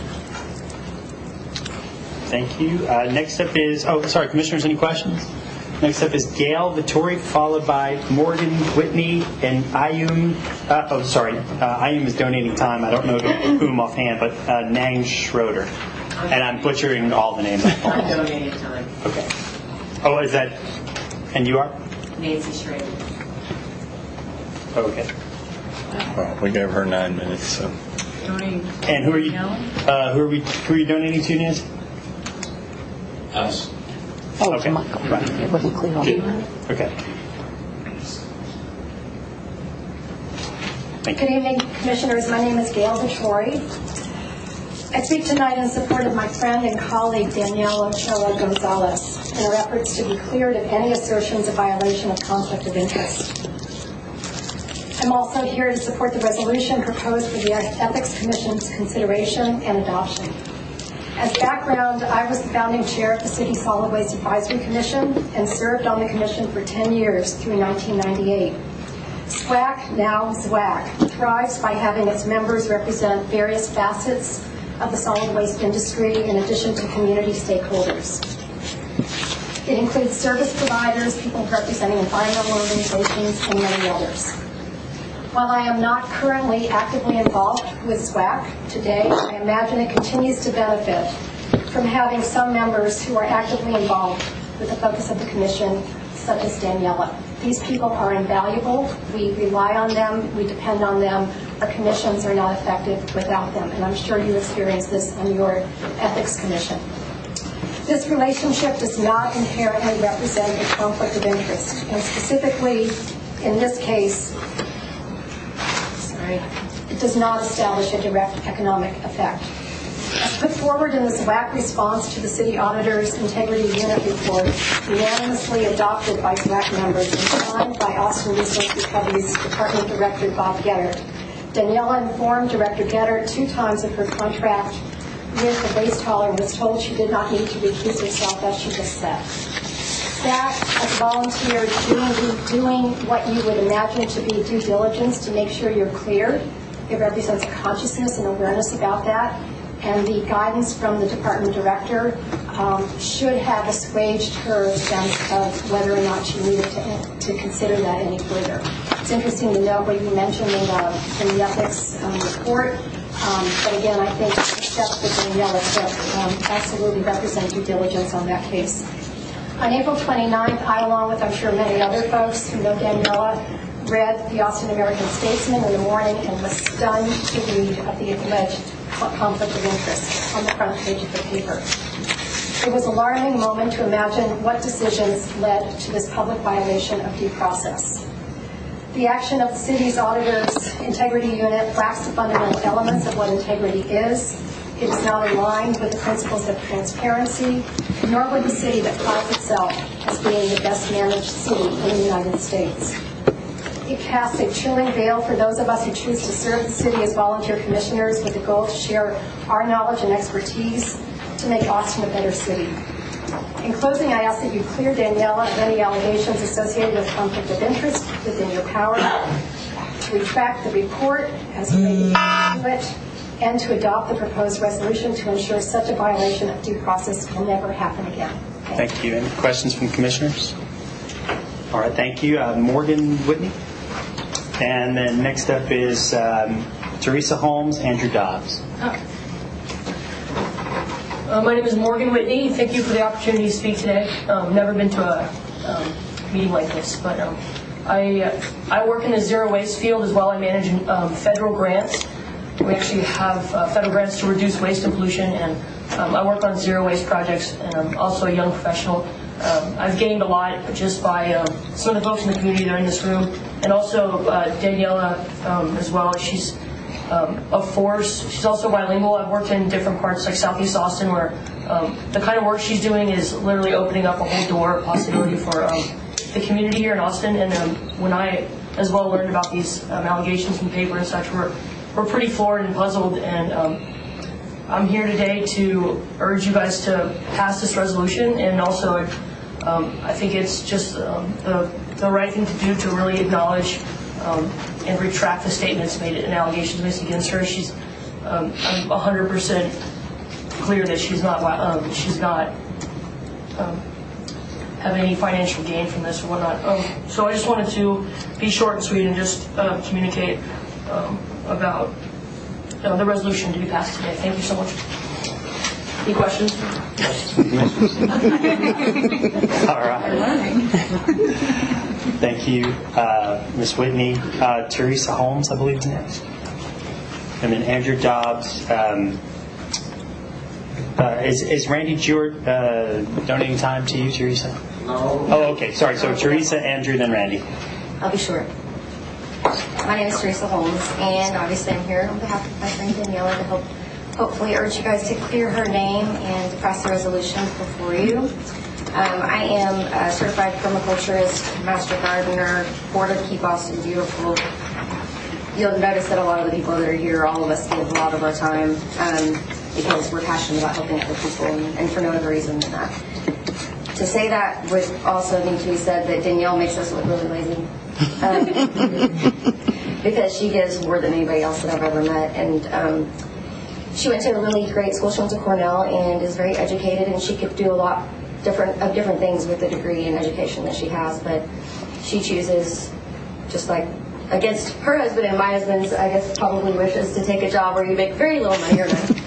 Thank you. Uh, next up is, oh, sorry, Commissioners, any questions? Next up is Gail Vittori, followed by Morgan Whitney and Ayum. Uh, oh, sorry. Uh, Ayum is donating time. I don't know whom offhand, but uh, Nang Schroeder. And I'm butchering all the names. I'm donating time. Okay. Oh, is that? And you are? Nancy Schrader. Okay. Well, we gave her nine minutes. So. And who are you? Uh, who are we? Who are you donating to, Nancy? Us. Oh, okay. Michael. Right. It wasn't clear on that. Okay. Thank Good evening, Commissioners. My name is Gail Vittori. I speak tonight in support of my friend and colleague Danielle Ochoa Gonzalez in her efforts to be cleared of any assertions of violation of conflict of interest. I'm also here to support the resolution proposed for the Ethics Commission's consideration and adoption. As background, I was the founding chair of the City Solid Waste Advisory Commission and served on the commission for ten years through nineteen ninety-eight. SWAC, now ZWAC, thrives by having its members represent various facets of the solid waste industry in addition to community stakeholders. It includes service providers, people representing environmental organizations, and many others. While I am not currently actively involved with SWAC today, I imagine it continues to benefit from having some members who are actively involved with the focus of the Commission, such as Daniela. These people are invaluable. We rely on them. We depend on them. Our commissions are not effective without them, and I'm sure you experience this on your Ethics Commission. This relationship does not inherently represent a conflict of interest, and specifically in this case, sorry, it does not establish a direct economic effect. As put forward in the SWAC response to the City Auditor's Integrity Unit report, unanimously adopted by SWAC members and signed by Austin Resource Recovery's Department Director Bob Gettert, Daniela informed Director Gettert two times of her contract with the waste hauler and was told she did not need to recuse herself, as she just said. SWAC, as a volunteer, is doing, doing what you would imagine to be due diligence to make sure you're cleared. It represents consciousness and awareness about that. And the guidance from the department director um, should have assuaged her sense of whether or not she needed to, to consider that any further. It's interesting to note what you mentioned in the, in the ethics um, report, um, but again, I think the steps that Daniela took um, absolutely represent due diligence on that case. On April twenty-ninth, I, along with I'm sure many other folks who know Daniela, read the Austin American Statesman in the morning and was stunned to read of the alleged conflict of interest on the front page of the paper. It was an alarming moment to imagine what decisions led to this public violation of due process. The action of the city's auditor's integrity unit lacks the fundamental elements of what integrity is. It is not aligned with the principles of transparency, nor would the city that prides itself as being the best managed city in the United States. It casts a chilling veil for those of us who choose to serve the city as volunteer commissioners with the goal to share our knowledge and expertise to make Austin a better city. In closing, I ask that you clear Daniela of any allegations associated with conflict of interest within your power, to retract the report as related to it, and to adopt the proposed resolution to ensure such a violation of due process will never happen again. Thank, thank you. Any questions from commissioners? All right, thank you. Uh, Morgan Whitney. And then next up is um, Teresa Holmes, Andrew Dobbs. Oh. Uh, my name is Morgan Whitney. Thank you for the opportunity to speak today. Um, never been to a um, meeting like this, but um, I uh, I work in the zero waste field as well. I manage um, federal grants. We actually have uh, federal grants to reduce waste and pollution, and um, I work on zero waste projects, and I'm also a young professional. Um, I've gained a lot just by um, some of the folks in the community that are in this room, and also uh, Daniela um, as well. She's um, a force. She's also bilingual. I've worked in different parts like Southeast Austin, where um, the kind of work she's doing is literally opening up a whole door possibility for um, the community here in Austin. And um, when I as well learned about these um, allegations in paper and such, we're, we're pretty floored and puzzled. And um, I'm here today to urge you guys to pass this resolution, and also um, I think it's just um, the, the right thing to do to really acknowledge um, and retract the statements made and allegations made against her. She's um, I'm one hundred percent clear that she's not um, she's not um, have any financial gain from this or whatnot. Um, so I just wanted to be short and sweet and just uh, communicate um, about uh, the resolution to be passed today. Thank you so much. Any questions? All right. Thank you, uh, Miz Whitney. Uh, Teresa Holmes, I believe, is next. And then Andrew Dobbs. Um, uh, is, is Randy Jewett uh, donating time to you, Teresa? No. Oh, okay. Sorry. So Teresa, Andrew, then Randy. I'll be short. My name is Teresa Holmes, and obviously I'm here on behalf of my friend Daniela to help hopefully urge you guys to clear her name and to pass the resolution before you. Um, I am a certified permaculturist, master gardener, board of Keep Austin Beautiful. You'll notice that a lot of the people that are here, all of us give a lot of our time um, because we're passionate about helping other people, and, and for no other reason than that. To say that would also need to be said that Danielle makes us look really lazy. Um, because she gives more than anybody else that I've ever met. And um, she went to a really great school. She went to Cornell and is very educated, and she could do a lot different of different things with the degree in education that she has. But she chooses, just like against her husband and my husband's, I guess, probably wishes, to take a job where you make very little money or none.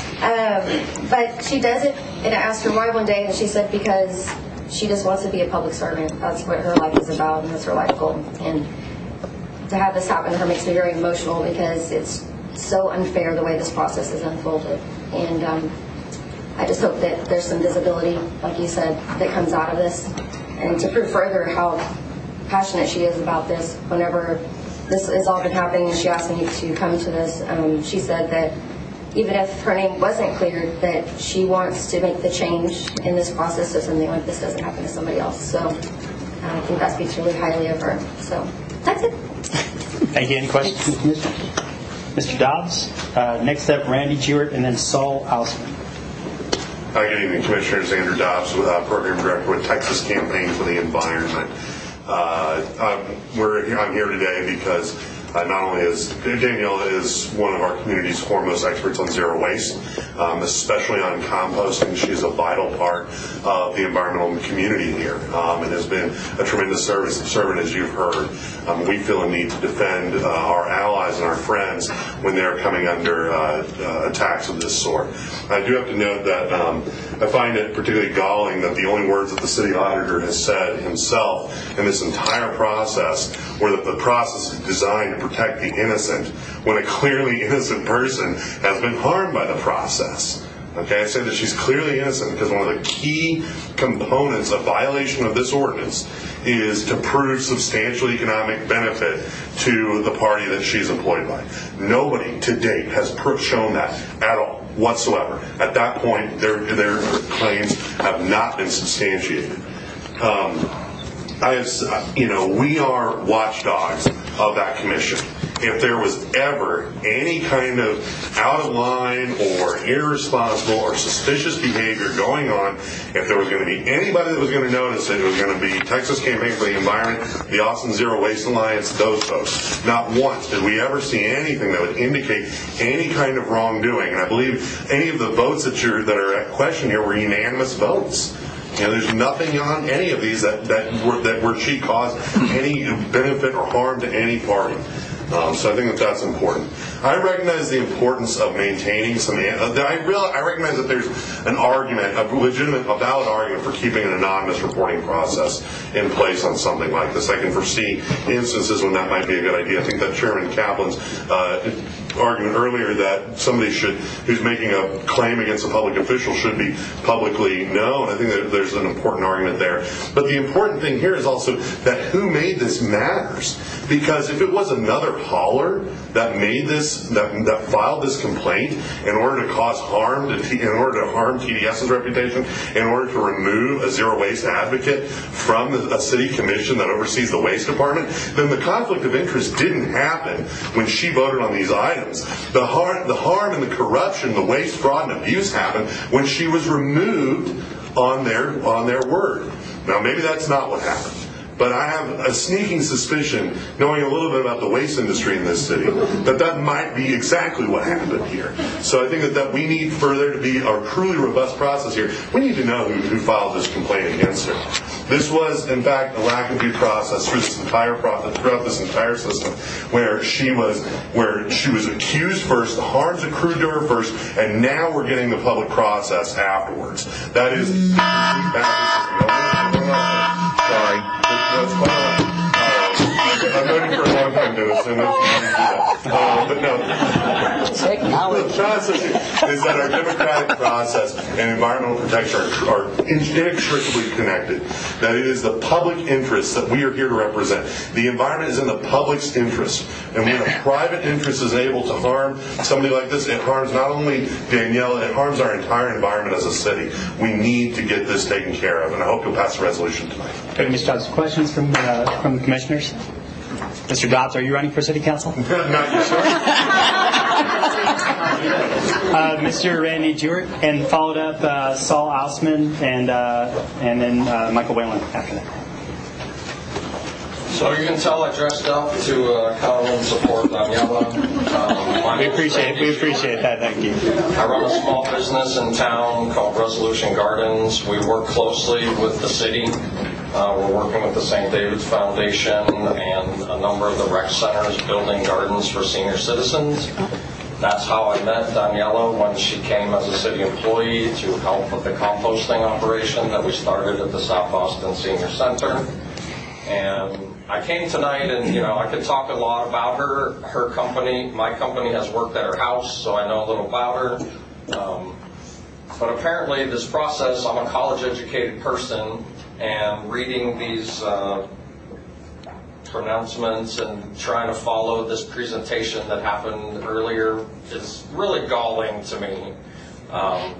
Um, but she does it, and I asked her why one day, and she said because she just wants to be a public servant. That's what her life is about, and that's her life goal. And to have this happen to her makes me very emotional because it's so unfair the way this process is unfolded. And um, I just hope that there's some visibility, like you said, that comes out of this. And to prove further how passionate she is about this, whenever this has all been happening and she asked me to come to this, um, she said that even if her name wasn't cleared, that she wants to make the change in this process so something like this doesn't happen to somebody else. So uh, I think that speaks really highly of her. So that's it. Thank you. Any questions? Mister Dobbs. Uh, next up, Randy Jewett, and then Saul Ausman. Hi, good evening, Commissioners. Andrew Dobbs, uh, Program Director with Texas Campaign for the Environment. Uh, I'm, we're, I'm here today because Uh, not only is Danielle is one of our community's foremost experts on zero waste, um, especially on composting. She's a vital part of the environmental community here, um, and has been a tremendous service servant, as you've heard. Um, we feel a need to defend uh, our allies and our friends when they're coming under uh, uh, attacks of this sort. I do have to note that um, I find it particularly galling that the only words that the city auditor has said himself in this entire process were that the process is designed to protect the innocent when a clearly innocent person has been harmed by the process. Okay, I say that she's clearly innocent because one of the key components of violation of this ordinance is to prove substantial economic benefit to the party that she's employed by. Nobody to date has shown that at all whatsoever. At that point, their their claims have not been substantiated. Um, I have, you know, we are watchdogs of that commission. If there was ever any kind of out of line or irresponsible or suspicious behavior going on, if there was going to be anybody that was going to notice it, it was going to be Texas Campaign for the Environment, the Austin Zero Waste Alliance, those folks. Not once did we ever see anything that would indicate any kind of wrongdoing. And I believe any of the votes that, you're, that are at question here were unanimous votes. You know, there's nothing on any of these that that were, that where she caused any benefit or harm to any party. Um, so I think that that's important. I recognize the importance of maintaining some. I real I recognize that there's an argument, a legitimate, a valid argument for keeping an anonymous reporting process in place on something like this. I can foresee instances when that might be a good idea. I think that Chairman Kaplan's uh, argument earlier that somebody should, who's making a claim against a public official, should be publicly known. I think that there's an important argument there. But the important thing here is also that who made this matters. Because if it was another hauler that made this, that, that filed this complaint in order to cause harm, to T, in order to harm T D S's reputation, in order to remove a zero waste advocate from the, a city commission that oversees the waste department, then the conflict of interest didn't happen when she voted on these items. The harm, the harm and the corruption, the waste, fraud, and abuse happened when she was removed on their on their word. Now maybe that's not what happened. But I have a sneaking suspicion, knowing a little bit about the waste industry in this city, that that might be exactly what happened here. So I think that, that we need for there to be a truly robust process here. We need to know who, who filed this complaint against her. This was, in fact, a lack of due process through this entire process, throughout this entire system, where she was, where she was accused first, the harms accrued to her first, and now we're getting the public process afterwards. That is, sorry, that's fine. I've known you for a long time, Dennis, and it's uh, but no. The process is that our democratic process and environmental protection are, are inextricably connected. That it is the public interest that we are here to represent. The environment is in the public's interest. And when a private interest is able to harm somebody like this, it harms not only Daniela, it harms our entire environment as a city. We need to get this taken care of, and I hope you'll pass a resolution tonight. Okay, Mister Dobbs, questions from, uh, from the commissioners? Mister Dobbs, are you running for city council? Not yet, sir. uh, Mister Randy Jewett, and followed up uh, Saul Ausman, and uh, and then uh, Michael Whalen after that. So you can tell I dressed up to uh, come and support Daniela. Um, we appreciate we appreciate that. Thank you. I run a small business in town called Resolution Gardens. We work closely with the city. Uh, we're working with the Saint David's Foundation and a number of the rec centers building gardens for senior citizens. That's how I met Daniela when she came as a city employee to help with the composting operation that we started at the South Austin Senior Center. And I came tonight, and you know, I could talk a lot about her. Her company, my company, has worked at her house, so I know a little about her. Um, but apparently, this process, I'm a college-educated person, and reading these uh, pronouncements and trying to follow this presentation that happened earlier is really galling to me. Um,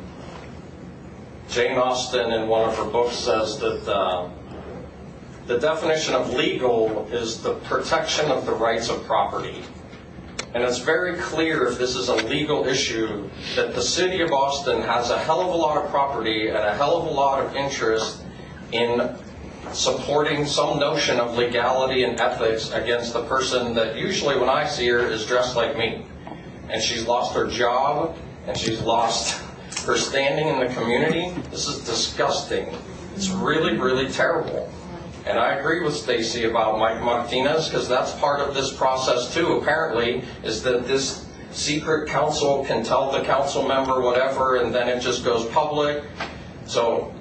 Jane Austen, in one of her books, says that uh, the definition of legal is the protection of the rights of property. And it's very clear, if this is a legal issue, that the city of Austin has a hell of a lot of property and a hell of a lot of interest in supporting some notion of legality and ethics against the person that usually when I see her is dressed like me. And she's lost her job, and she's lost her standing in the community. This is disgusting. It's really, really terrible. And I agree with Stacy about Mike Martinez, because that's part of this process too, apparently, is that this secret council can tell the council member whatever, and then it just goes public. So,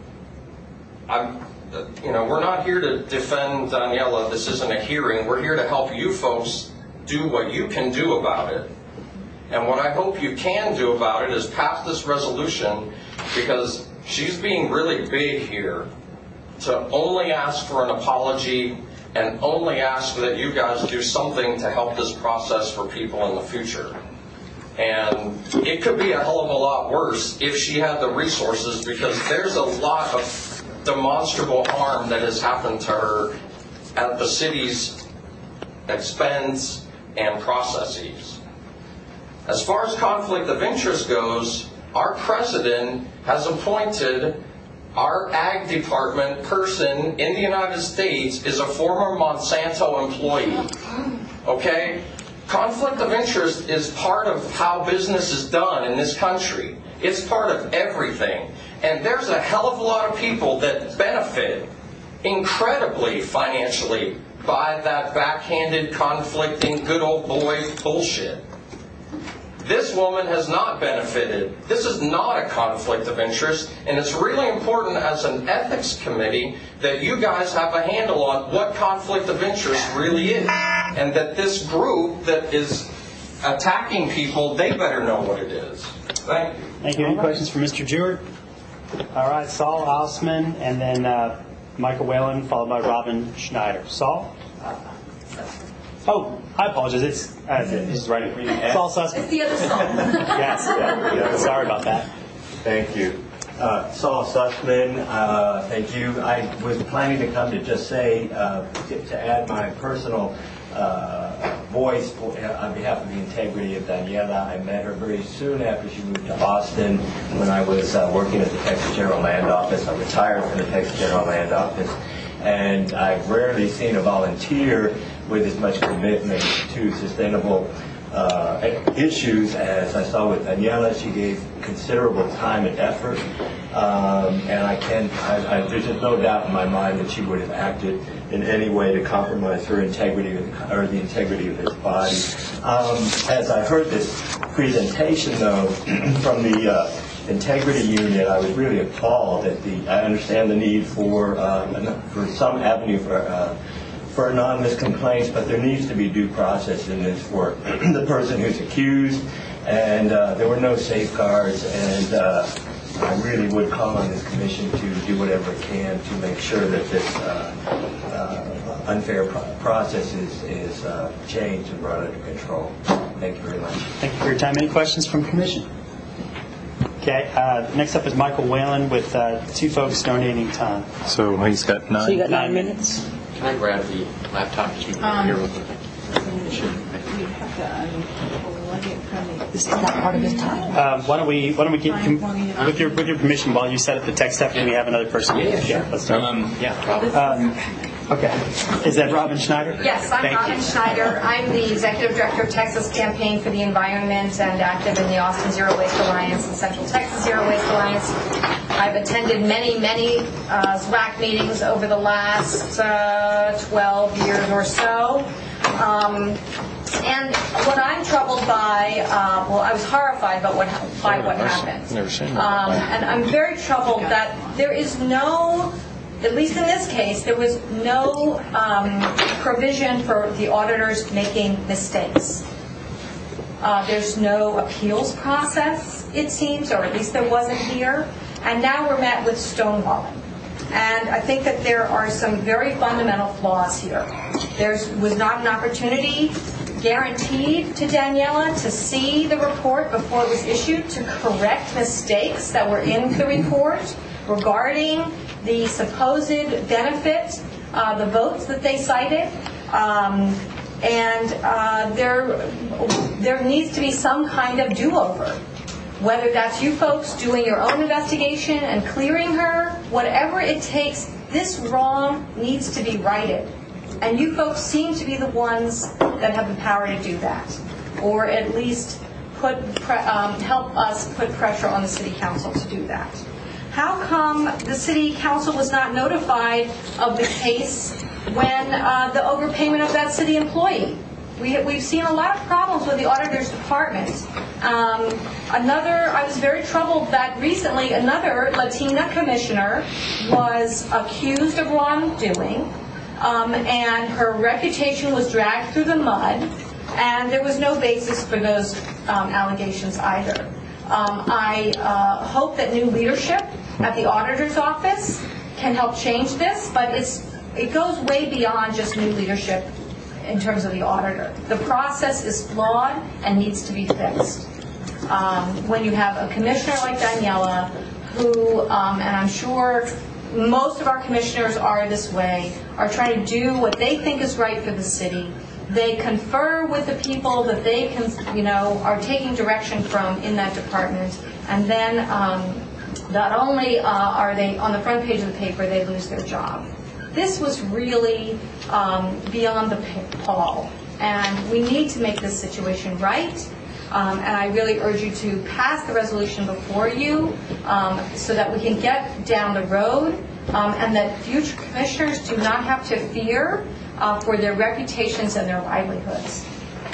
I'm, you know, we're not here to defend Daniela. This isn't a hearing. We're here to help you folks do what you can do about it. And what I hope you can do about it is pass this resolution, because she's being really big here to only ask for an apology and only ask that you guys do something to help this process for people in the future. And it could be a hell of a lot worse if she had the resources, because there's a lot of demonstrable harm that has happened to her at the city's expense and processes. As far as conflict of interest goes, our president has appointed our ag department person in the United States is a former Monsanto employee. Okay? Conflict of interest is part of how business is done in this country. It's part of everything. And there's a hell of a lot of people that benefit incredibly financially by that backhanded, conflicting, good old boy bullshit. This woman has not benefited. This is not a conflict of interest, and it's really important as an ethics committee that you guys have a handle on what conflict of interest really is, and that this group that is attacking people, they better know what it is. Thank you. Thank you. Any questions for Mister Jewett? All right, Saul Ausman, and then uh, Michael Whalen, followed by Robin Schneider. Saul? Oh, I apologize. It's, uh, it's right in reading. Saul Sussman. It's the other Saul. Yes. Yeah, yeah. Sorry about that. Thank you. Uh, Saul Sussman, uh, thank you. I was planning to come to just say, uh, to, to add my personal uh, voice for, uh, on behalf of the integrity of Daniela. I met her very soon after she moved to Austin when I was uh, working at the Texas General Land Office. I retired from the Texas General Land Office. and I've rarely seen a volunteer with as much commitment to sustainable uh, issues as I saw with Daniela. She gave considerable time and effort, um, and I can I, I, there's no doubt in my mind that she would have acted in any way to compromise her integrity or the integrity of this body. Um, as I heard this presentation, though, from the uh, Integrity Unit, I was really appalled at the. I understand the need for uh, for some avenue for. Uh, for anonymous complaints, but there needs to be due process in this for the person who's accused, and uh, there were no safeguards, and uh, I really would call on this commission to do whatever it can to make sure that this uh, uh, unfair pro- process is, is uh, changed and brought under control. Thank you very much. Thank you for your time. Any questions from commission? Okay, uh, next up is Michael Whalen with uh, two folks donating time. So he's got nine. So you got nine minutes? Can I grab the laptop just move Um, here real quick? This is not part of his time. Um, why don't we why don't we get com- with your with your permission while you set up the tech stuff, can we have another person? Yeah, sure. Let's do it. Um, yeah, Robin. Um, okay. Is that Robin Schneider? Yes, I'm Thank Robin you. Schneider. I'm the Executive Director of Texas Campaign for the Environment and active in the Austin Zero Waste Alliance and Central Texas Zero Waste Alliance. I've attended many, many uh, SWAC meetings over the last uh, twelve years or so. Um, and what I'm troubled by, uh, well, I was horrified by what, by what happened. Never seen that. Um, and I'm very troubled that there is no, at least in this case, there was no um, provision for the auditors making mistakes. Uh, there's no appeals process, it seems, or at least there wasn't here. And now we're met with stonewalling. And I think that there are some very fundamental flaws here. There was not an opportunity guaranteed to Daniela to see the report before it was issued to correct mistakes that were in the report regarding the supposed benefit, uh, the votes that they cited. Um, and uh, there, there needs to be some kind of do-over. Whether that's you folks doing your own investigation and clearing her, whatever it takes, this wrong needs to be righted. And you folks seem to be the ones that have the power to do that, or at least put pre- um, help us put pressure on the City Council to do that. How come the City Council was not notified of the case when uh, the overpayment of that city employee? We, we've seen a lot of problems with the auditor's department. Um, another, I was very troubled that recently another Latina commissioner was accused of wrongdoing, um, and her reputation was dragged through the mud, and there was no basis for those um, allegations either. Um, I uh, hope that new leadership at the auditor's office can help change this, but it's, it goes way beyond just new leadership in terms of the auditor. The process is flawed and needs to be fixed. Um, when you have a commissioner like Daniela, who, um, and I'm sure most of our commissioners are this way, are trying to do what they think is right for the city. They confer with the people that they can, you know, are taking direction from in that department, and then um, not only uh, are they on the front page of the paper, they lose their job. This was really um, beyond the pall, and we need to make this situation right. Um, and I really urge you to pass the resolution before you, um, so that we can get down the road, um, and that future commissioners do not have to fear uh, for their reputations and their livelihoods.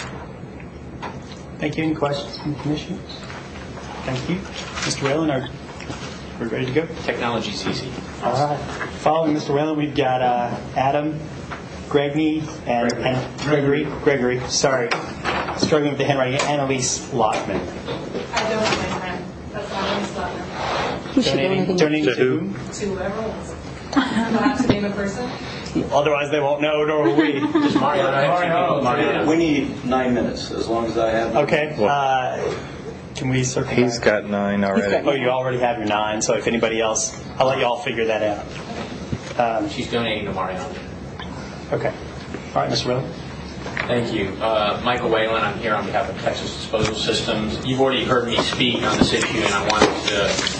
Thank you. Any questions from the commissioners? Thank you. Mister Whalen, are we ready to go? Technology's easy. All right. Following Mister Whalen, we've got uh, Adam, Gregney, and, and Gregory. Gregory, sorry. Struggling with the handwriting. Annalise Lockman. I don't have my friend. That's Annalise Lockman. Who's she Donating, donating donating to whom? To whoever wants. Do I have to name a person? Otherwise, they won't know, nor will we. Just Mario. Mario. We need nine minutes, as long as I have. Okay. Uh, can we circle He's back? got nine already. Oh, you already have your nine, so if anybody else, I'll let you all figure that out. Um, She's donating to Mario. okay. All right, Mister Whalen. Thank you. Uh, Michael Whalen, I'm here on behalf of Texas Disposal Systems. You've already heard me speak on this issue, and I wanted to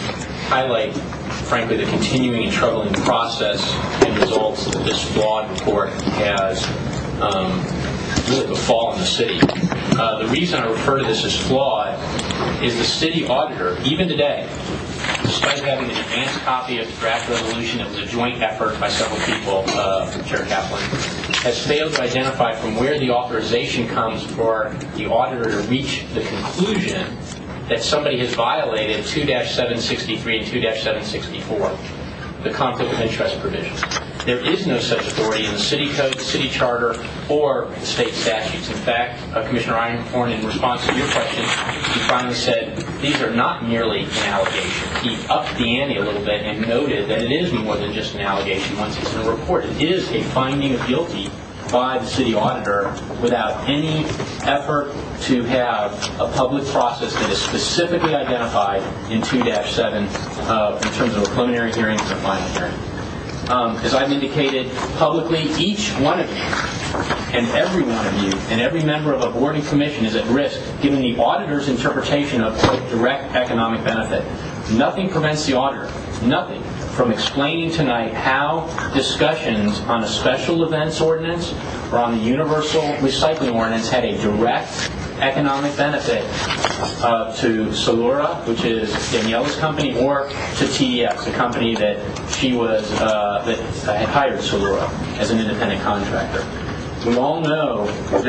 highlight, frankly, the continuing and troubling process and results that this flawed report has um, really befallen the city. Uh, the reason I refer to this as flawed is the city auditor, even today, despite having an advanced copy of the draft resolution that was a joint effort by several people, uh, Chair Kaplan, has failed to identify from where the authorization comes for the auditor to reach the conclusion that somebody has violated two dash seven sixty-three and two dash seven sixty-four, the conflict of interest provisions. There is no such authority in the city code, the city charter, or the state statutes. In fact, uh, Commissioner Einhorn, in response to your question, he finally said these are not merely an allegation. He upped the ante a little bit and noted that it is more than just an allegation once it's in a report. It is a finding of guilty by the city auditor without any effort to have a public process that is specifically identified in two dash seven uh, in terms of a preliminary hearing and a final hearing. Um, as I've indicated publicly, each one of you and every one of you and every member of a board and commission is at risk given the auditor's interpretation of quote, direct economic benefit. Nothing prevents the auditor, nothing, from explaining tonight how discussions on a special events ordinance or on the universal recycling ordinance had a direct economic benefit uh, to Solura, which is Daniela's company, or to T D X, the company that she was uh, that had hired Solura as an independent contractor. We all know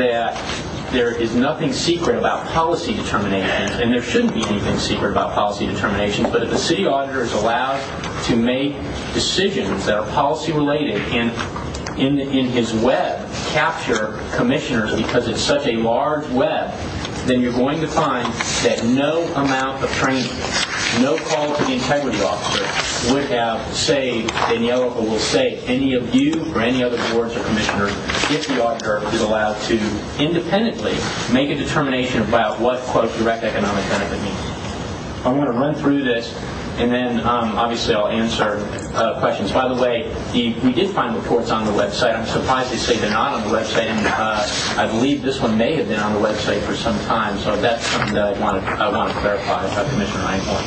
that there is nothing secret about policy determinations, and there shouldn't be anything secret about policy determinations, but if the city auditor is allowed to make decisions that are policy related and in, in his web capture commissioners because it's such a large web, then you're going to find that no amount of training, no call to the integrity officer would have saved Daniela or will save any of you or any other boards or commissioners if the auditor is allowed to independently make a determination about what, quote, direct economic benefit means. I want to run through this and then um, obviously I'll answer uh, questions. By the way, the, we did find reports on the website. I'm surprised they say they're not on the website, and uh, I believe this one may have been on the website for some time, so that's something that I want to, I want to clarify about Commissioner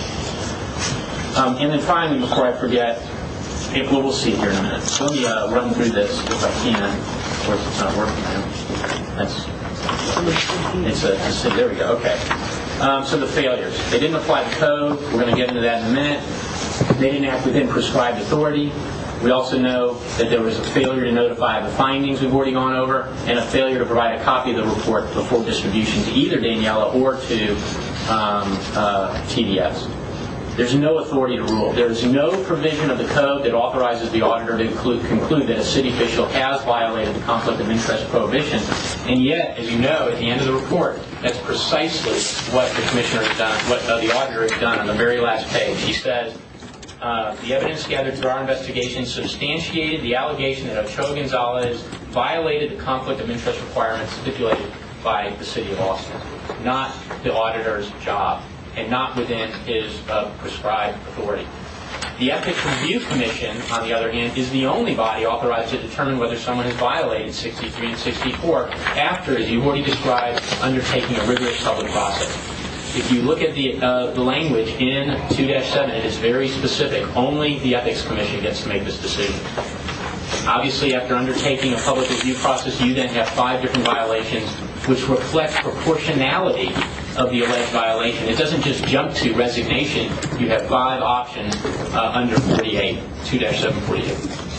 Einhorn. Um, and then finally, before I forget, it, well, we'll see here in a minute. So let me uh, run through this if I can. Of course, it's not working now. That's, it's a, it's a, there we go, okay. Um, so the failures. They didn't apply the code. We're going to get into that in a minute. They didn't act within prescribed authority. We also know that there was a failure to notify the findings we've already gone over, and a failure to provide a copy of the report before distribution to either Daniela or to um, uh, T D S. There's no authority to rule. There is no provision of the code that authorizes the auditor to include, conclude that a city official has violated the conflict of interest prohibition. And yet, as you know, at the end of the report, that's precisely what the commissioner has done, what uh, the auditor has done on the very last page. He says, uh, the evidence gathered through our investigation substantiated the allegation that Ochoa Gonzalez violated the conflict of interest requirements stipulated by the city of Austin. Not the auditor's job, and not within his uh, prescribed authority. The Ethics Review Commission, on the other hand, is the only body authorized to determine whether someone has violated sixty-three and sixty-four after, as you've already described, undertaking a rigorous public process. If you look at the, uh, the language in two dash seven, it is very specific. Only the Ethics Commission gets to make this decision. Obviously, after undertaking a public review process, you then have five different violations which reflect proportionality of the alleged violation. It doesn't just jump to resignation. You have five options uh, under forty-eight, two dash seven forty-eight.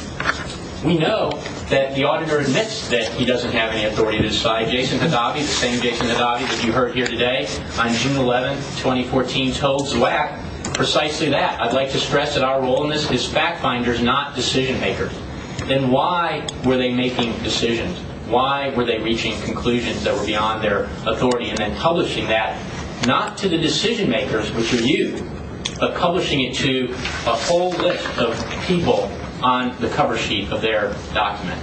We know that the auditor admits that he doesn't have any authority to decide. Jason Hadavi, the same Jason Hadavi that you heard here today, on June eleventh, twenty fourteen, told ZWAC precisely that. I'd like to stress that our role in this is fact finders, not decision makers. Then why were they making decisions? Why were they reaching conclusions that were beyond their authority and then publishing that, not to the decision makers, which are you, but publishing it to a whole list of people on the cover sheet of their document?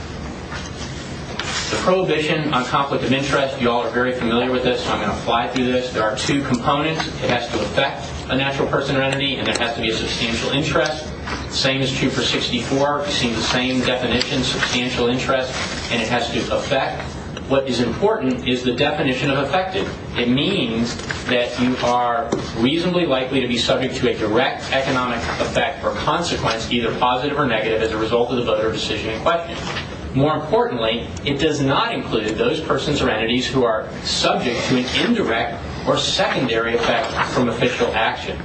The prohibition on conflict of interest, you all are very familiar with this, so I'm going to fly through this. There are two components. It has to affect a natural person or entity, and there has to be a substantial interest. Same is true for sixty-four. You've seen the same definition, substantial interest, and it has to affect. What is important is the definition of affected. It means that you are reasonably likely to be subject to a direct economic effect or consequence, either positive or negative, as a result of the voter decision in question. More importantly, it does not include those persons or entities who are subject to an indirect or secondary effect from official action.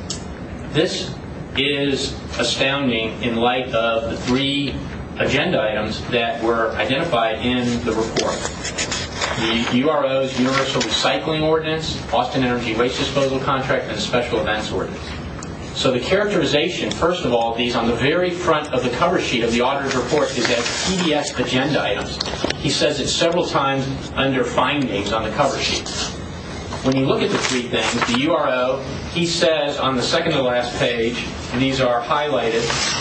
This is astounding in light of the three agenda items that were identified in the report. The U R O's Universal Recycling Ordinance, Austin Energy Waste Disposal Contract, and the Special Events Ordinance. So the characterization, first of all, of these on the very front of the cover sheet of the auditor's report is as T D S agenda items. He says it several times under findings on the cover sheet. When you look at the three things, the U R O, he says on the second to last page, and these are highlighted,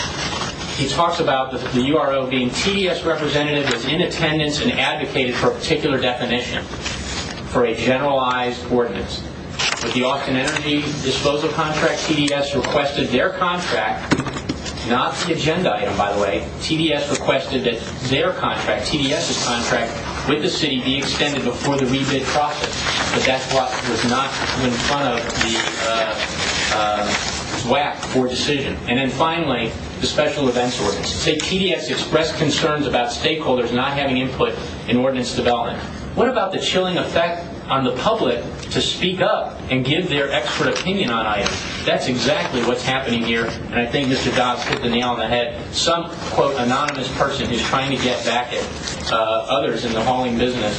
he talks about the, the U R O being T D S representative was in attendance and advocated for a particular definition for a generalized ordinance. With the Austin Energy Disposal Contract, T D S requested their contract, not the agenda item, by the way. T D S requested that their contract, TDS's contract, with the city be extended before the rebid process. But that's what was not in front of the uh, uh, S W A C for decision. And then finally, the Special Events Ordinance. Say T D S expressed concerns about stakeholders not having input in ordinance development. What about the chilling effect on the public to speak up and give their expert opinion on items? That's exactly what's happening here, and I think Mister Dobbs hit the nail on the head. Some, quote, anonymous person who's trying to get back at uh, others in the hauling business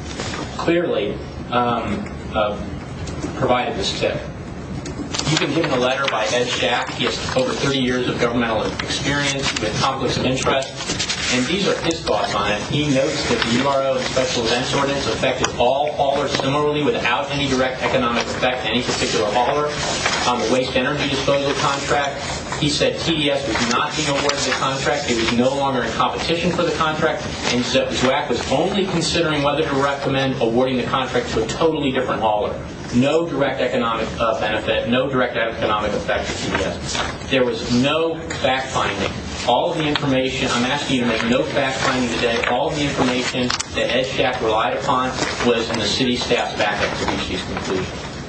clearly um, uh, provided this tip. You can give him a letter by Ed Shack. He has over thirty years of governmental experience with conflicts of interest. And these are his thoughts on it. He notes that the U R O and Special Events Ordinance affected all haulers similarly without any direct economic effect to any particular hauler. On the Waste Energy Disposal Contract, he said T D S was not being awarded the contract. It was no longer in competition for the contract. And so S W A C was only considering whether to recommend awarding the contract to a totally different hauler. No direct economic uh, benefit, no direct economic effect to T D S. There was no fact-finding. All of the information, I'm asking you to make no fact-finding today, all of the information that Ed Shack relied upon was in the city staff's backup to reach these conclusions.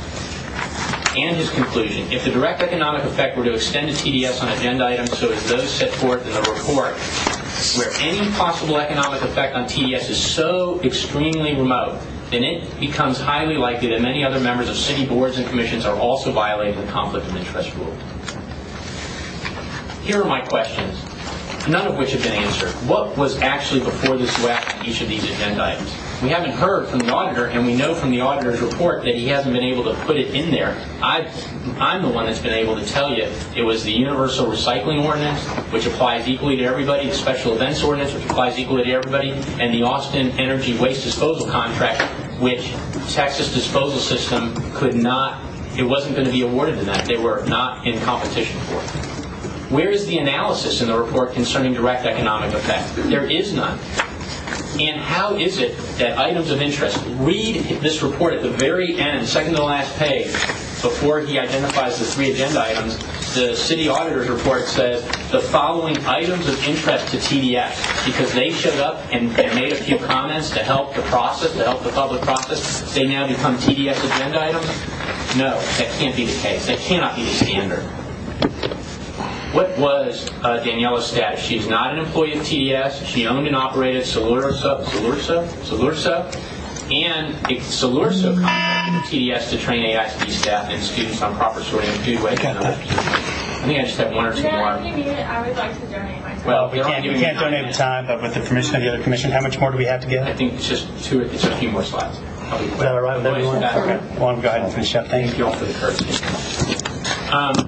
And his conclusion, if the direct economic effect were to extend to T D S on agenda items so as those set forth in the report, where any possible economic effect on T D S is so extremely remote, then it becomes highly likely that many other members of city boards and commissions are also violating the conflict of interest rule. Here are my questions, none of which have been answered. What was actually before the S W A C on each of these agenda items? We haven't heard from the auditor, and we know from the auditor's report that he hasn't been able to put it in there. I, I'm the one that's been able to tell you it was the Universal Recycling Ordinance, which applies equally to everybody, the Special Events Ordinance, which applies equally to everybody, and the Austin Energy Waste Disposal Contract, which Texas Disposal System could not, it wasn't going to be awarded to them. They were not in competition for it. Where is the analysis in the report concerning direct economic effect? There is none. And how is it that items of interest, read this report at the very end, second to the last page, before he identifies the three agenda items, the city auditor's report says the following items of interest to T D S, because they showed up and, and made a few comments to help the process, to help the public process, they now become T D S agenda items? No, that can't be the case. That cannot be the standard. What was uh, Daniela's status? She's not an employee of T D S. She owned and operated Solurso, Solurso, Solurso, and a Solurso contracted with T D S to train A I S B staff and students on proper sorting of food waste. I think I just have one or two more. Yeah, if you need it, I would like to donate my time. Well, we can't, we can't donate the time, but with the permission of the other commission, how much more do we have to get? I think it's just two. It's a few more slides. Is that all right with everyone? Okay. Well, go ahead and finish up. Thank you all for the courtesy. Um,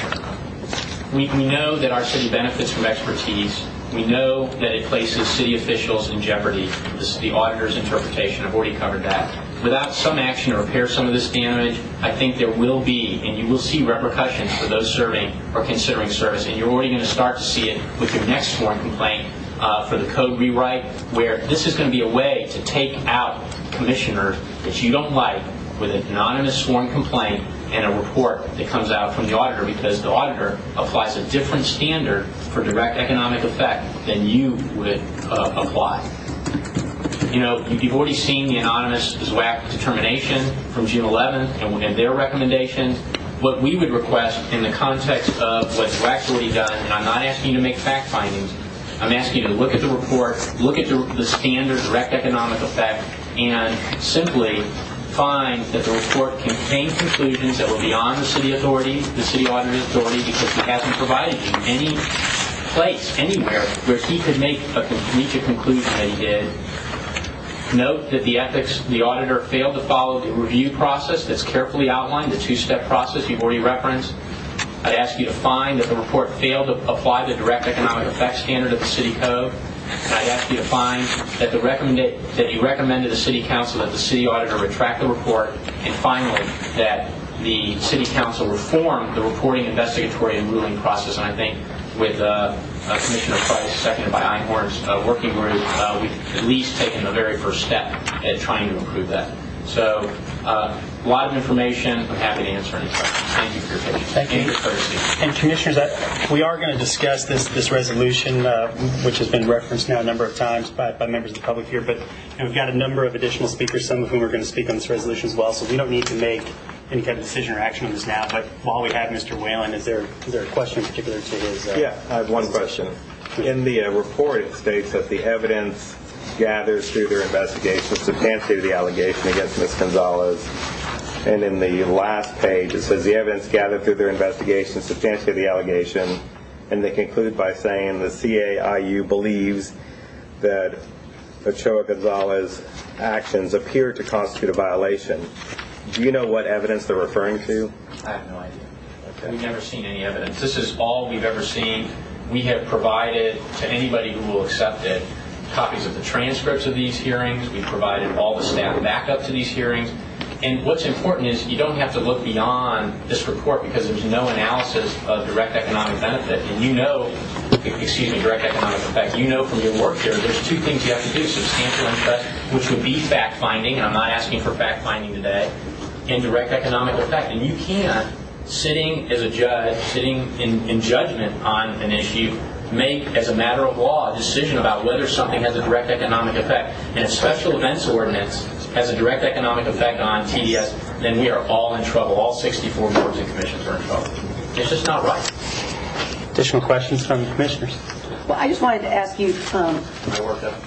We, we know that our city benefits from expertise. We know that it places city officials in jeopardy. This is the auditor's interpretation. I've already covered that. Without some action to repair some of this damage, I think there will be, and you will see repercussions for those serving or considering service. And you're already going to start to see it with your next sworn complaint uh, for the code rewrite, where this is going to be a way to take out commissioners that you don't like with an anonymous sworn complaint and a report that comes out from the auditor, because the auditor applies a different standard for direct economic effect than you would uh, apply. you know, you've already seen the anonymous Z W A C determination from June eleventh and, and their recommendations. What we would request in the context of what Z W A C's already done, and I'm not asking you to make fact findings, I'm asking you to look at the report, look at the, the standard direct economic effect, and simply find that the report contained conclusions that were beyond the city authority, the city auditor's authority, because he hasn't provided you any place, anywhere, where he could make a, reach a conclusion that he did. Note that the ethics, the auditor failed to follow the review process that's carefully outlined, the two-step process you've already referenced. I'd ask you to find that the report failed to apply the direct economic effect standard of the city code. And I'd ask you to find that, the recommenda- that you recommend to the city council that the city auditor retract the report. And finally, that the city council reform the reporting, investigatory, and ruling process. And I think with uh, uh, Commissioner Price, seconded by Einhorn's uh, working group, uh, we've at least taken the very first step at trying to improve that. So, uh, a lot of information. I'm happy to answer any questions. Thank you for your patience. Thank you. And your courtesy. And Commissioners, I, we are going to discuss this this resolution, uh, which has been referenced now a number of times by, by members of the public here. But you know, we've got a number of additional speakers, some of whom are going to speak on this resolution as well. So we don't need to make any kind of decision or action on this now. But while we have Mister Whalen, is there is there a question in particular to his? Uh, yeah, I have one question. In the uh, report, it states that the evidence gathered through their investigation substantiated the allegation against Miz Gonzalez. And in the last page, it says the evidence gathered through their investigation substantiated the allegation. And they conclude by saying the C A I U believes that Ochoa Gonzalez's actions appear to constitute a violation. Do you know what evidence they're referring to? I have no idea. Okay. We've never seen any evidence. This is all we've ever seen. We have provided to anybody who will accept it copies of the transcripts of these hearings. We've provided all the staff backup to these hearings. And what's important is you don't have to look beyond this report because there's no analysis of direct economic benefit. And you know, excuse me, direct economic effect. You know from your work here, there's two things you have to do. Substantial interest, which would be fact-finding, and I'm not asking for fact-finding today, and direct economic effect. And you can't, sitting as a judge, sitting in, in judgment on an issue, make, as a matter of law, a decision about whether something has a direct economic effect. And if special events ordinance has a direct economic effect on T D S, then we are all in trouble. All sixty-four boards and commissions are in trouble. It's just not right. Additional questions from the commissioners? Well, I just wanted to ask you. Um, I worked up.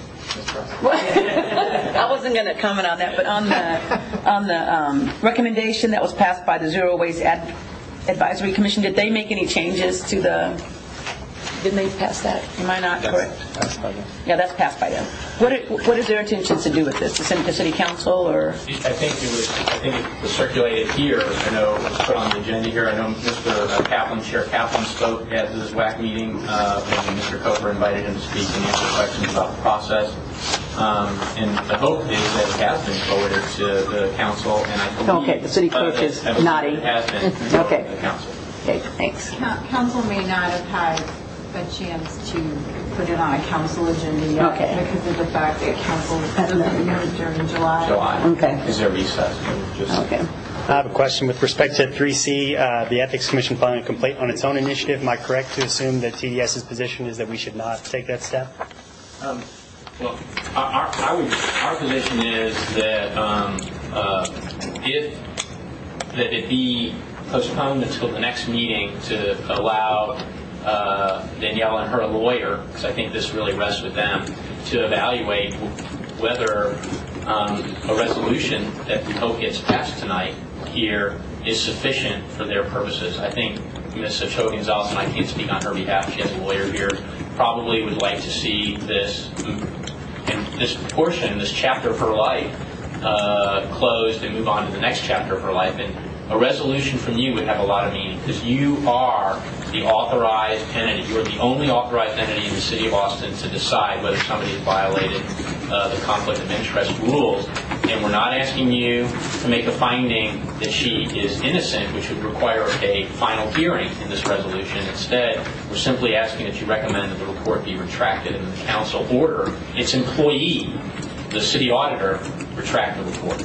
I wasn't going to comment on that, but on the on the um, recommendation that was passed by the Zero Waste Ad- Advisory Commission, did they make any changes to the? Didn't they pass that? Am I not correct? Passed by them. Yeah, that's passed by them. What are, what is their intentions to do with this? To send it to City Council, or? I think it was. I think it was circulated here. I know it was put on the agenda here. I know Mister Kaplan, Chair Kaplan, spoke at the Z W A C meeting uh, when Mister Cofer invited him to speak and answer questions about the process. Um, and the hope is that it has been forwarded to the council, and I believe okay, the city clerk uh, is that, nodding. It has been forwarded okay. to the council. Okay, thanks. Council may not have had a chance to put it on a council agenda yet okay. because of the fact that council doesn't meet during July. July. Okay. Is there recess? Just okay. I have a question with respect to three C, uh, the Ethics Commission filing a complaint on its own initiative. Am I correct to assume that T D S's position is that we should not take that step? Um, well, our, our, our position is that um, uh, if that it be postponed until the next meeting to allow Uh, Danielle and her lawyer, because I think this really rests with them, to evaluate whether um, a resolution that we hope gets passed tonight here is sufficient for their purposes. I think Miz Ochoa Gonzalez, and I can't speak on her behalf, she has a lawyer here, probably would like to see this, and this portion, this chapter of her life, uh, closed and move on to the next chapter of her life. And a resolution from you would have a lot of meaning because you are the authorized entity. You are the only authorized entity in the city of Austin to decide whether somebody has violated uh, the conflict of interest rules. And we're not asking you to make a finding that she is innocent, which would require a final hearing in this resolution. Instead, we're simply asking that you recommend that the report be retracted and the council order its employee, the city auditor, retract the report.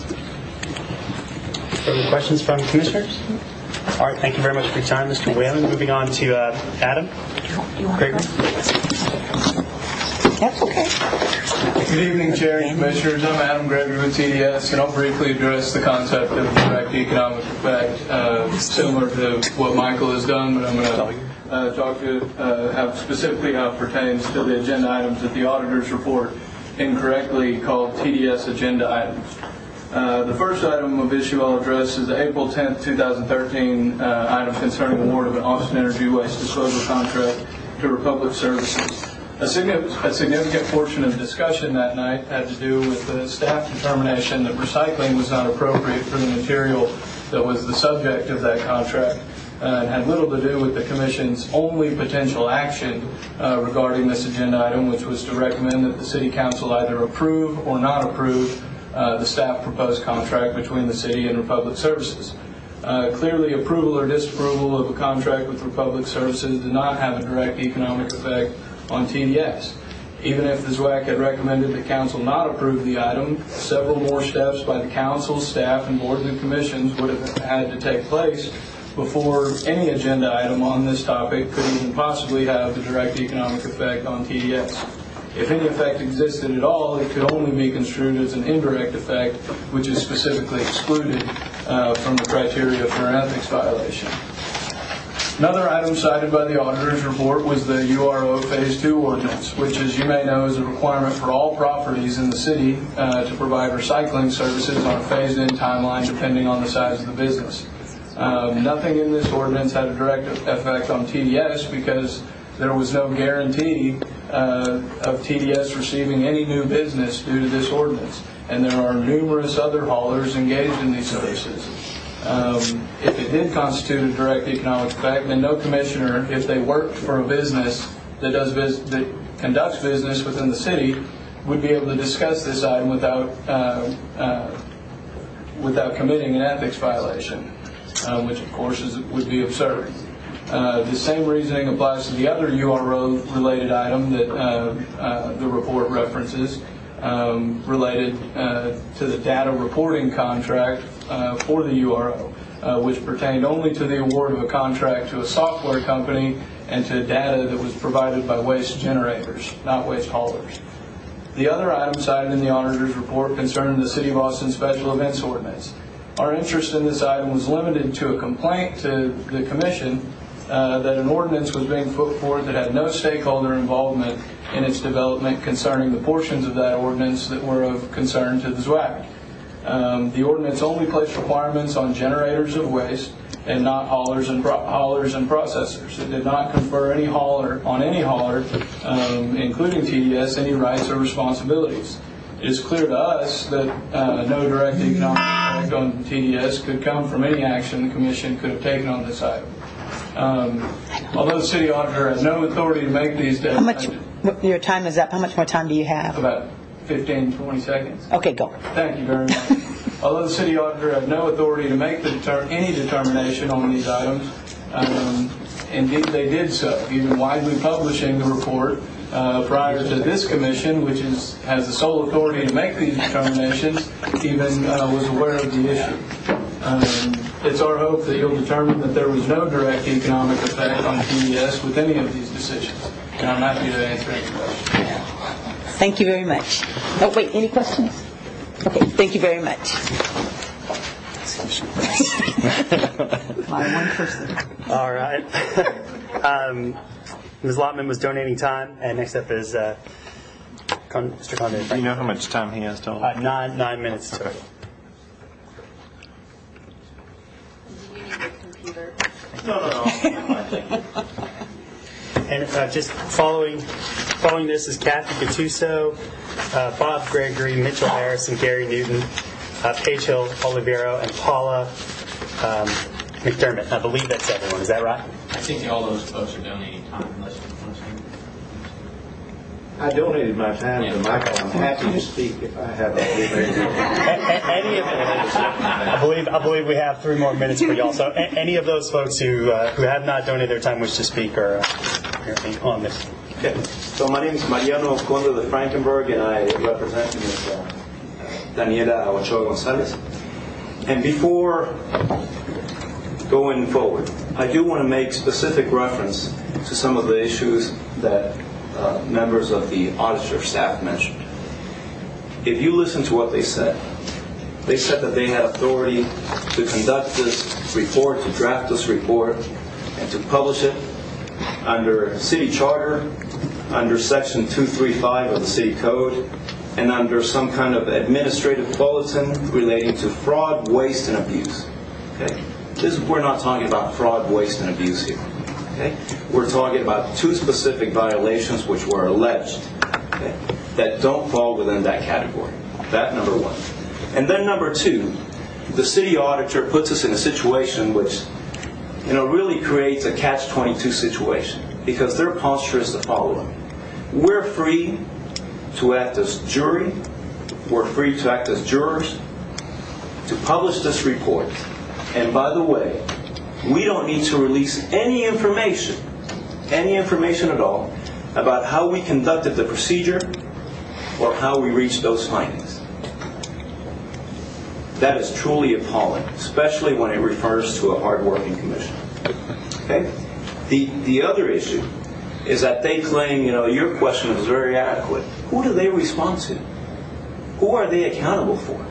Further questions from commissioners? All right, thank you very much for your time, Mister Whalen. Moving on to uh, Adam Gregory. That's okay. Good evening, Chair and Commissioners. I'm Adam Gregory with T D S, and I'll briefly address the concept of direct economic effect, uh, similar to what Michael has done, but I'm going to uh, talk to uh, how specifically how it pertains to the agenda items that the auditor's report incorrectly called T D S agenda items. Uh, the first item of issue I'll address is the April tenth, twenty thirteen uh, item concerning award of an Austin Energy Waste Disposal contract to Republic Services. A significant, a significant portion of discussion that night had to do with the staff determination that recycling was not appropriate for the material that was the subject of that contract, uh, and had little to do with the Commission's only potential action uh, regarding this agenda item, which was to recommend that the City Council either approve or not approve uh, the staff proposed contract between the City and Republic Services. Uh, clearly, approval or disapproval of a contract with Republic Services did not have a direct economic effect on T D S. Even if the Z W A C had recommended the Council not approve the item, several more steps by the Council, staff, and boards and commissions would have had to take place before any agenda item on this topic could even possibly have a direct economic effect on T D S. If any effect existed at all, it could only be construed as an indirect effect, which is specifically excluded uh, from the criteria for an ethics violation. Another item cited by the auditor's report was the U R O Phase two ordinance, which, as you may know, is a requirement for all properties in the city uh, to provide recycling services on a phased-in timeline depending on the size of the business. Um, nothing in this ordinance had a direct effect on T D S because there was no guarantee uh, of T D S receiving any new business due to this ordinance, and there are numerous other haulers engaged in these services. Um, if it did constitute a direct economic effect, then no commissioner, if they worked for a business that does biz- that conducts business within the city, would be able to discuss this item without uh, uh, without committing an ethics violation, uh, which of course is, would be absurd. Uh, the same reasoning applies to the other U R O-related item that uh, uh, the report references, um, related uh, to the data reporting contract uh, for the U R O, uh, which pertained only to the award of a contract to a software company and to data that was provided by waste generators, not waste haulers. The other item cited in the auditor's report concerned the City of Austin Special Events Ordinance. Our interest in this item was limited to a complaint to the Commission Uh, that an ordinance was being put forth that had no stakeholder involvement in its development concerning the portions of that ordinance that were of concern to the Z W A C. Um, the ordinance only placed requirements on generators of waste and not haulers and pro- haulers and processors. It did not confer any hauler on any hauler, um, including T D S, any rights or responsibilities. It is clear to us that uh, no direct economic effect on T D S could come from any action the Commission could have taken on this item. Um, although the city auditor has no authority to make these How much, your time is up. How much more time do you have? About fifteen, twenty seconds. Okay, go. Thank you very much. Although the city auditor has no authority to make the deter- any determination on these items, um, indeed they did so, even widely publishing the report uh, prior to this commission, which is has the sole authority to make these determinations, even uh, was aware of the issue. Um, it's our hope that you'll determine that there was no direct economic effect on T D S with any of these decisions. And I'm happy to answer any questions. Thank you very much. Oh, wait, any questions? Okay, thank you very much. My one person. All right. um, Miz Lotman was donating time, and next up is uh, Con- Mister Condon. Do you know how much time he has total? Uh, nine, nine minutes total. No, no, no. And uh, just following following this is Kathy Gattuso, uh, Bob Gregory, Mitchell Harrison, Gary Newton, uh, Paige Hill, Oliviero, and Paula um, McDermott. I believe that's everyone. Is that right? I think all those folks are donating time unless you want to. I donated my time to Michael. I'm happy to speak if I have a Any of I believe I believe we have three more minutes for y'all. So a- any of those folks who uh, who have not donated their time wish to speak or uh, on this. Okay. So my name is Mariano Conde de Frankenberg, and I represent Miz Uh, Daniela Ochoa Gonzalez. And before going forward, I do want to make specific reference to some of the issues that uh, members of the auditor staff mentioned. If you listen to what they said, they said that they had authority to conduct this report, to draft this report, and to publish it under city charter, under section two thirty-five of the city code, and under some kind of administrative bulletin relating to fraud, waste, and abuse. Okay? This, we're not talking about fraud, waste, and abuse here. Okay? We're talking about two specific violations which were alleged, okay, that don't fall within that category. That number one. And then number two, the city auditor puts us in a situation which, you know, really creates a catch twenty-two situation, because their posture is the following. We're free to act as jury, we're free to act as jurors, to publish this report. And by the way, we don't need to release any information, any information at all, about how we conducted the procedure or how we reached those findings. That is truly appalling, especially when it refers to a hard-working commission. Okay? The, the other issue is that they claim, you know, your question is very adequate. Who do they respond to? Who are they accountable for?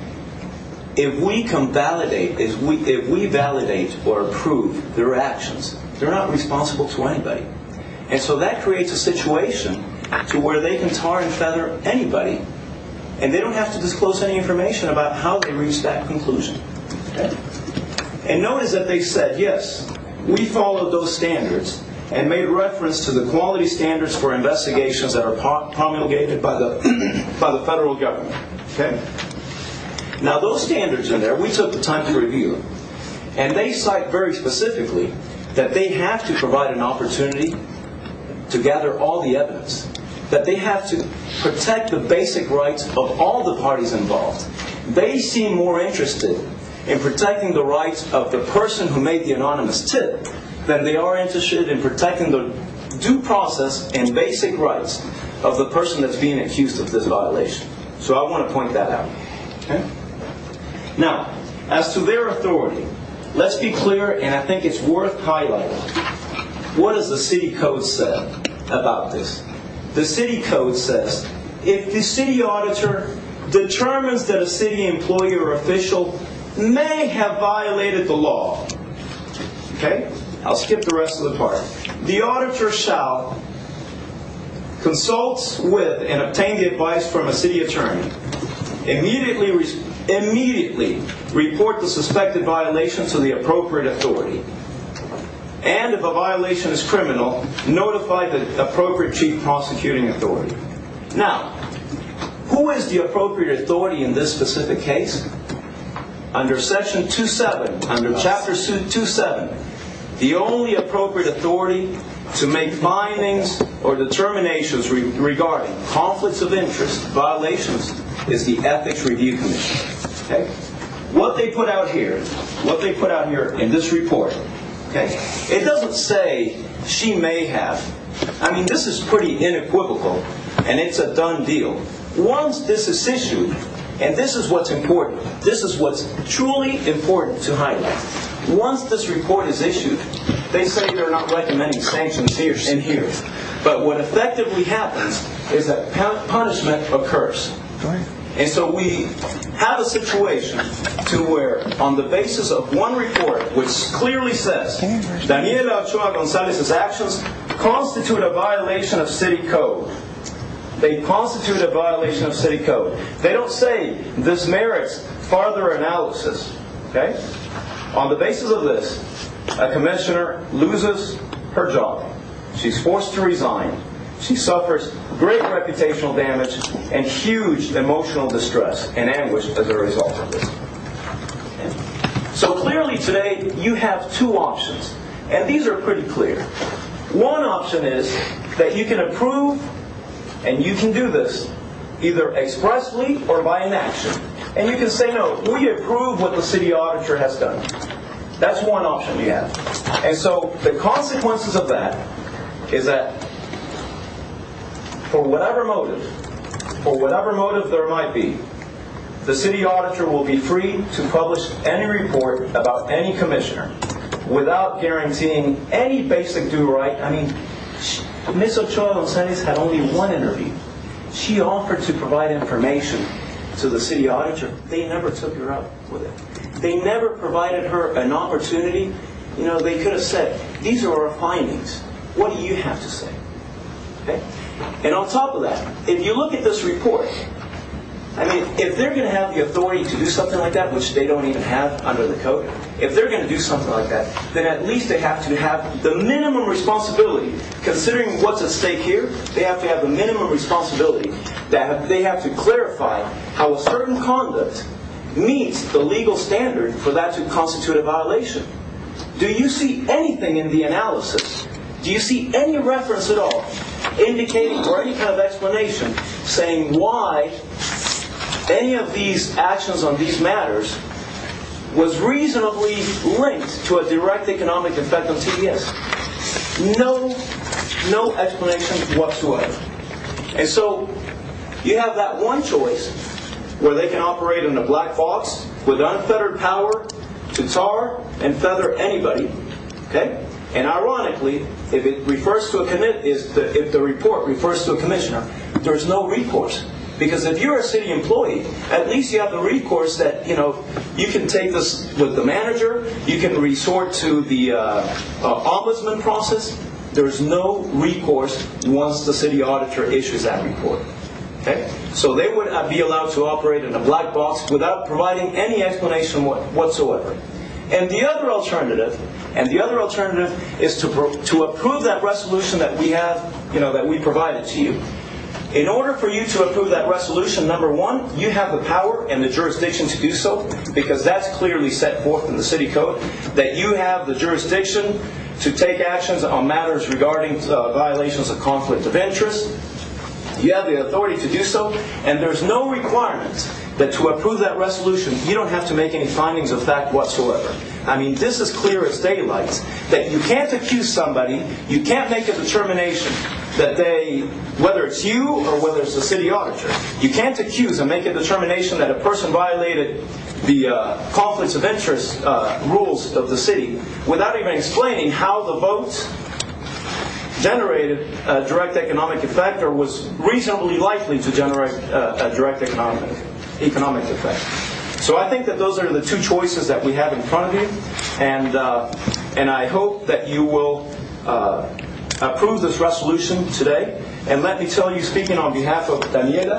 If we can validate, if we, if we validate or approve their actions, they're not responsible to anybody. And so that creates a situation to where they can tar and feather anybody, and they don't have to disclose any information about how they reached that conclusion. Okay? And notice that they said, yes, we followed those standards, and made reference to the quality standards for investigations that are promulgated by the by the federal government. Okay? Now those standards in there, we took the time to review them. And they cite very specifically that they have to provide an opportunity to gather all the evidence. That they have to protect the basic rights of all the parties involved. They seem more interested in protecting the rights of the person who made the anonymous tip than they are interested in protecting the due process and basic rights of the person that's being accused of this violation. So I want to point that out. Okay? Now, as to their authority, let's be clear, and I think it's worth highlighting. What does the city code say about this? The city code says, if the city auditor determines that a city employee or official may have violated the law, okay? I'll skip the rest of the part. The auditor shall consult with and obtain the advice from a city attorney. Immediately, re- immediately report the suspected violation to the appropriate authority. And if a violation is criminal, notify the appropriate chief prosecuting authority. Now, who is the appropriate authority in this specific case? Under section two seven, under chapter two seven, the only appropriate authority to make findings or determinations re- regarding conflicts of interest, violations, is the Ethics Review Commission. Okay? What they put out here, what they put out here in this report, okay, it doesn't say she may have. I mean, this is pretty unequivocal, and it's a done deal. Once this is issued, and this is what's important, this is what's truly important to highlight. Once this report is issued, they say they're not recommending sanctions here and here. But what effectively happens is that punishment occurs. And so we have a situation to where, on the basis of one report, which clearly says Daniela Ochoa Gonzalez's actions constitute a violation of city code. They constitute a violation of city code. They don't say this merits further analysis. Okay? On the basis of this, a commissioner loses her job. She's forced to resign. She suffers great reputational damage and huge emotional distress and anguish as a result of this. So clearly today, you have two options. And these are pretty clear. One option is that you can approve, and you can do this either expressly or by inaction. And you can say, no, we approve what the city auditor has done. That's one option you have. And so the consequences of that is that for whatever motive, for whatever motive there might be, the city auditor will be free to publish any report about any commissioner without guaranteeing any basic due right. I mean, Miz Ochoa Gonzalez had only one interview. She offered to provide information to the city auditor. They never took her up with it. They never provided her an opportunity. You know, they could have said, these are our findings. What do you have to say? Okay? And on top of that, if you look at this report, I mean, if they're going to have the authority to do something like that, which they don't even have under the code, if they're going to do something like that, then at least they have to have the minimum responsibility. Considering what's at stake here, they have to have the minimum responsibility that they have to clarify how a certain conduct meets the legal standard for that to constitute a violation. Do you see anything in the analysis? Do you see any reference at all indicating or any kind of explanation saying why any of these actions on these matters was reasonably linked to a direct economic effect on T D S? No, no explanation whatsoever. And so you have that one choice where they can operate in a black box with unfettered power to tar and feather anybody. Okay? And ironically, if it refers to a commit, is the, if the report refers to a commissioner, there's no recourse. Because if you're a city employee, at least you have the recourse that, you know, you can take this with the manager, you can resort to the uh, uh, ombudsman process. There's no recourse once the city auditor issues that report. Okay? So they would be allowed to operate in a black box without providing any explanation whatsoever. And the other alternative, and the other alternative is to pro- to approve that resolution that we have, you know, that we provided to you. In order for you to approve that resolution, number one, you have the power and the jurisdiction to do so, because that's clearly set forth in the city code, that you have the jurisdiction to take actions on matters regarding uh, violations of conflict of interest. You have the authority to do so, and there's no requirement that to approve that resolution, you don't have to make any findings of fact whatsoever. I mean, this is clear as daylight, that you can't accuse somebody, you can't make a determination that they, whether it's you or whether it's the city auditor, you can't accuse and make a determination that a person violated the uh, conflicts of interest uh, rules of the city without even explaining how the vote generated a direct economic effect or was reasonably likely to generate uh, a direct economic economic effect. So I think that those are the two choices that we have in front of you, and uh, and I hope that you will uh, approve this resolution today. And let me tell you, speaking on behalf of Daniela,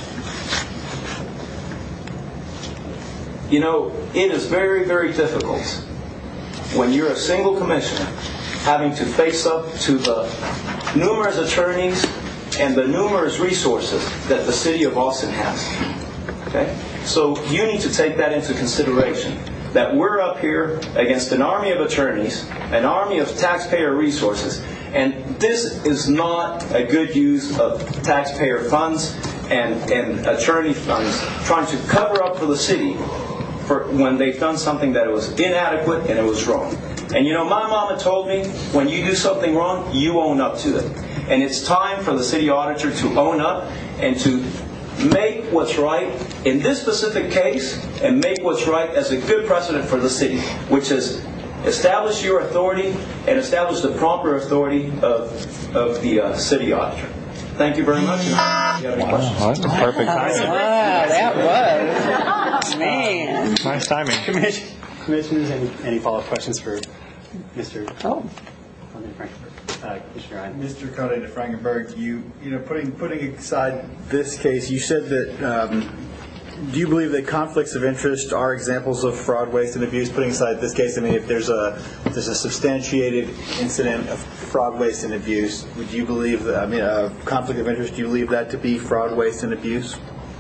you know, it is very, very difficult when you're a single commissioner having to face up to the numerous attorneys and the numerous resources that the city of Austin has. Okay? So you need to take that into consideration, that we're up here against an army of attorneys, an army of taxpayer resources, and this is not a good use of taxpayer funds and, and attorney funds trying to cover up for the city for when they've done something that was inadequate and it was wrong. And you know, my mama told me, when you do something wrong, you own up to it. And it's time for the city auditor to own up and to make what's right in this specific case, and make what's right as a good precedent for the city, which is establish your authority and establish the proper authority of, of the uh, city auditor. Thank you very much. Do you have any questions? Wow, that's perfect timing. Wow, that was, man. Nice timing. Commission, commissioners, any, any follow-up questions for Mister Oh. Uh, Commissioner Ryan. Mister Conde de Frankenberg, you you know, putting putting aside this case, you said that. Um, do you believe that conflicts of interest are examples of fraud, waste, and abuse? Putting aside this case, I mean, if there's a if there's a substantiated incident of fraud, waste, and abuse, would you believe that? I mean, a conflict of interest? Do you believe that to be fraud, waste, and abuse?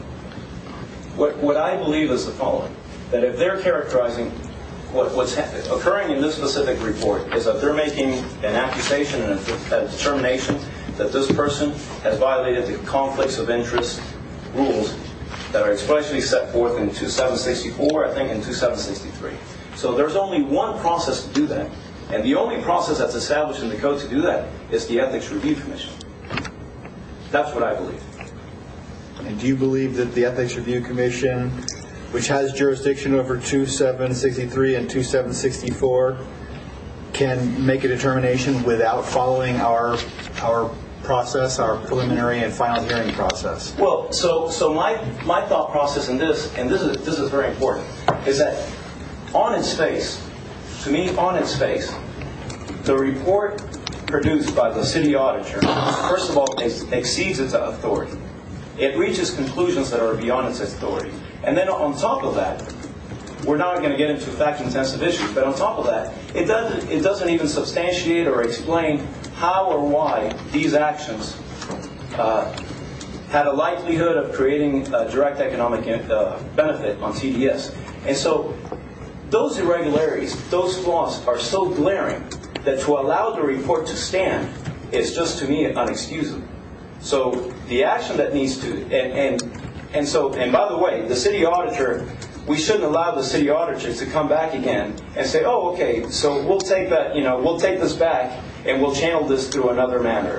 What what I believe is the following: that if they're characterizing What, what's ha- occurring in this specific report is that they're making an accusation and a, a determination that this person has violated the conflicts of interest rules that are expressly set forth in two seven sixty-four, I think, and two seven sixty-three. So there's only one process to do that, and the only process that's established in the code to do that is the Ethics Review Commission. That's what I believe. And do you believe that the Ethics Review Commission, which has jurisdiction over two seven sixty-three and two seven sixty-four, can make a determination without following our our process, our preliminary and final hearing process? Well, so so my my thought process in this, and this is this is very important, is that on its face, to me, on its face, the report produced by the city auditor, first of all, ex- exceeds its authority. It reaches conclusions that are beyond its authority. And then on top of that, we're not going to get into fact-intensive issues, but on top of that, it doesn't, it doesn't even substantiate or explain how or why these actions uh, had a likelihood of creating a direct economic uh, benefit on T D S. And so those irregularities, those flaws are so glaring that to allow the report to stand is just, to me, unexcusable. So the action that needs to, and, and and so, and by the way, the city auditor, we shouldn't allow the city auditors to come back again and say, oh, okay, so we'll take that, you know, we'll take this back and we'll channel this through another manner.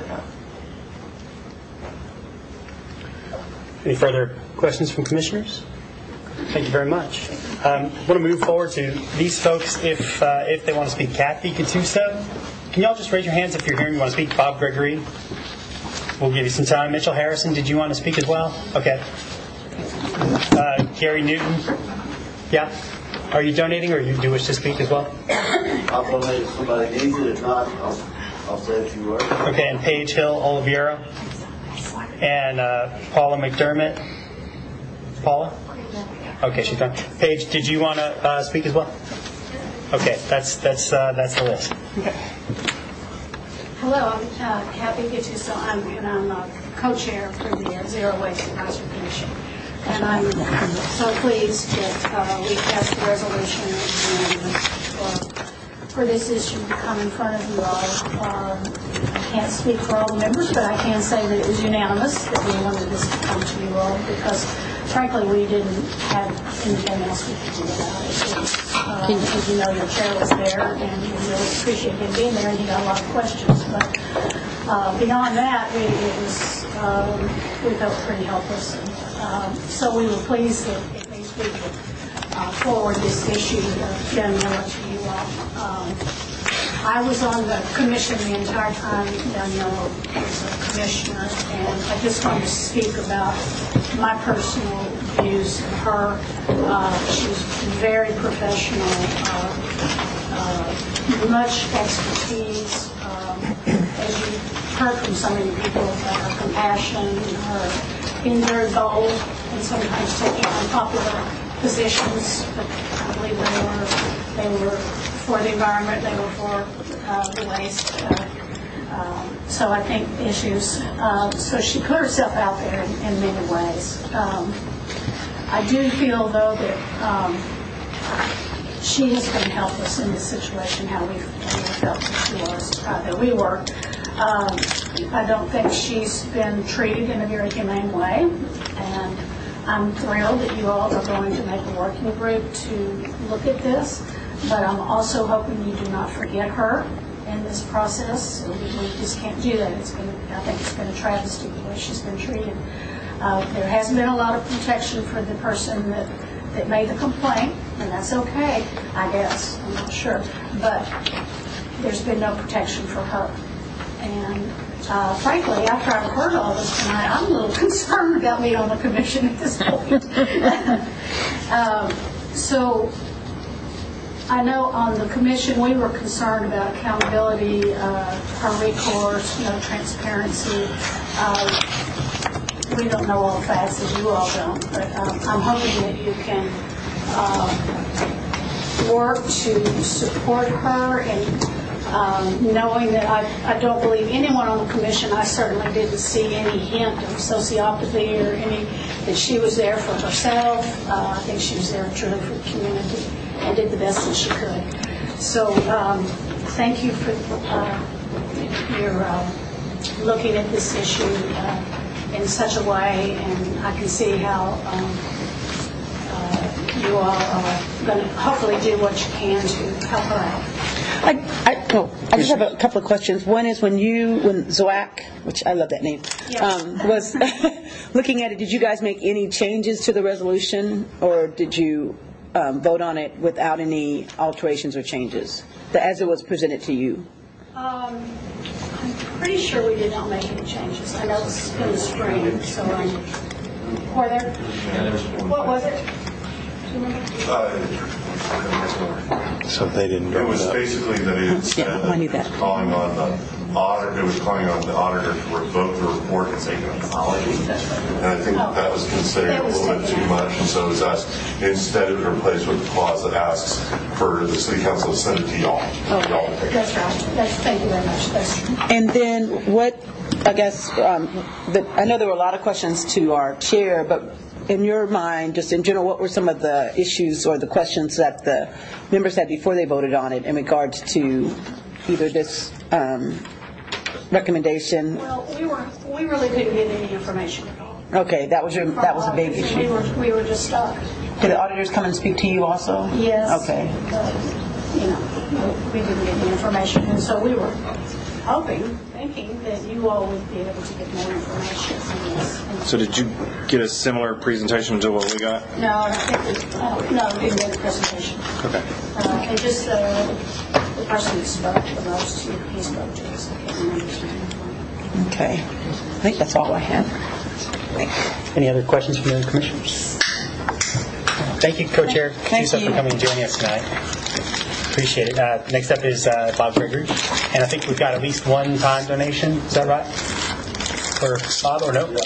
Any further questions from commissioners? Thank you very much. Um, I want to move forward to these folks. If uh, if they want to speak, Kathy Katusa, can y'all just raise your hands if you're here and you want to speak? Bob Gregory, we'll give you some time. Mitchell Harrison, did you want to speak as well? Okay. Uh, Gary Newton, yeah. Are you donating, or you do wish to speak as well? I'll donate if somebody needs it. If not, I'll, I'll say a few words. Okay, and Paige Hill Oliviero, and uh, Paula McDermott. Paula? Okay, she's done. Paige, did you want to uh, speak as well? Okay, that's that's uh, that's the list. Okay. Hello, I'm uh, Kathy Gituso. I'm and I'm a co-chair for the uh, Zero Waste Advisory Commission, and I'm so pleased that uh, we passed the resolution and, uh, for this issue to come in front of you all. Um, I can't speak for all the members, but I can say that it was unanimous that we wanted this to come to you all because, frankly, we didn't have anything else we could do about it. It was, uh, as you know, your chair was there, and we really appreciate him being there, and he got a lot of questions. But uh, beyond that, we, it was, um, we felt pretty helpless. And, um, so we were pleased that at least we could uh, forward this issue of Daniela to you all. Um, I was on the commission the entire time Daniela was a commissioner, and I just wanted to speak about my personal views of her. Uh, she's very professional, uh, uh, much expertise. Um, as you heard from so many people, about her compassion, her being very bold, and sometimes taking unpopular positions. But I believe they were they were for the environment, they were for uh, the waste. Uh, Um, so I think issues, uh, so she put herself out there in, in many ways. Um, I do feel, though, that um, she has been helpless in this situation, how we, how we felt that she was, uh, that we were. Um, I don't think she's been treated in a very humane way, and I'm thrilled that you all are going to make a working group to look at this, but I'm also hoping you do not forget her in this process. We just can't do that. It's been, I think it's been a travesty the way she's been treated. Uh, there hasn't been a lot of protection for the person that, that made the complaint, and that's okay, I guess. I'm not sure. But there's been no protection for her. And uh, frankly, after I've heard all this tonight, I'm a little concerned about being on the commission at this point. um, so I know on the commission we were concerned about accountability, uh, her recourse, no transparency. Uh, we don't know all the facts, as you all don't, but um, I'm hoping that you can uh, work to support her, and um, knowing that I, I don't believe anyone on the commission, I certainly didn't see any hint of sociopathy or any, that she was there for herself. Uh, I think she was there truly for the community and did the best that she could. So um, thank you for uh, your uh, looking at this issue uh, in such a way, and I can see how um, uh, you all are going to hopefully do what you can to help her out. I, I, oh, I just have a couple of questions. One is when you, when Zwack, which I love that name, um, was looking at it, did you guys make any changes to the resolution, or did you Um, vote on it without any alterations or changes, as it was presented to you? Um, I'm pretty sure we did not make any changes. I know it's in the spring, so I'm, were there? What was it? Do you remember? So they didn't It draw was it up. basically that it said Yeah, I that knew it that. was calling on the auditor, it was calling on the auditor to revoke the report and take an apology. And I think that was considered a little bit too much, and so it was asked, instead it was replaced with a clause that asks for the city council to send it to y'all. Y'all to take it. That's right. That's, thank you very much. That's true. And then what, I guess, um, the, I know there were a lot of questions to our chair, but in your mind, just in general, what were some of the issues or the questions that the members had before they voted on it in regards to either this um, recommendation? Well, we were, we really couldn't get any information at all. Okay, that was your, that was a big We issue. were, we were just stuck. Did the auditors come and speak to you also? Yes. Okay. But, you know, we didn't get the information, and so we were hoping, thinking that you all would be able to get more information on this. So did you get a similar presentation to what we got? No, I think we, uh, no, we didn't get a presentation. Okay. Uh, and just uh, the person who spoke the most, he he spoke to us. I can't remember his name. Okay. I think that's all I have. Any other questions from the commissioners? Thank you, Co-Chair Thank Tuso, you. for coming and joining us tonight. Appreciate it. Uh, next up is uh, Bob Gregory, and I think we've got at least one time donation. Is that right? For Bob or no?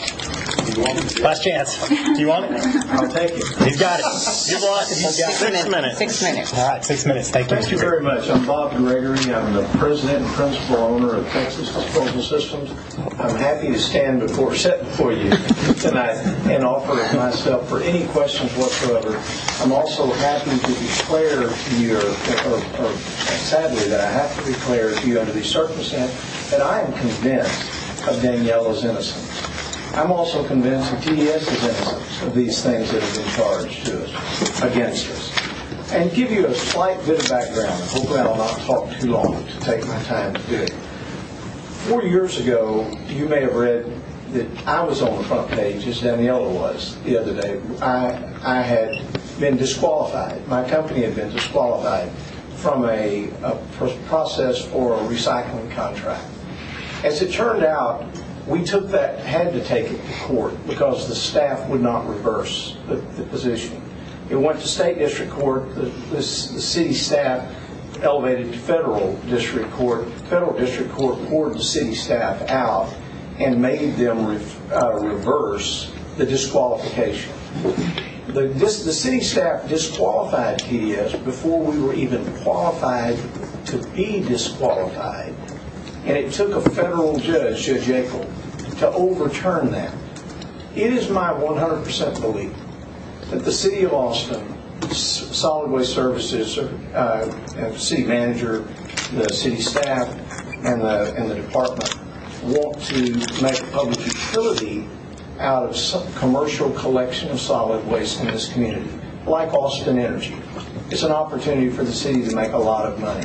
Last chance. Do you want it? I'll take it. He's got it. You want it. He's got it. Six minutes. Six minutes. All right, six minutes. Thank you. Thank you very much. I'm Bob Gregory. I'm the president and principal owner of Texas Disposal Systems. I'm happy to stand before, sit before you tonight and offer myself for any questions whatsoever. I'm also happy to declare to you, or, or, or sadly that I have to declare to you under these circumstances, that I am convinced of Daniela's innocence. I'm also convinced that T D S is innocent of these things that have been charged to us, against us. And give you a slight bit of background. Hopefully I'll not talk too long to take my time to do it. Four years ago, you may have read that I was on the front page, as Daniela was the other day. I, I had been disqualified. My company had been disqualified from a, a process for a recycling contract. As it turned out, we took that, had to take it to court because the staff would not reverse the, the position. It went to state district court. The, the, the city staff elevated to federal district court. Federal district court poured the city staff out and made them re, uh, reverse the disqualification. The, this, the city staff disqualified T D S before we were even qualified to be disqualified. And it took a federal judge, Judge Yackel, to overturn that. It is my one hundred percent belief that the City of Austin, Solid Waste Services, uh, and city manager, the city staff, and the, and the department want to make a public utility out of some commercial collection of solid waste in this community, like Austin Energy. It's an opportunity for the city to make a lot of money.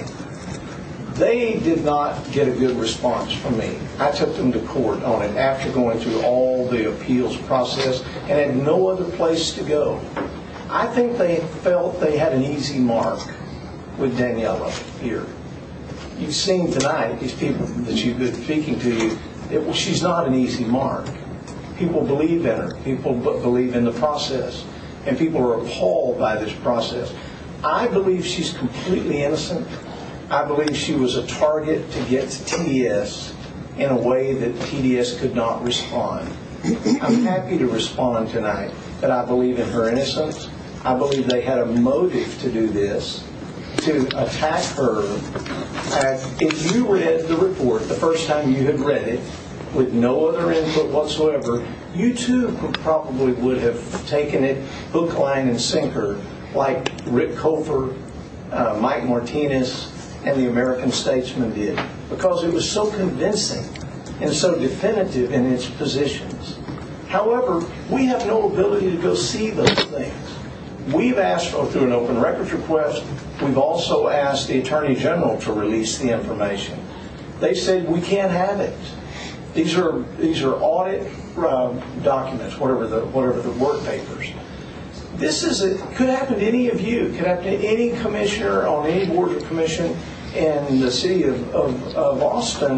They did not get a good response from me. I took them to court on it after going through all the appeals process and had no other place to go. I think they felt they had an easy mark with Daniela here. You've seen tonight, these people that you've been speaking to you, it, well, she's not an easy mark. People believe in her. People b- believe in the process. And people are appalled by this process. I believe she's completely innocent. I believe she was a target to get to T D S in a way that T D S could not respond. I'm happy to respond tonight that I believe in her innocence. I believe they had a motive to do this, to attack her. Uh, if you read the report the first time you had read it, with no other input whatsoever, you too probably would have taken it hook, line, and sinker like Rick Kofer, uh, Mike Martinez, and the American Statesman did, because it was so convincing and so definitive in its positions. However, we have no ability to go see those things. We've asked for, through an open records request, we've also asked the Attorney General to release the information. They said we can't have it. These are these are audit uh, documents, whatever the whatever the work papers. This is a, could happen to any of you. Could happen to any commissioner on any board or commission in the city of, of, of Austin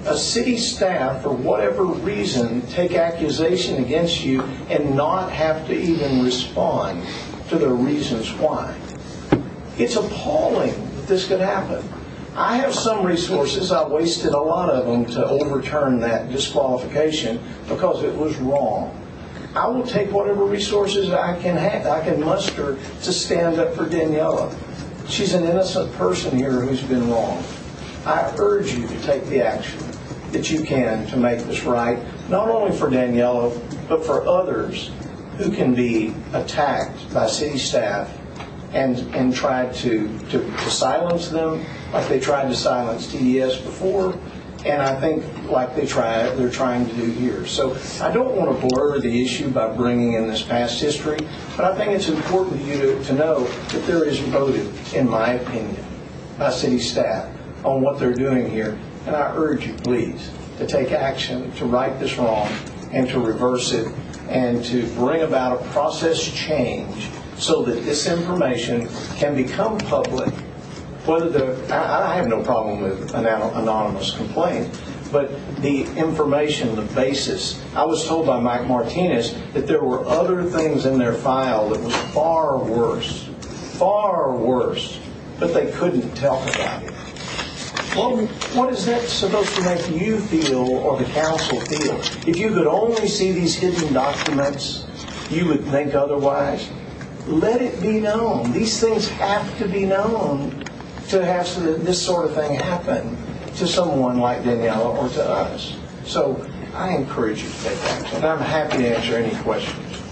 a city staff, for whatever reason, take accusation against you and not have to even respond to the reasons why. It's appalling that this could happen. I have some resources. I wasted a lot of them to overturn that disqualification because it was wrong. I will take whatever resources I can have, I can muster to stand up for Daniela. She's an innocent person here who's been wronged. I urge you to take the action that you can to make this right, not only for Daniela, but for others who can be attacked by city staff and and tried to, to, to silence them like they tried to silence T D S before, and I think like they try, they're trying to do here. So I don't want to blur the issue by bringing in this past history, but I think it's important to you to, to know that there is motive, in my opinion, by city staff on what they're doing here, and I urge you, please, to take action to right this wrong and to reverse it and to bring about a process change so that this information can become public. Whether the, I, I have no problem with an anonymous complaint, but the information, the basis. I was told by Mike Martinez that there were other things in their file that was far worse, far worse, but they couldn't talk about it. Well, what is that supposed to make you feel or the council feel? If you could only see these hidden documents, you would think otherwise. Let it be known. These things have to be known to have this sort of thing happen to someone like Daniela or to us. So I encourage you to take action. And I'm happy to answer any questions.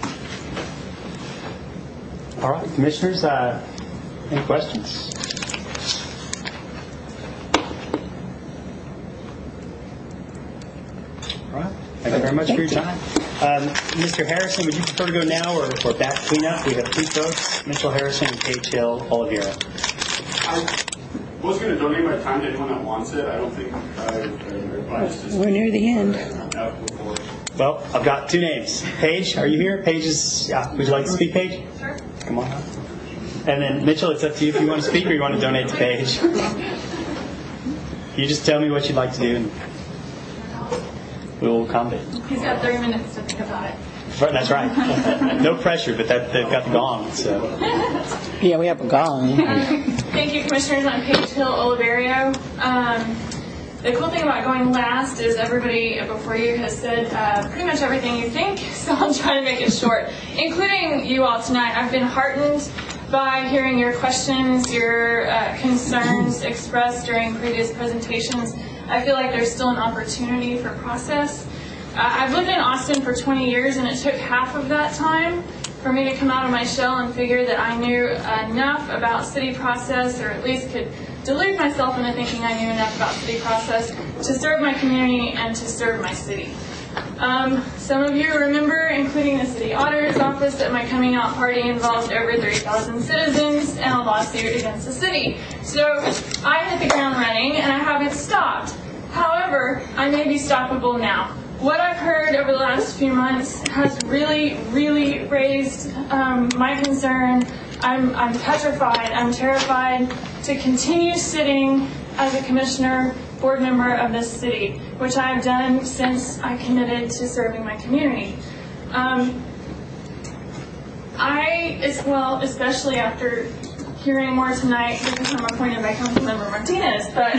All right, commissioners, uh, any questions? All right. Thank you very much for your time. Um, Mister Harrison, would you prefer to go now or, or back cleanup? We have two folks, Mitchell Harrison and Paige Hill Oliveira. I was going to donate my time to anyone that wants it. I don't think I advised. We're near the end. Well, I've got two names. Paige, are you here? Paige is, yeah. Would you like to speak, Paige? Sure. Come on up. And then Mitchell, it's up to you if you want to speak or you want to donate to Paige. You just tell me what you'd like to do and we'll accommodate. He's got thirty minutes to think about it. That's right. No pressure, but that they've got the gong. So. Yeah, we have a gong. Um, thank you, Commissioners. I'm Paige Hill Oliverio. Um, the cool thing about going last is everybody before you has said uh, pretty much everything you think, so I'll try to make it short, including you all tonight. I've been heartened by hearing your questions, your uh, concerns expressed during previous presentations. I feel like there's still an opportunity for process. Uh, I've lived in Austin for twenty years, and it took half of that time for me to come out of my shell and figure that I knew enough about city process, or at least could delude myself into thinking I knew enough about city process to serve my community and to serve my city. Um, some of you remember, including the city auditor's office, that my coming out party involved over thirty thousand citizens and a lawsuit against the city. So I hit the ground running, and I haven't stopped. However, I may be stoppable now. What I've heard over the last few months has really, really raised um, my concern. I'm, I'm petrified. I'm terrified to continue sitting as a commissioner, board member of this city, which I have done since I committed to serving my community. Um, I, as well, especially after hearing more tonight, because I'm appointed by Councilmember Martinez, but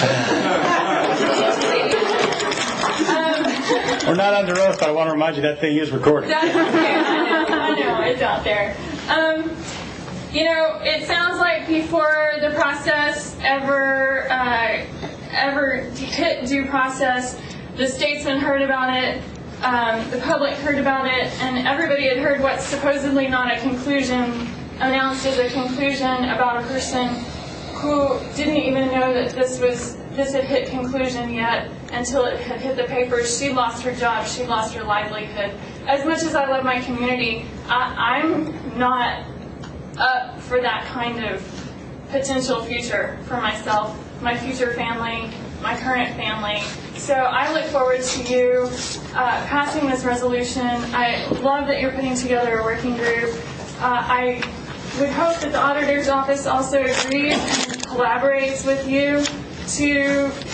um, we're not under oath, but I want to remind you that thing is recorded. That's okay. I know, I know, it's out there. Um, you know, it sounds like before the process ever uh, ever hit due process, the statesman heard about it, um, the public heard about it, and everybody had heard what's supposedly not a conclusion announced as a conclusion about a person who didn't even know that this was this had hit conclusion yet until it had hit the papers. She lost her job. She lost her livelihood. As much as I love my community, I, I'm not up for that kind of potential future for myself, my future family, my current family. So I look forward to you uh, passing this resolution. I love that you're putting together a working group. Uh, I would hope that the auditor's office also agrees and collaborates with you to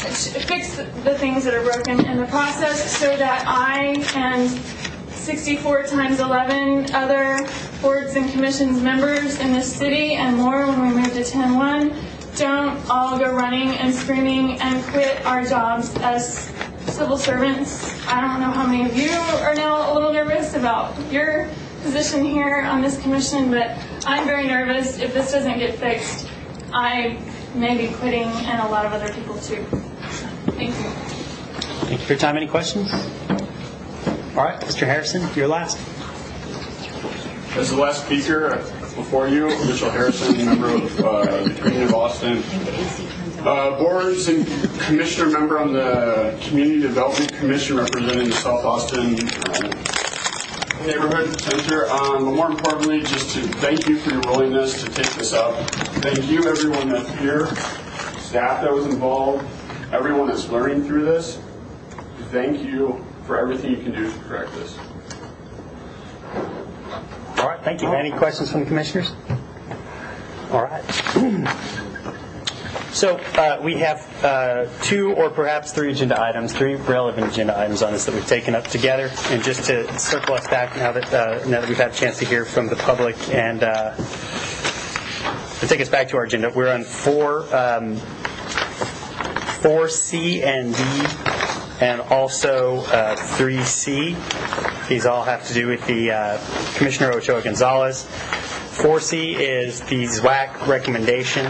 fix the things that are broken in the process so that I and sixty-four times eleven other boards and commissions members in this city and more when we move to ten one don't all go running and screaming and quit our jobs as civil servants. I don't know how many of you are now a little nervous about your position here on this commission, but I'm very nervous. If this doesn't get fixed, I may be quitting, and a lot of other people too. Thank you. Thank you for your time. Any questions? All right, Mister Harrison, you're last. As the last speaker before you, Mitchell Harrison, member of uh, the Community of Austin. Uh, boards and commissioner member on the Community Development Commission representing the South Austin uh, Neighborhood Center. Um, but more importantly, just to thank you for your willingness to take this up. Thank you, everyone that's here, staff that was involved, everyone that's learning through this. Thank you for everything you can do to correct this. All right, thank you. Any questions from the commissioners? All right. So uh, we have uh, two or perhaps three agenda items, three relevant agenda items on this that we've taken up together. And just to circle us back now that uh, now that we've had a chance to hear from the public and uh, to take us back to our agenda, we're on four, um, four C and D, and also uh, three C. These all have to do with the uh, Commissioner Ochoa Gonzalez. four C is the Z W A C recommendation.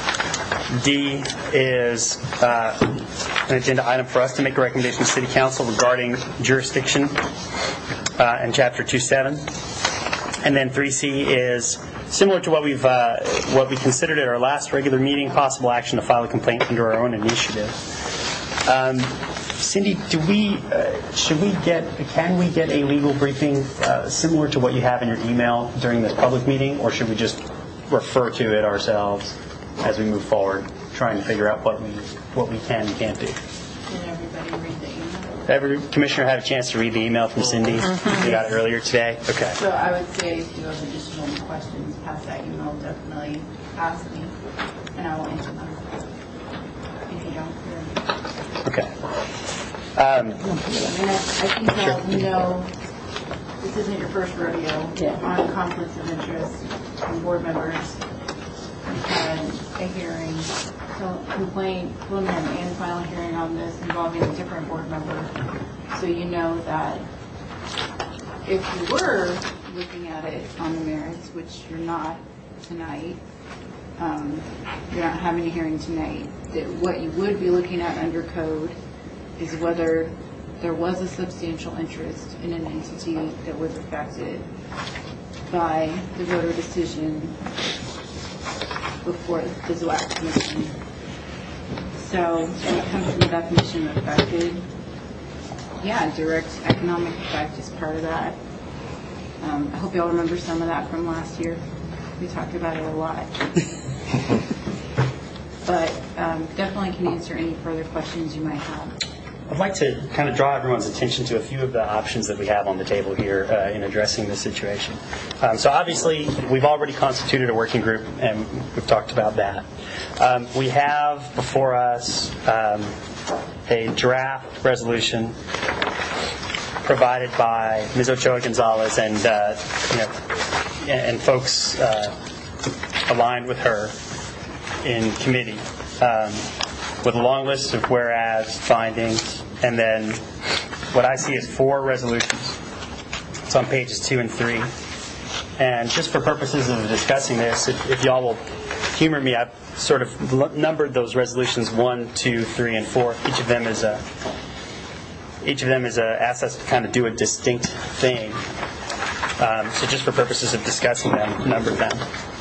D is uh, an agenda item for us to make a recommendation to City Council regarding jurisdiction uh, in Chapter two seven. And then three C is similar to what we've uh, what we considered at our last regular meeting, possible action to file a complaint under our own initiative. Um, Cindy, do we uh, should we get can we get a legal briefing uh, similar to what you have in your email during this public meeting, or should we just refer to it ourselves as we move forward, trying to figure out what we what we can and can't do? Did everybody read the email? Every commissioner had a chance to read the email from Cindy. Mm-hmm. We got it earlier today. Okay. So I would say if you have additional questions past that email, definitely ask me, and I will answer them. If you don't hear. Okay. Um, I mean, I, I can tell sure. you know this isn't your first rodeo Yeah. on conflicts of interest from board members. We've had a hearing, so complaint, preliminary and final hearing on this involving a different board member. So you know that if you were looking at it on the merits, which you're not tonight, um, you're not having a hearing tonight, that what you would be looking at under code is whether there was a substantial interest in an entity that was affected by the voter decision before the Z W A C Commission. So when it comes to the definition of affected, yeah, direct economic effect is part of that. Um, I hope you all remember some of that from last year. We talked about it a lot. But um, definitely can answer any further questions you might have. I'd like to kind of draw everyone's attention to a few of the options that we have on the table here uh, in addressing this situation. Um, so obviously, we've already constituted a working group, and we've talked about that. Um, we have before us um, a draft resolution provided by Miz Ochoa Gonzalez and uh, you know, and, and folks uh, aligned with her in committee. Um, with a long list of whereas, findings, and then what I see is four resolutions. It's on pages two and three. And just for purposes of discussing this, if, if y'all will humor me, I've sort of l- numbered those resolutions one, two, three, and four. Each of them is a each of them is a asks us to kind of do a distinct thing. Um, so just for purposes of discussing them, numbered them.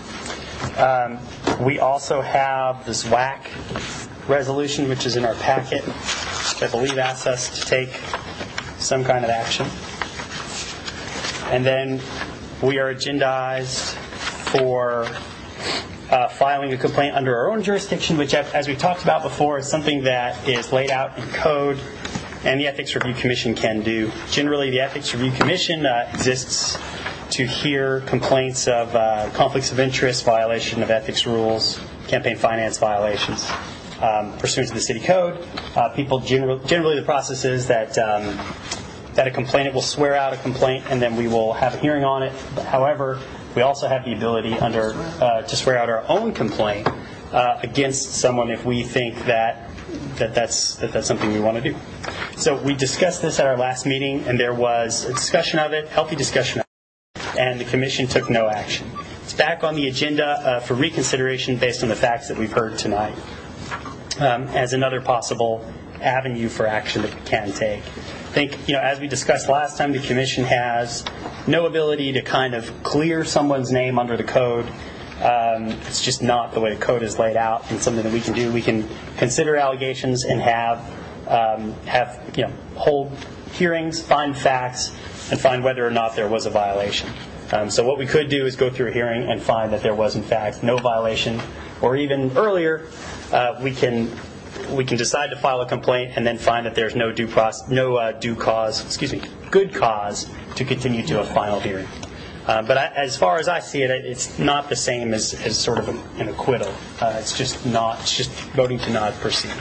Um, we also have this W A C resolution, which is in our packet, which I believe asks us to take some kind of action. And then we are agendized for uh, filing a complaint under our own jurisdiction, which, as we talked about before, is something that is laid out in code and the Ethics Review Commission can do. Generally, the Ethics Review Commission uh, exists to hear complaints of uh, conflicts of interest, violation of ethics rules, campaign finance violations. um, pursuant to the city code. Uh, people generally, generally the process is that um, that a complainant will swear out a complaint, and then we will have a hearing on it. However, we also have the ability under uh, to swear out our own complaint uh, against someone if we think that that that's that that's something we want to do. So we discussed this at our last meeting, and there was a discussion of it, healthy discussion of it, and the commission took no action. It's back on the agenda uh, for reconsideration based on the facts that we've heard tonight um, as another possible avenue for action that we can take. I think, you know, as we discussed last time, the commission has no ability to kind of clear someone's name under the code. Um, it's just not the way the code is laid out, and something that we can do. We can consider allegations and have um, have you know hold hearings, find facts, and find whether or not there was a violation. Um, so what we could do is go through a hearing and find that there was in fact no violation, or even earlier, uh, we can. We can decide to file a complaint and then find that there's no due process, no uh, due cause, excuse me, good cause to continue to a final hearing. Uh, but I, as far as I see it, it's not the same as, as sort of a, an acquittal. Uh, it's just not. It's just voting to not proceed.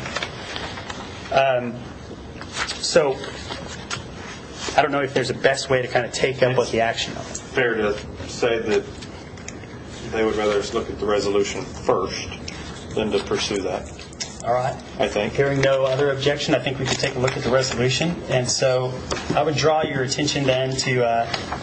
Um, so I don't know if there's a best way to kind of take up what the action of. It's fair to say that they would rather us look at the resolution first than to pursue that. All right. I think. Hearing no other objection, I think we could take a look at the resolution. And so I would draw your attention then to uh,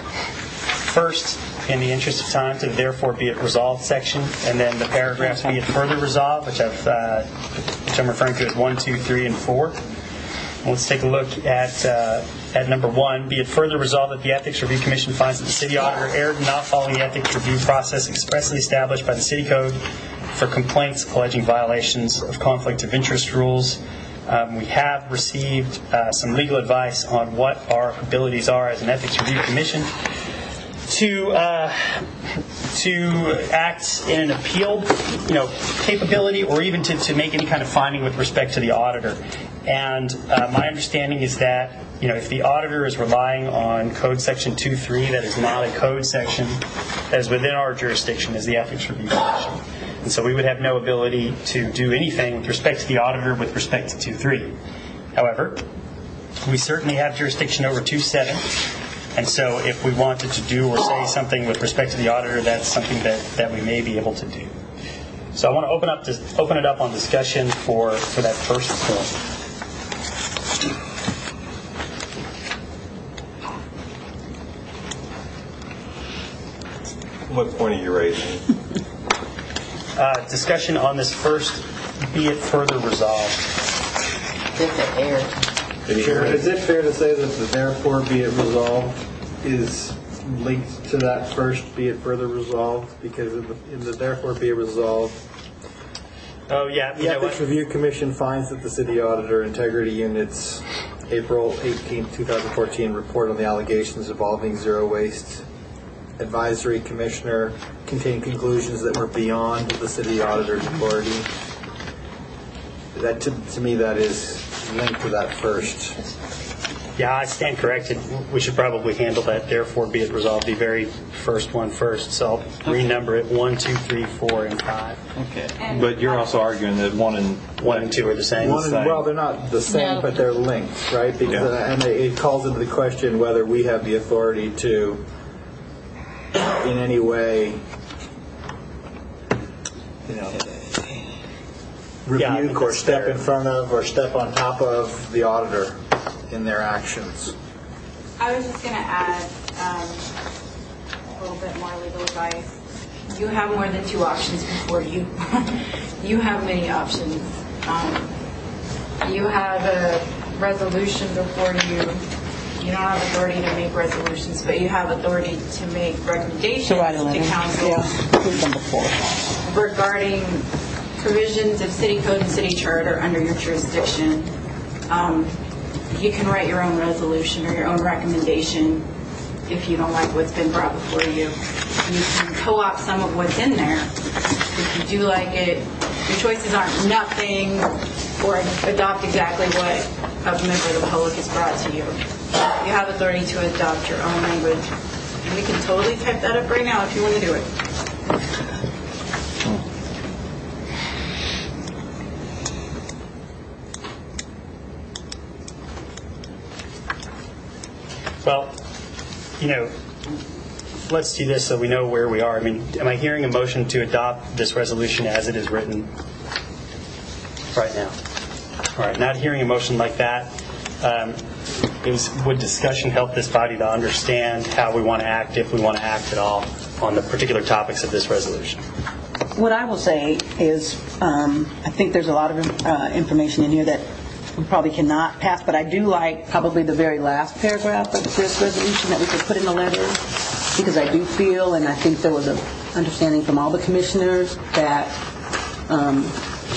first, in the interest of time, to the therefore be it resolved section, and then the paragraphs be it further resolved, which I've uh, which I'm referring to as one, two, three, and four. And let's take a look at uh, at number one. Be it further resolved that the Ethics Review Commission finds that the city auditor erred in not following the ethics review process expressly established by the city code for complaints alleging violations of conflict of interest rules. Um, we have received uh, some legal advice on what our abilities are as an Ethics Review Commission to uh, to act in an appeal, you know, capability, or even to, to make any kind of finding with respect to the auditor. And uh, my understanding is that, you know, if the auditor is relying on Code Section two point three, that is not a code section that is within our jurisdiction as the Ethics Review Commission. And so we would have no ability to do anything with respect to the auditor with respect to two point three. However, we certainly have jurisdiction over two point seven. And so if we wanted to do or say something with respect to the auditor, that's something that, that we may be able to do. So I want to open up to, open it up on discussion for, for that first point. What point are you raising? Uh, discussion on this first, be it further resolved. Sure. Is it fair to say that the therefore be it resolved is linked to that first be it further resolved? Because in the, in the therefore be it resolved, oh yeah, the Ethics Review Commission finds that the City Auditor Integrity Unit's April eighteenth, twenty fourteen report on the allegations involving zero waste advisory commissioner contained conclusions that were beyond the city auditor's authority. That to, to me, that is linked to that first. Yeah, I stand corrected. We should probably handle that. Therefore, be it resolved, the very first one first. So I'll renumber it one, two, three, four, and five. Okay. But you're also arguing that one and one and two are the same. One and, well, they're not the same, No. but they're linked, right? Because Yeah. and it calls into the question whether we have the authority to, in any way, you know, rebuke or step in front of or step on top of the auditor in their actions. I was just going to add um, a little bit more legal advice. You have more than two options before you. You have many options. Um, you have a resolution before you. You don't have authority to make resolutions, but you have authority to make recommendations To write a to letter. council Yeah, we've done before. regarding provisions of city code and city charter under your jurisdiction. Um, you can write your own resolution or your own recommendation if you don't like what's been brought before you. You can co-opt some of what's in there if you do like it. Your choices aren't nothing, or adopt exactly what a member of the public has brought to you. You have authority to adopt your own language. And we can totally type that up right now if you want to do it. Well, you know, let's do this so we know where we are. I mean, am I hearing a motion to adopt this resolution as it is written right now? All right, not hearing a motion like that. Um, it was, would discussion help this body to understand how we want to act, if we want to act at all, on the particular topics of this resolution? What I will say is, um, I think there's a lot of uh, information in here that we probably cannot pass, but I do like probably the very last paragraph of this resolution that we could put in the letter, because I do feel, and I think there was an understanding from all the commissioners that um,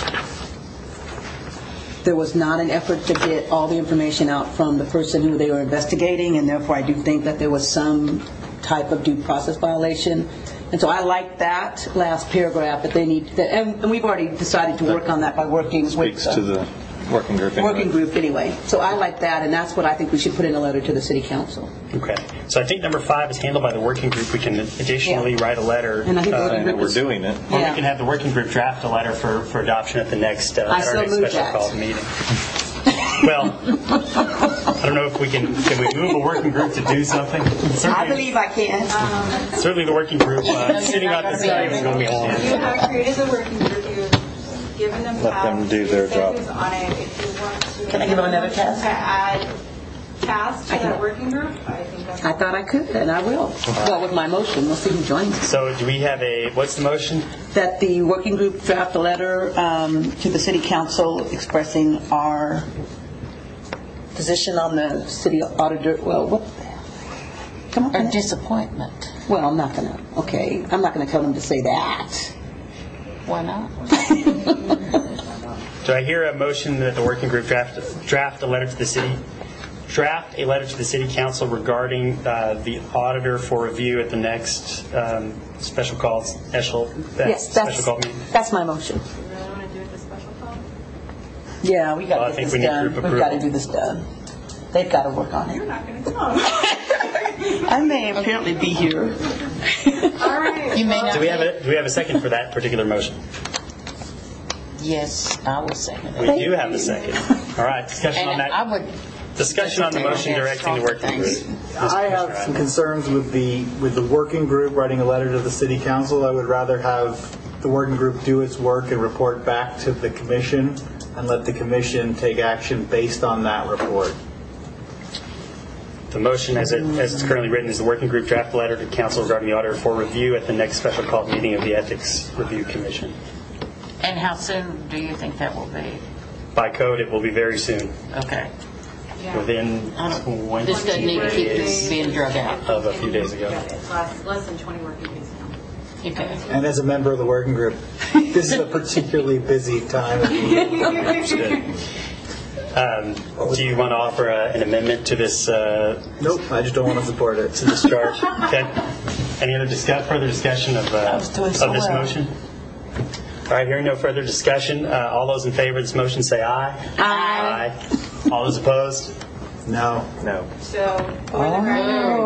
there was not an effort to get all the information out from the person who they were investigating, and therefore I do think that there was some type of due process violation. And so I like that last paragraph, that they need, that, and, and we've already decided to work on that by working with Speaks uh, to the working group anyway. Working group anyway. So I like that, and that's what I think we should put in a letter to the city council. Okay. So I think number five is handled by the working group. We can additionally Yeah. write a letter. And I think the uh, working group We're is- doing it. Or Yeah. we can have the working group draft a letter for, for adoption at the next, uh, I at our so next move special that. call meeting. Well, I don't know if we can, can we move a working group to do something? I Certainly, believe I can. certainly the working group, uh, sitting out this night is going to be You long. have created the working group, you've given them Let them tasks, do their you said job. who's on it. If you want to. Can I give them another task? To add tasks to I can. that working group, I think that's. I thought I could, and I will. Well, with my motion, we'll see who joins. So do we have a, what's the motion? That the working group draft a letter um, to the city council expressing our position on the city auditor, well, what? Come on. Or disappointment. Well, I'm not going to, okay, I'm not going to tell them to say that. Why not? Do I hear a motion that the working group draft, draft a letter to the city, draft a letter to the city council regarding uh, the auditor for review at the next um, special call, special, Yes, special that's, call meeting? that's my motion. You really want to do it the special call? Yeah, we got Well, I to think get we this need done. group We've got to approval. do this done. They've got to work on You're it. not going to come. I may apparently be here. All right. You may not. Do we have a, do we have a second for that particular motion? Yes, I will second We it. do have a second. All right, discussion on And I that. would. Discussion on the motion directing the working group. I have some concerns with the with the working group writing a letter to the city council. I would rather have the working group do its work and report back to the commission, and let the commission take action based on that report. The motion as it, as it's currently written is the working group draft a letter to council regarding the auditor for review at the next special call meeting of the Ethics Review Commission. And how soon do you think that will be? By code, it will be very soon, Okay. within twenty This doesn't need to keep days being drug out. of a few days ago. Yeah, it's less, less than twenty working days now. Okay. And as a member of the working group, this is a particularly busy time of the year. Um, do you want to offer a, an amendment to this? Uh, Nope, I just don't want to support it. to this charge? Okay. Any other discuss, further discussion of, uh, was doing of so this well. motion? All right, hearing no further discussion, uh, all those in favor of this motion say aye. Aye. Aye. All those opposed? No. No. So, for the record,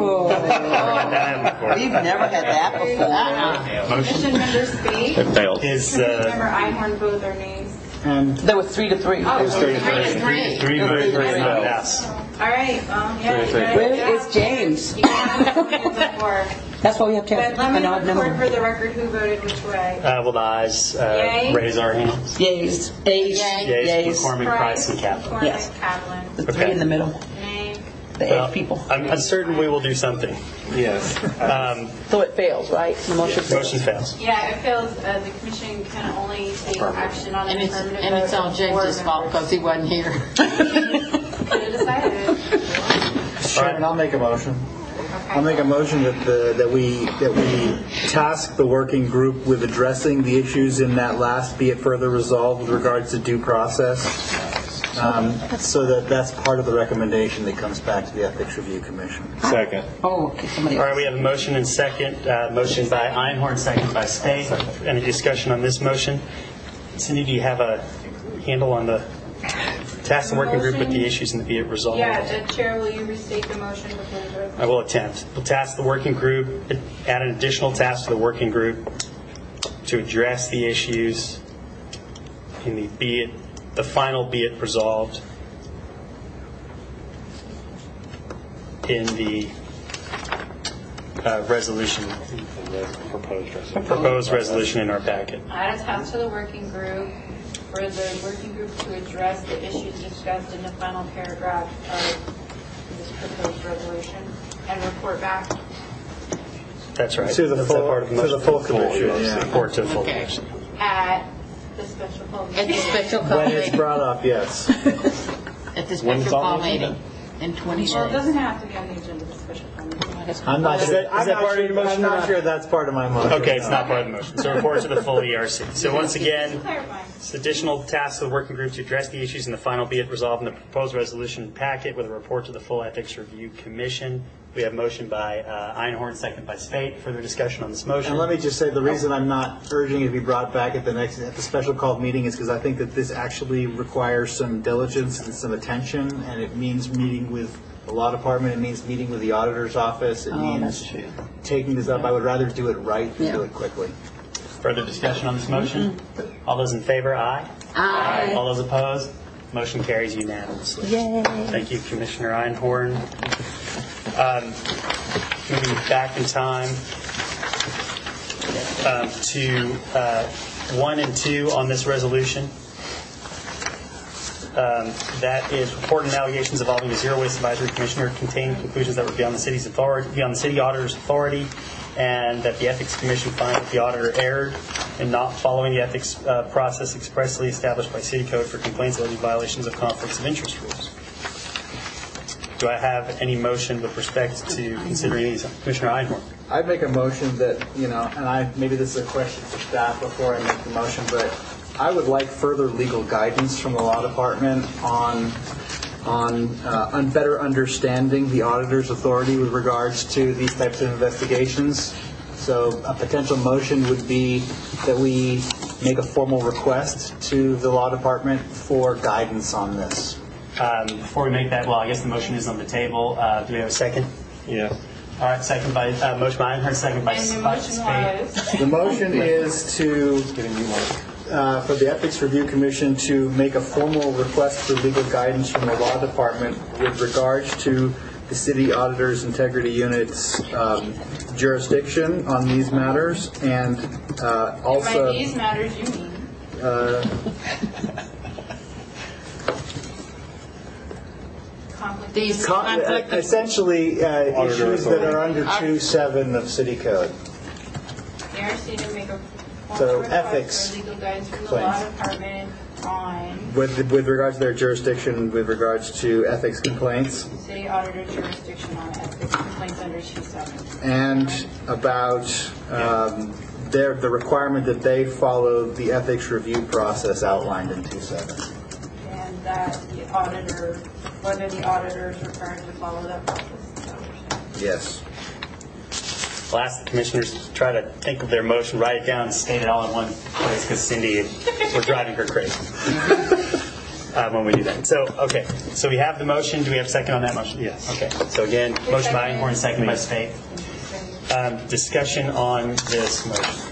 Oh, we've never had that before. Motion Commission member Spee, It failed. is Commission uh, member Einhorn, both are nays. And There was three to three. Oh, is three to three three. to Three, three, three, three, not pass. All right, well, yeah. you guys- Where is James? You guys have hands up for. That's why we have to But have let me an odd record number. for the record who voted which way. Uh, will the ayes uh, Yay. raise our hands? Yays. A's. Yay. Yeas, Yays. McCormick, Price, and Kaplan. McCormick, Yes. Kaplan. The three Okay. in the middle. Nay. The Well, eight people. I'm, I'm certain we will do something. Yes. Um, So it fails, right? The motion fails. motion fails. Yeah, it fails, uh, the commission can only take action on an And it's, affirmative and it's vote all of four James's fault members. because he wasn't here. Could have decided. Sharon, I'll make a motion. I'll make a motion that the that we that we task the working group with addressing the issues in that last be it further resolved with regards to due process, um, so that that's part of the recommendation that comes back to the Ethics Review Commission. Second. Oh, okay, somebody All else. right, we have a motion and second. Uh, motion by Einhorn, second by Spade. Any discussion on this motion? Cindy, do you have a handle on the task the working group with the issues and be it resolved? Yeah, the chair, will you restate the motion before we vote? I will attempt. We'll task the working group, add an additional task to the working group to address the issues in the be it, the final be it resolved. in the uh, resolution, proposed resolution in our packet. I'd attach to the working group for the working group to address the issues discussed in the final paragraph of this proposed resolution and report back. That's right. To the That's full- that part of the to the motion. full commission, yeah. Report to the full Okay. commission. At the special call At the special call When it's meeting. brought up, yes. At the When it's special on call the agenda. meeting in twenty days. Well, it doesn't have to be on the agenda of the special call meeting. I'm not Is sure. that- is I'm that not part of sure- your motion I'm or not not? sure that's part of my motion. Okay, it's no. not part of the motion. So report to the full E R C. So once again, Clarifying. it's additional tasks of the working group to address the issues in the final be it resolved in the proposed resolution packet with a report to the full Ethics Review Commission. We have motion by uh, Einhorn, second by Spate. Further discussion on this motion? And let me just say, the reason I'm not urging it to be brought back at the next, at the special called meeting is because I think that this actually requires some diligence and some attention, and it means meeting with the law department, it means meeting with the auditor's office, it Oh, means that's true. taking this up. I would rather do it right than Yeah. do it quickly. Further discussion on this motion? All those in favor, aye. Aye. All those opposed? Motion carries unanimously. Yay. Thank you, Commissioner Einhorn. Um, moving back in time um, to uh, one and two on this resolution. Um, that is report and allegations involving the Zero Waste Advisory Commissioner contain conclusions that were beyond the city's authority, beyond the city auditor's authority, and that the Ethics Commission finds that the auditor erred in not following the ethics uh, process expressly established by City Code for complaints alleging violations of conflicts of interest rules. Do I have any motion with respect to considering these? Commissioner Einhorn. I'd make a motion that, you know, and I, maybe this is a question for staff before I make the motion, but I would like further legal guidance from the law department on, on, uh, on better understanding the auditor's authority with regards to these types of investigations. So a potential motion would be that we make a formal request to the law department for guidance on this. Um, before we make that, well, I guess the motion is on the table. Uh, do we have a second? Yeah. All right, second by, uh, motion by Einhorn, second by And the by motion Spade. was, The motion is to, uh, for the Ethics Review Commission to make a formal request for legal guidance from the law department with regards to the city auditor's integrity unit's um, jurisdiction on these matters, and uh, by also these matters you mean. uh, Conflict. These con- conflict- essentially uh, Auditor issues that are authority. under two seven of city code. The R C to make a So, formal request ethics for legal guidance from the law claims. department on With, with regards to their jurisdiction, with regards to ethics complaints, city auditor jurisdiction on ethics complaints under two seven. and about um, their, the requirement that they follow the ethics review process outlined in two seven. And that the auditor, whether the auditor is required to follow that process. Is that what you're saying? Yes. I'll ask the commissioners to try to think of their motion, write it down, and state it all in one place, because Cindy, we're driving her crazy uh, when we do that. So, okay, so we have the motion. Do we have a second on that motion? Yes. Okay, so again, motion by Einhorn, second by Spade. Um, discussion on this motion.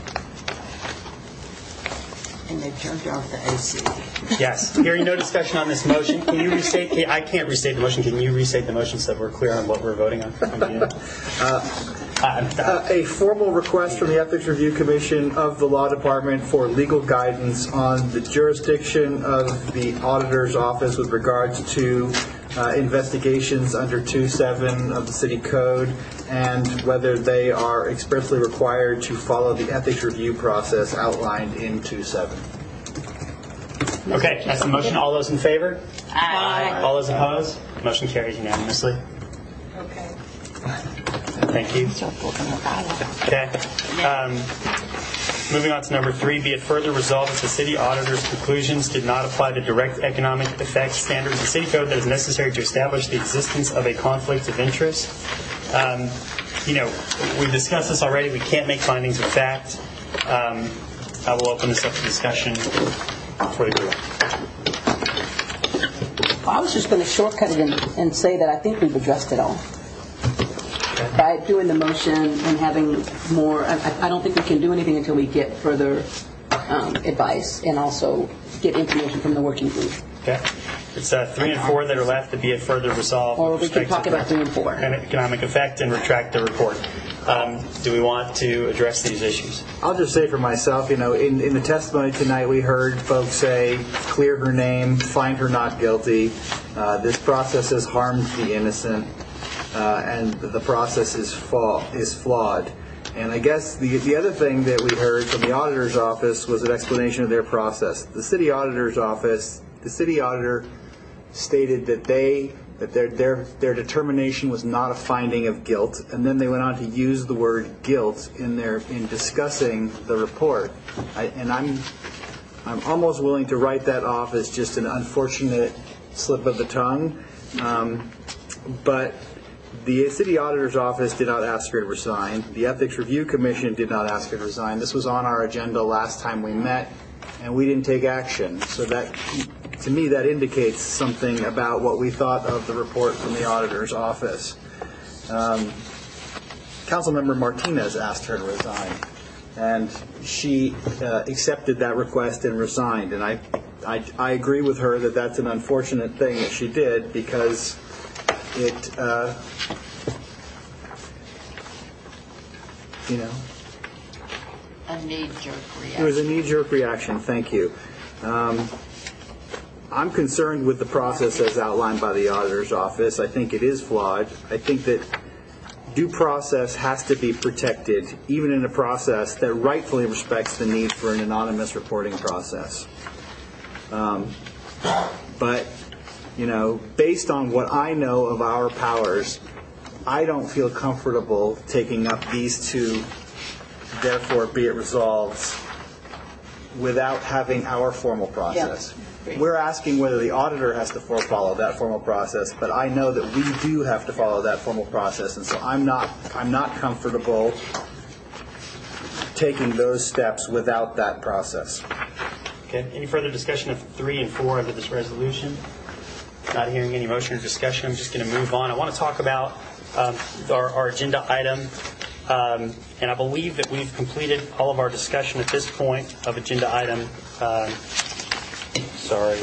And they turned off the A C. Yes. Hearing no discussion on this motion, can you restate? Can, I can't restate the motion. Can you restate the motion so we're clear on what we're voting on? Uh, a formal request from the Ethics Review Commission of the Law Department for legal guidance on the jurisdiction of the auditor's office with regards to uh, investigations under two seven of the city code, and whether they are expressly required to follow the ethics review process outlined in two seven. Okay, that's the motion. All those in favor? Aye. All those opposed? Motion carries unanimously. Okay. Thank you. Okay. Um, moving on to number three, be it further resolved that the city auditor's conclusions did not apply the direct economic effects standards of city code that is necessary to establish the existence of a conflict of interest. Um, you know, we've discussed this already. We can't make findings of fact. Um, I will open this up to discussion for the group. I was just going to shortcut it and, and say that I think we've addressed it all. By doing the motion and having more, I, I don't think we can do anything until we get further um, advice and also get information from the working group. Okay. It's uh, three and four that are left to be it further resolved. Or with we can respect talk to about three and four. economic effect and retract the report. Um, do we want to address these issues? I'll just say for myself, you know, in, in the testimony tonight, we heard folks say, clear her name, find her not guilty. Uh, this process has harmed the innocent, uh, and the process is, fa- is flawed. And I guess the the other thing that we heard from the auditor's office was an explanation of their process. The city auditor's office, the city auditor stated that they that their their their determination was not a finding of guilt, and then they went on to use the word guilt in their in discussing the report. I, and I'm I'm almost willing to write that off as just an unfortunate slip of the tongue, um, but. The city auditor's office did not ask her to resign. The Ethics Review Commission did not ask her to resign. This was on our agenda last time we met, and we didn't take action. So that, to me, that indicates something about what we thought of the report from the auditor's office. Um, Councilmember Martinez asked her to resign, and she uh, accepted that request and resigned. And I, I, I agree with her that that's an unfortunate thing that she did, because it, uh, you know, A knee-jerk it was a reaction. knee-jerk reaction. Thank you. Um, I'm concerned with the process as outlined by the auditor's office. I think it is flawed. I think that due process has to be protected, even in a process that rightfully respects the need for an anonymous reporting process. Um, but You know, based on what I know of our powers, I don't feel comfortable taking up these two, therefore be it resolved, without having our formal process. Yeah. We're asking whether the auditor has to follow that formal process, but I know that we do have to follow that formal process, and so I'm not I'm not comfortable taking those steps without that process. Okay. Any further discussion of three and four under this resolution? Not hearing any motion or discussion, I'm just going to move on. I want to talk about um, our, our agenda item, um, and I believe that we've completed all of our discussion at this point of agenda item. Um, sorry,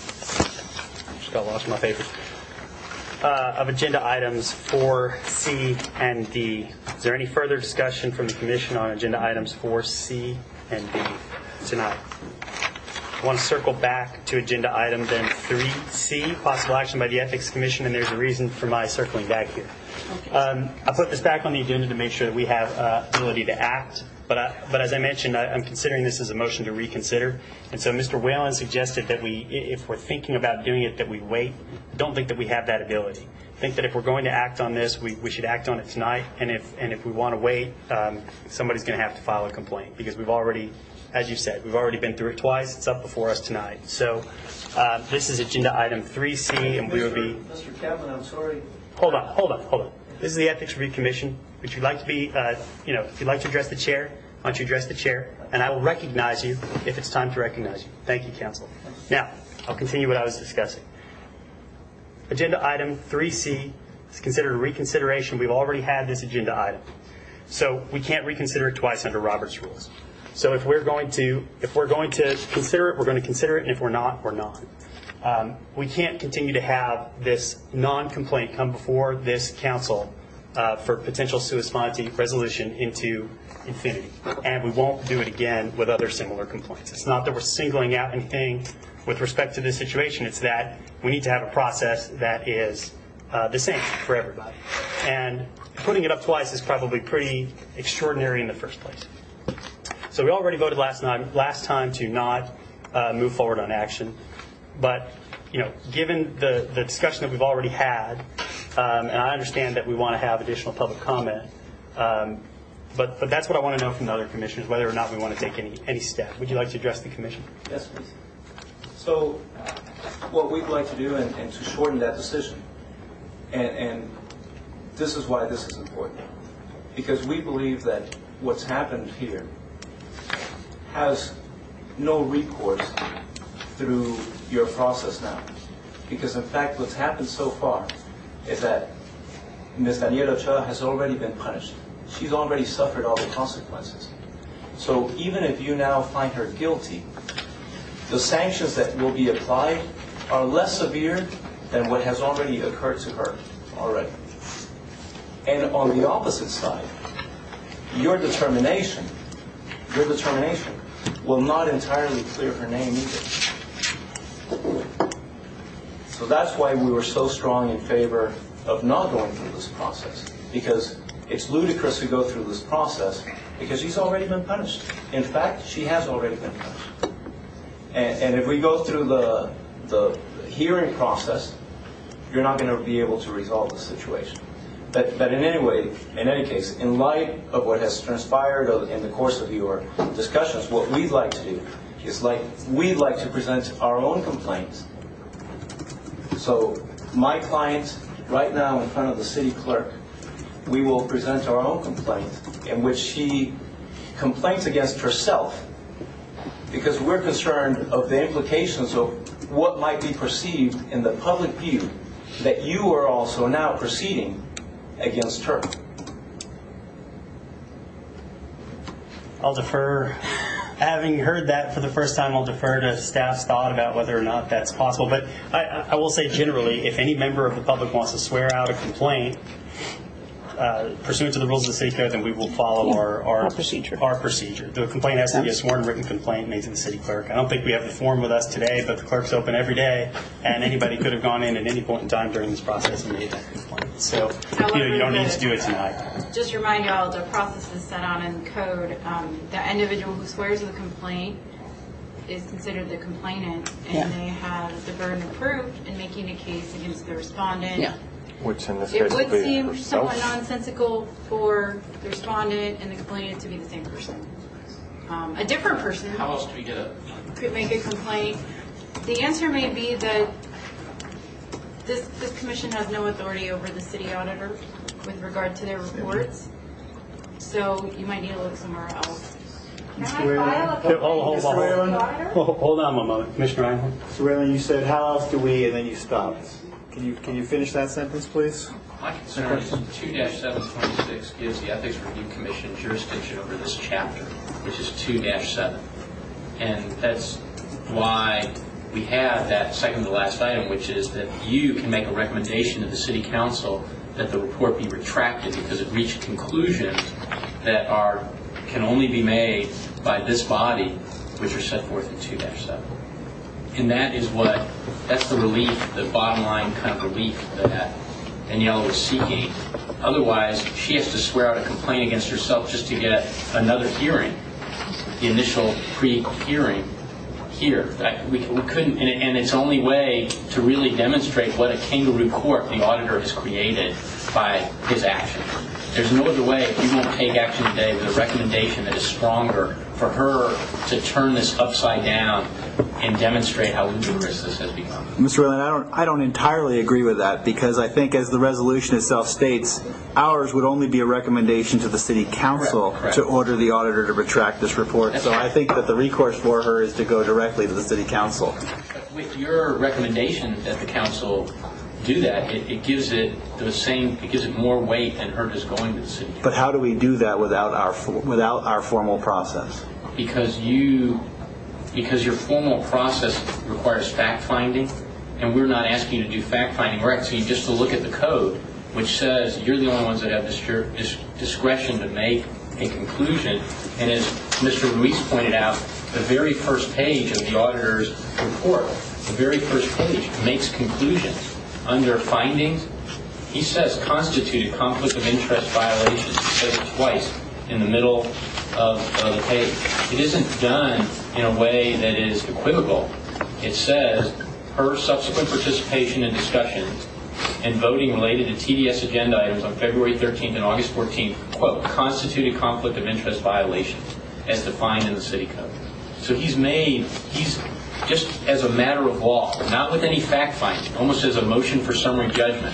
just got lost in my papers. Uh, of agenda items four C and D. Is there any further discussion from the Commission on agenda items four C and D tonight? I want to circle back to agenda item then three C, possible action by the Ethics Commission, and there's a reason for my circling back here. Um, I put this back on the agenda to make sure that we have uh, ability to act, but I, but as I mentioned, I, I'm considering this as a motion to reconsider, and so Mister Whalen suggested that we, if we're thinking about doing it, that we wait. I don't think that we have that ability. I think that if we're going to act on this, we, we should act on it tonight, and if and if we want to wait, um, somebody's going to have to file a complaint, because we've already, as you said, we've already been through it twice. It's up before us tonight. So uh, this is agenda item three C, and we would be... Mister Kaplan, I'm sorry. Hold on, hold on, hold on. This is the Ethics Review Commission. Would you like to be, uh, you know, if you'd like to address the chair, why don't you address the chair, and I will recognize you if it's time to recognize you. Thank you, Council. Now, I'll continue what I was discussing. Agenda item three C is considered a reconsideration. We've already had this agenda item. So we can't reconsider it twice under Robert's rules. So if we're going to if we're going to consider it, we're going to consider it, and if we're not, we're not. Um, we can't continue to have this non-complaint come before this council uh, for potential sua sponte resolution into infinity, and we won't do it again with other similar complaints. It's not that we're singling out anything with respect to this situation. It's that we need to have a process that is uh, the same for everybody, and putting it up twice is probably pretty extraordinary in the first place. So we already voted last time, last time to not uh, move forward on action. But, you know, given the, the discussion that we've already had, um, and I understand that we want to have additional public comment, um, but, but that's what I want to know from the other commissioners, whether or not we want to take any, any step. Would you like to address the commission? Yes, please. So what we'd like to do, and, and to shorten that decision, and, and this is why this is important, because we believe that what's happened here has no recourse through your process now. Because in fact what's happened so far is that Miz Daniela Ochoa has already been punished. She's already suffered all the consequences. So even if you now find her guilty, the sanctions that will be applied are less severe than what has already occurred to her already. And on the opposite side, your determination, your determination will not entirely clear her name either. So that's why we were so strong in favor of not going through this process, because it's ludicrous to go through this process because she's already been punished. In fact, she has already been punished. And, and if we go through the, the hearing process, you're not going to be able to resolve the situation. But, but in any way, in any case, in light of what has transpired in the course of your discussions, what we'd like to do is like we'd like to present our own complaints. So my client, right now in front of the city clerk, we will present our own complaint in which she complains against herself because we're concerned of the implications of what might be perceived in the public view that you are also now proceeding against her. I'll defer. Having heard that for the first time, I'll defer to staff's thought about whether or not that's possible. But I, I will say generally, if any member of the public wants to swear out a complaint uh, pursuant to the rules of the city code, then we will follow our, our, Our procedure. Our procedure. The complaint has to be a sworn written complaint made to the city clerk. I don't think we have the form with us today, but the clerk's open every day, and anybody could have gone in at any point in time during this process and made that complaint. So you know, you don't need to do it tonight. Just remind y'all, the process is set out in code. Um, the individual who swears the complaint is considered the complainant, and Yeah. they have the burden of proof in making a case against the respondent. Yeah. Which in this It case would be seem herself. somewhat nonsensical for the respondent and the complainant to be the same person. Um, a different person How else do we get a... could make a complaint. The answer may be that this, this commission has no authority over the city auditor with regard to their reports, so you might need to look somewhere else. Can I file a Hold, hold, hold, complaint hold, against hold, the auditor? hold, hold on one moment. Commissioner Reinhardt. So Raylan, you said, how else do we, and then you stopped. Can you can you finish that sentence, please? My concern is two dash seven twenty-six gives the Ethics Review Commission jurisdiction over this chapter, which is two dash seven. And that's why we have that second to last item, which is that you can make a recommendation to the City Council that the report be retracted because it reached conclusions that are can only be made by this body, which are set forth in two dash seven. And that is what, that's the relief, the bottom line kind of relief that Daniela was seeking. Otherwise, she has to swear out a complaint against herself just to get another hearing, the initial pre-hearing here. I, we, we couldn't, and, it, and its only way to really demonstrate what a kangaroo court the auditor has created by his action. There's no other way if you won't take action today with a recommendation that is stronger for her to turn this upside down and demonstrate how ludicrous this has become. Mister Raylan, I don't, I don't entirely agree with that because I think as the resolution itself states, ours would only be a recommendation to the City Council Correct, correct. to order the auditor to retract this report. That's so right. I think that the recourse for her is to go directly to the City Council. With your recommendation that the council do that, it, it gives it the same, it gives it more weight than her just going to the city. But how do we do that without our without our formal process? Because you, because your formal process requires fact finding, and we're not asking you to do fact finding. We're asking you just to look at the code, which says you're the only ones that have dis- dis- discretion to make a conclusion. And as Mister Ruiz pointed out, the very first page of the auditor's report, the very first page makes conclusions. Under findings, he says constituted conflict of interest violations. He says it twice in the middle of, of the page. It isn't done in a way that is equivocal. It says her subsequent participation in discussions and voting related to T D S agenda items on February thirteenth and August fourteenth, quote, constituted conflict of interest violations as defined in the city code. So he's made, he's just as a matter of law, not with any fact finding, almost as a motion for summary judgment.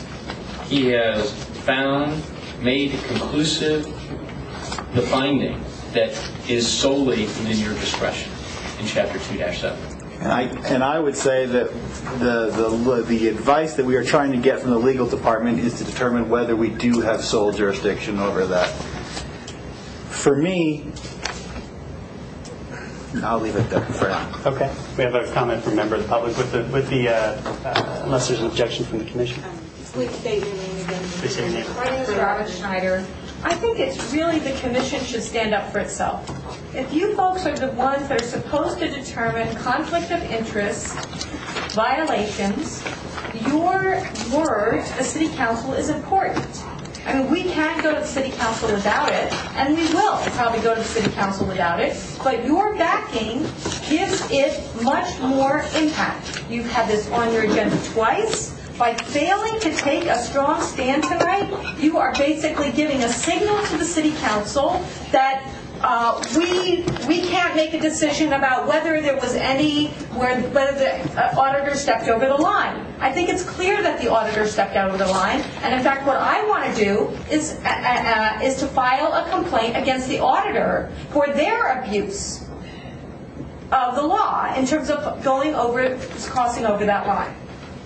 He has found, made conclusive the finding that is solely within your discretion in Chapter two dash seven. And I and I would say that the, the the advice that we are trying to get from the legal department is to determine whether we do have sole jurisdiction over that. For me, I'll leave it there for now. Okay. We have a comment from a member of the public with the, with the uh, uh, unless there's an objection from the commission. Please state your name again. Please state your name. My name is Robin Schneider. I think it's really the commission should stand up for itself. If you folks are the ones that are supposed to determine conflict of interest violations, your word, the city council, is important. I mean, we can't go to the city council without it, and we will probably go to the city council without it, but your backing gives it much more impact. You've had this on your agenda twice. By failing to take a strong stand tonight, you are basically giving a signal to the city council that uh, we we can't make a decision about whether there was any, where, whether the uh, auditor stepped over the line. I think it's clear that the auditor stepped over the line, and in fact what I want to do is, uh, uh, is to file a complaint against the auditor for their abuse of the law in terms of going over, crossing over that line.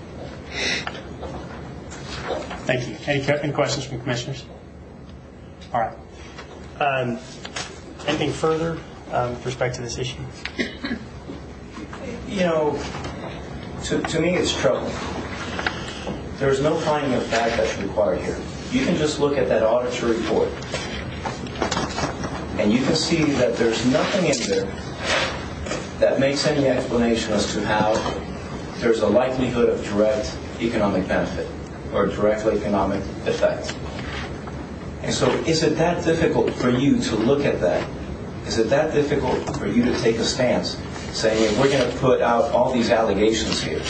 Thank you. Any, any questions from commissioners? All right. Um, anything further um, with respect to this issue? You know, to, to me it's troubling. There's no finding of fact that's required here. You can just look at that auditor report, and you can see that there's nothing in there that makes any explanation as to how there's a likelihood of direct economic benefit or direct economic effect. And so is it that difficult for you to look at that? Is it that difficult for you to take a stance saying, if we're going to put out all these allegations here,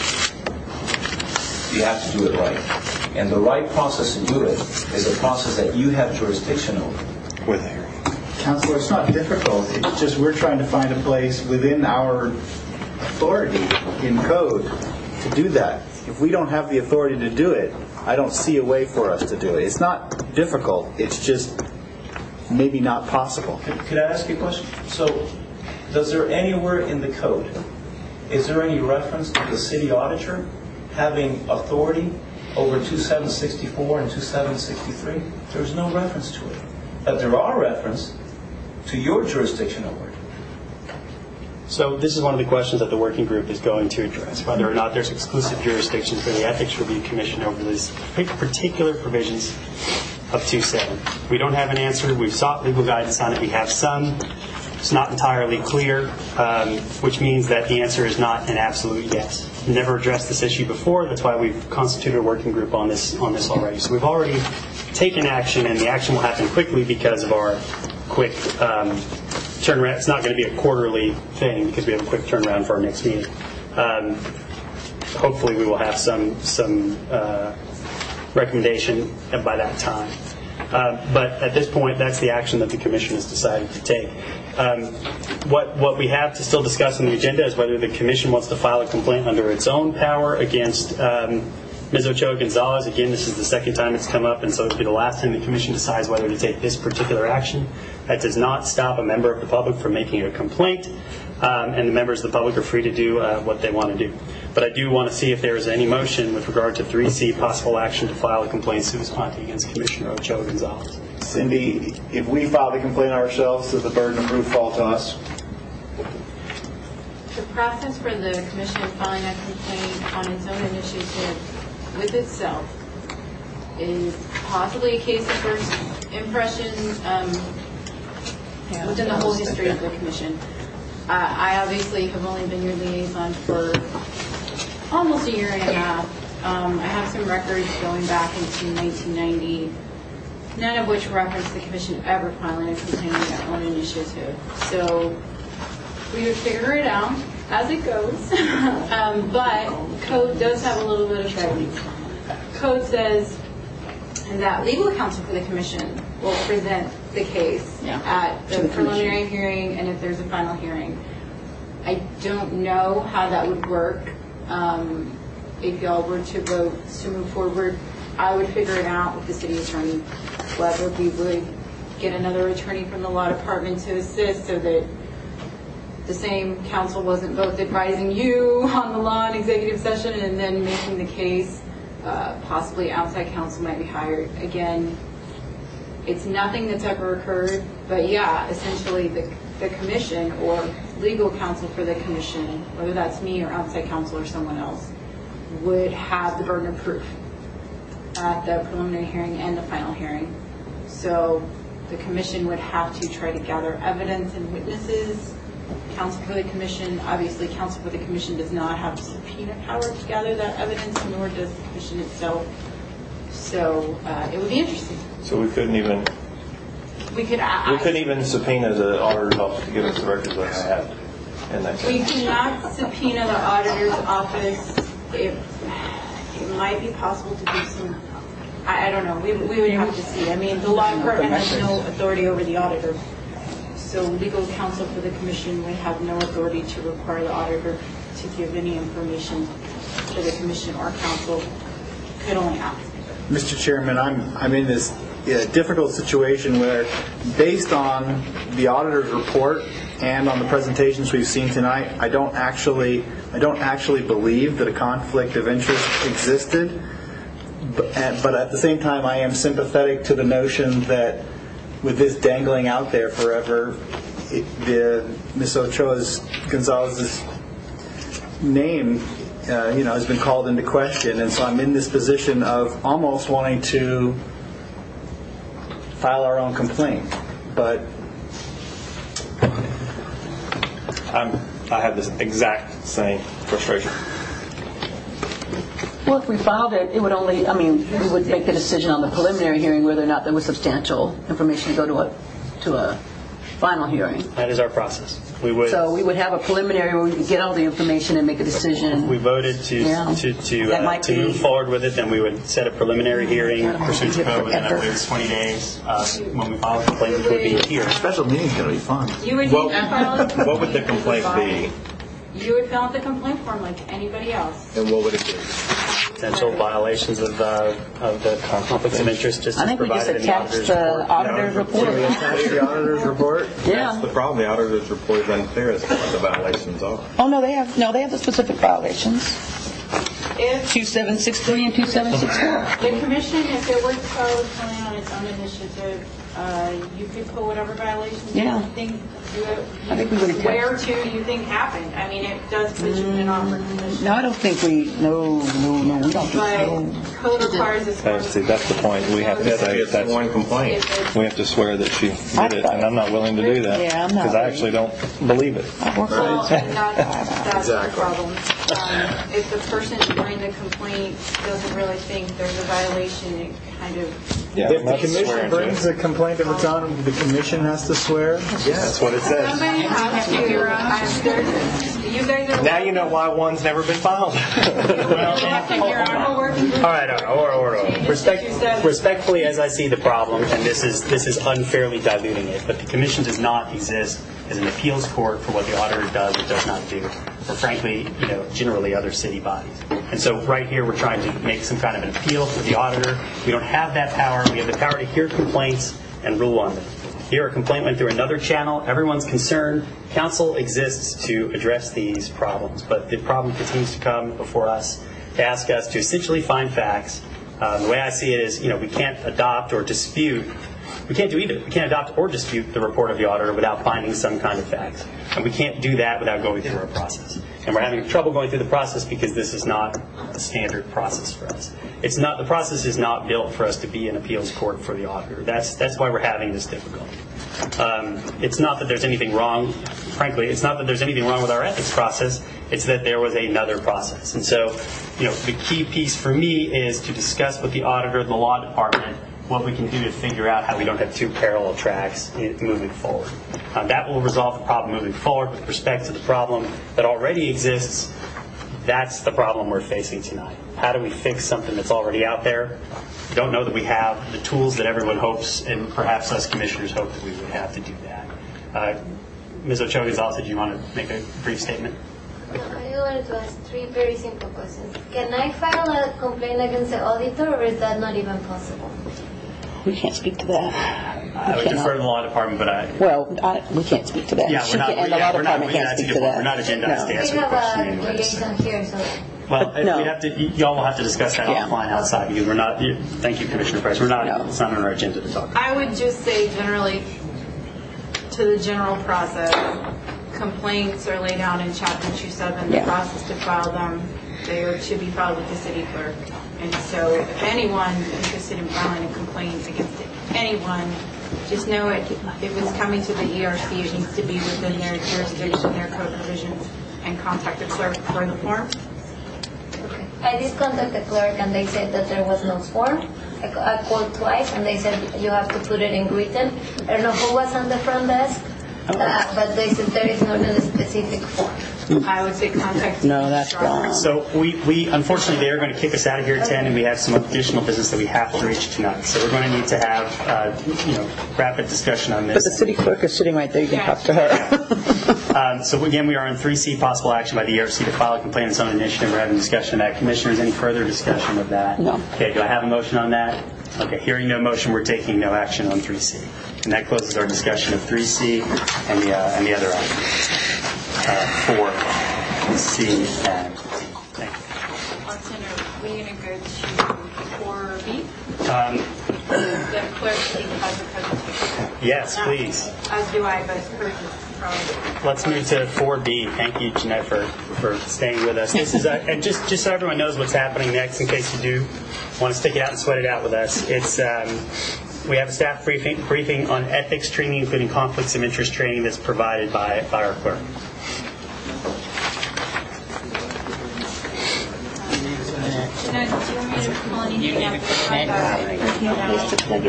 you have to do it right? And the right process to do it is a process that you have jurisdiction over. With hearing. Counselor, it's not difficult. It's just we're trying to find a place within our authority in code to do that. If we don't have the authority to do it, I don't see a way for us to do it. It's not difficult. It's just maybe not possible. Could, could I ask you a question? So, does there anywhere in the code, is there any reference to the city auditor having authority over two seven sixty-four and two seven sixty-three? There's no reference to it. But there are reference to your jurisdiction over it. So this is one of the questions that the working group is going to address, whether or not there's exclusive jurisdiction for the Ethics Review Commission over these particular provisions of two seven. We don't have an answer. We've sought legal guidance on it. We have some. It's not entirely clear, um, which means that the answer is not an absolute yes. We've never addressed this issue before. That's why we've constituted a working group on this on this already. So we've already taken action, and the action will happen quickly because of our quick um, turnaround. It's not going to be a quarterly thing because we have a quick turnaround for our next meeting. Um, hopefully, we will have some some uh, recommendation by that time. Uh, but at this point, that's the action that the Commission has decided to take. Um, what what we have to still discuss on the agenda is whether the Commission wants to file a complaint under its own power against um, Miz Ochoa Gonzalez. Again, this is the second time it's come up, and so it'll be the last time the Commission decides whether to take this particular action. That does not stop a member of the public from making a complaint, um, and the members of the public are free to do uh, what they want to do. But I do want to see if there is any motion with regard to three C, possible action to file a complaint sua sponte against Commissioner Ochoa Gonzalez. Cindy, if we file the complaint ourselves, does the burden of proof fall to us? The process for the commission filing a complaint on its own initiative with itself is possibly a case of first impression um, yeah, within the whole history of the commission. Uh, I obviously have only been your liaison for almost a year and a half. Um, I have some records going back into nineteen ninety, none of which reference the commission ever filing a complaint on their own initiative. So we would figure it out as it goes. um, but code does have a little bit of guidance. Code says that legal counsel for the commission will present the case yeah. at the, the preliminary hearing and if there's a final hearing. I don't know how that would work. Um, if y'all were to vote to move forward, I would figure it out with the city attorney, whether we would get another attorney from the law department to assist so that the same counsel wasn't both advising you on the law in executive session and then making the case. Uh, possibly outside counsel might be hired. Again, It's nothing that's ever occurred, but yeah, essentially the, the commission or legal counsel for the commission, whether that's me or outside counsel or someone else, would have the burden of proof at the preliminary hearing and the final hearing. So the commission would have to try to gather evidence and witnesses. Counsel for the commission, obviously counsel for the commission does not have subpoena power to gather that evidence, nor does the commission itself. So uh, it would be interesting. So we couldn't even We could. we couldn't even subpoena the auditor's office to give us the records that I have. And that We cannot subpoena the auditor's office. It, it might be possible to do some. I, I don't know. We, we would have to see. I mean, the law department has no authority over the auditor. So legal counsel for the commission would have no authority to require the auditor to give any information to the commission or counsel. Could only ask. Mister Chairman, I'm I'm in this uh, difficult situation where, based on the auditor's report and on the presentations we've seen tonight, I don't actually I don't actually believe that a conflict of interest existed. But, but at the same time, I am sympathetic to the notion that, with this dangling out there forever, it, the Miz Ochoa's Gonzalez's name, uh, you know, has been called into question, and so I'm in this position of almost wanting to file our own complaint, but I'm, I have this exact same frustration. Well, if we filed it, it would only, I mean, we would make the decision on the preliminary hearing whether or not there was substantial information to go to a to a final hearing. That is our process. We would. So we would have a preliminary where we could get all the information and make a decision. If we voted to Yeah. to to, That uh, might to be- move forward with it, then we would set a preliminary hearing pursuant to code within, I believe, it's twenty days. Uh, when we file a complaint, it would be here. Special meeting's going to be fun. You would What- need to file a What would the complaint be? You would fill out the complaint form like anybody else. And what would it be? Potential violations of uh, of the conflicts of interest, just I as think we just provided in the attached auditor's the report. auditor's report. The auditor's report? Yeah. That's the problem. The auditor's report is unclear as to what the violations are. Oh, no, they have, no, they have the specific violations. If two seven six three and two seven six four. the commission, if it were to file a complaint on its own initiative, uh, you could put whatever violations Yeah. you think you, I think we would attach- where to you think happened. I mean, it does put you in an awkward position. No, I don't think we, no, no, no, we don't do But no. code requires this. That's, see, that's the point. We have to say It's that's one complaint. we have to swear that she did it, and I'm not willing to do that Yeah, I'm not because I willing. actually don't believe it. Well, and that's, that's Exactly. the problem. Um, if the person during the complaint doesn't really think there's a violation, it kind of. Yeah, If the that's commission swearing to brings it. a complaint of its own, the commission has to swear? Yeah, that's what it says. Somebody has to. I'm there- You guys are. Now you know why one's never been filed. All right, all right, order, order, order. Respect, respectfully, as I see the problem, and this is this is unfairly diluting it, but the commission does not exist as an appeals court for what the auditor does or does not do, or frankly, you know, generally other city bodies. And so, right here, we're trying to make some kind of an appeal for the auditor. We don't have that power. We have the power to hear complaints and rule on them. Here, a complaint went through another channel. Everyone's concerned. Council exists to address these problems, but the problem continues to come before us to ask us to essentially find facts. Um, the way I see it is, you know, we can't adopt or dispute. We can't do either. We can't adopt or dispute the report of the auditor without finding some kind of facts. And we can't do that without going through our process. And we're having trouble going through the process because this is not a standard process for us. It's not, the process is not built for us to be an appeals court for the auditor. That's, that's why we're having this difficulty. Um, it's not that there's anything wrong, frankly, it's not that there's anything wrong with our ethics process, it's that there was another process. And so, you know, the key piece for me is to discuss with the auditor and the law department what we can do to figure out how we don't have two parallel tracks in, moving forward. Uh, that will resolve the problem moving forward. With respect to the problem that already exists, that's the problem we're facing tonight. How do we fix something that's already out there? We don't know that we have the tools that everyone hopes, and perhaps us commissioners hope that we would have to do that. Uh, Miz Ochoa Gonzalez, did you want to make a brief statement? No, I wanted to ask three very simple questions. Can I file a complaint against the auditor, or is that not even possible? We can't speak to that. I would defer to the law department, but I... Well, I, we can't speak to that. Yeah, She we're not, can- and the yeah, law we're not, department yeah, can't that's a speak good to point. that. We're not agendized to We answer the have question a anyways. liaison here, so. Well, if no. we'd have to, y- y'all will have to discuss that Yeah. offline outside because we're not, you- thank you, Commissioner Price, we're not, it's not on our agenda to talk. I would just say generally to the general process, complaints are laid out in chapter two seven, the Yeah. process to file them, they are to be filed with the city clerk. And so if anyone interested in filing a complaint against anyone, just know it, if it's coming to the E R C, it needs to be within their jurisdiction, their code provisions, and contact the clerk for the form. I did contact the clerk and they said that there was no form. I ca- I called twice and they said you have to put it in written. I don't know who was on the front desk, uh, but they said there is not a specific form. I would say contact. No, that's wrong. So we, we unfortunately, they are going to kick us out of here at ten, and we have some additional business that we have to reach tonight. So we're going to need to have, uh, you know, rapid discussion on But this. the city clerk is sitting right there. You can talk to her. Um, so again, we are on three C, possible action by the E R C to file a complaint on its own initiative. We're having discussion of that. Commissioners, any further discussion of that? No. Okay, do I have a motion on that? Okay, hearing no motion, we're taking no action on three C. And that closes our discussion of three C and the, uh, and the other items. Uh, four C and D. Thank you. Austin, are we going to go to four B? Um, The clerk has a presentation. yes, please. As do I, but first, probably. Let's move to four B. Thank you, Jeanette, for, for staying with us. This is a, and just just so everyone knows what's happening next, in case you do want to stick it out and sweat it out with us. It's um, we have a staff briefing briefing on ethics training, including conflicts of interest training, that's provided by by our clerk. Jeanette, do you want me to call anything after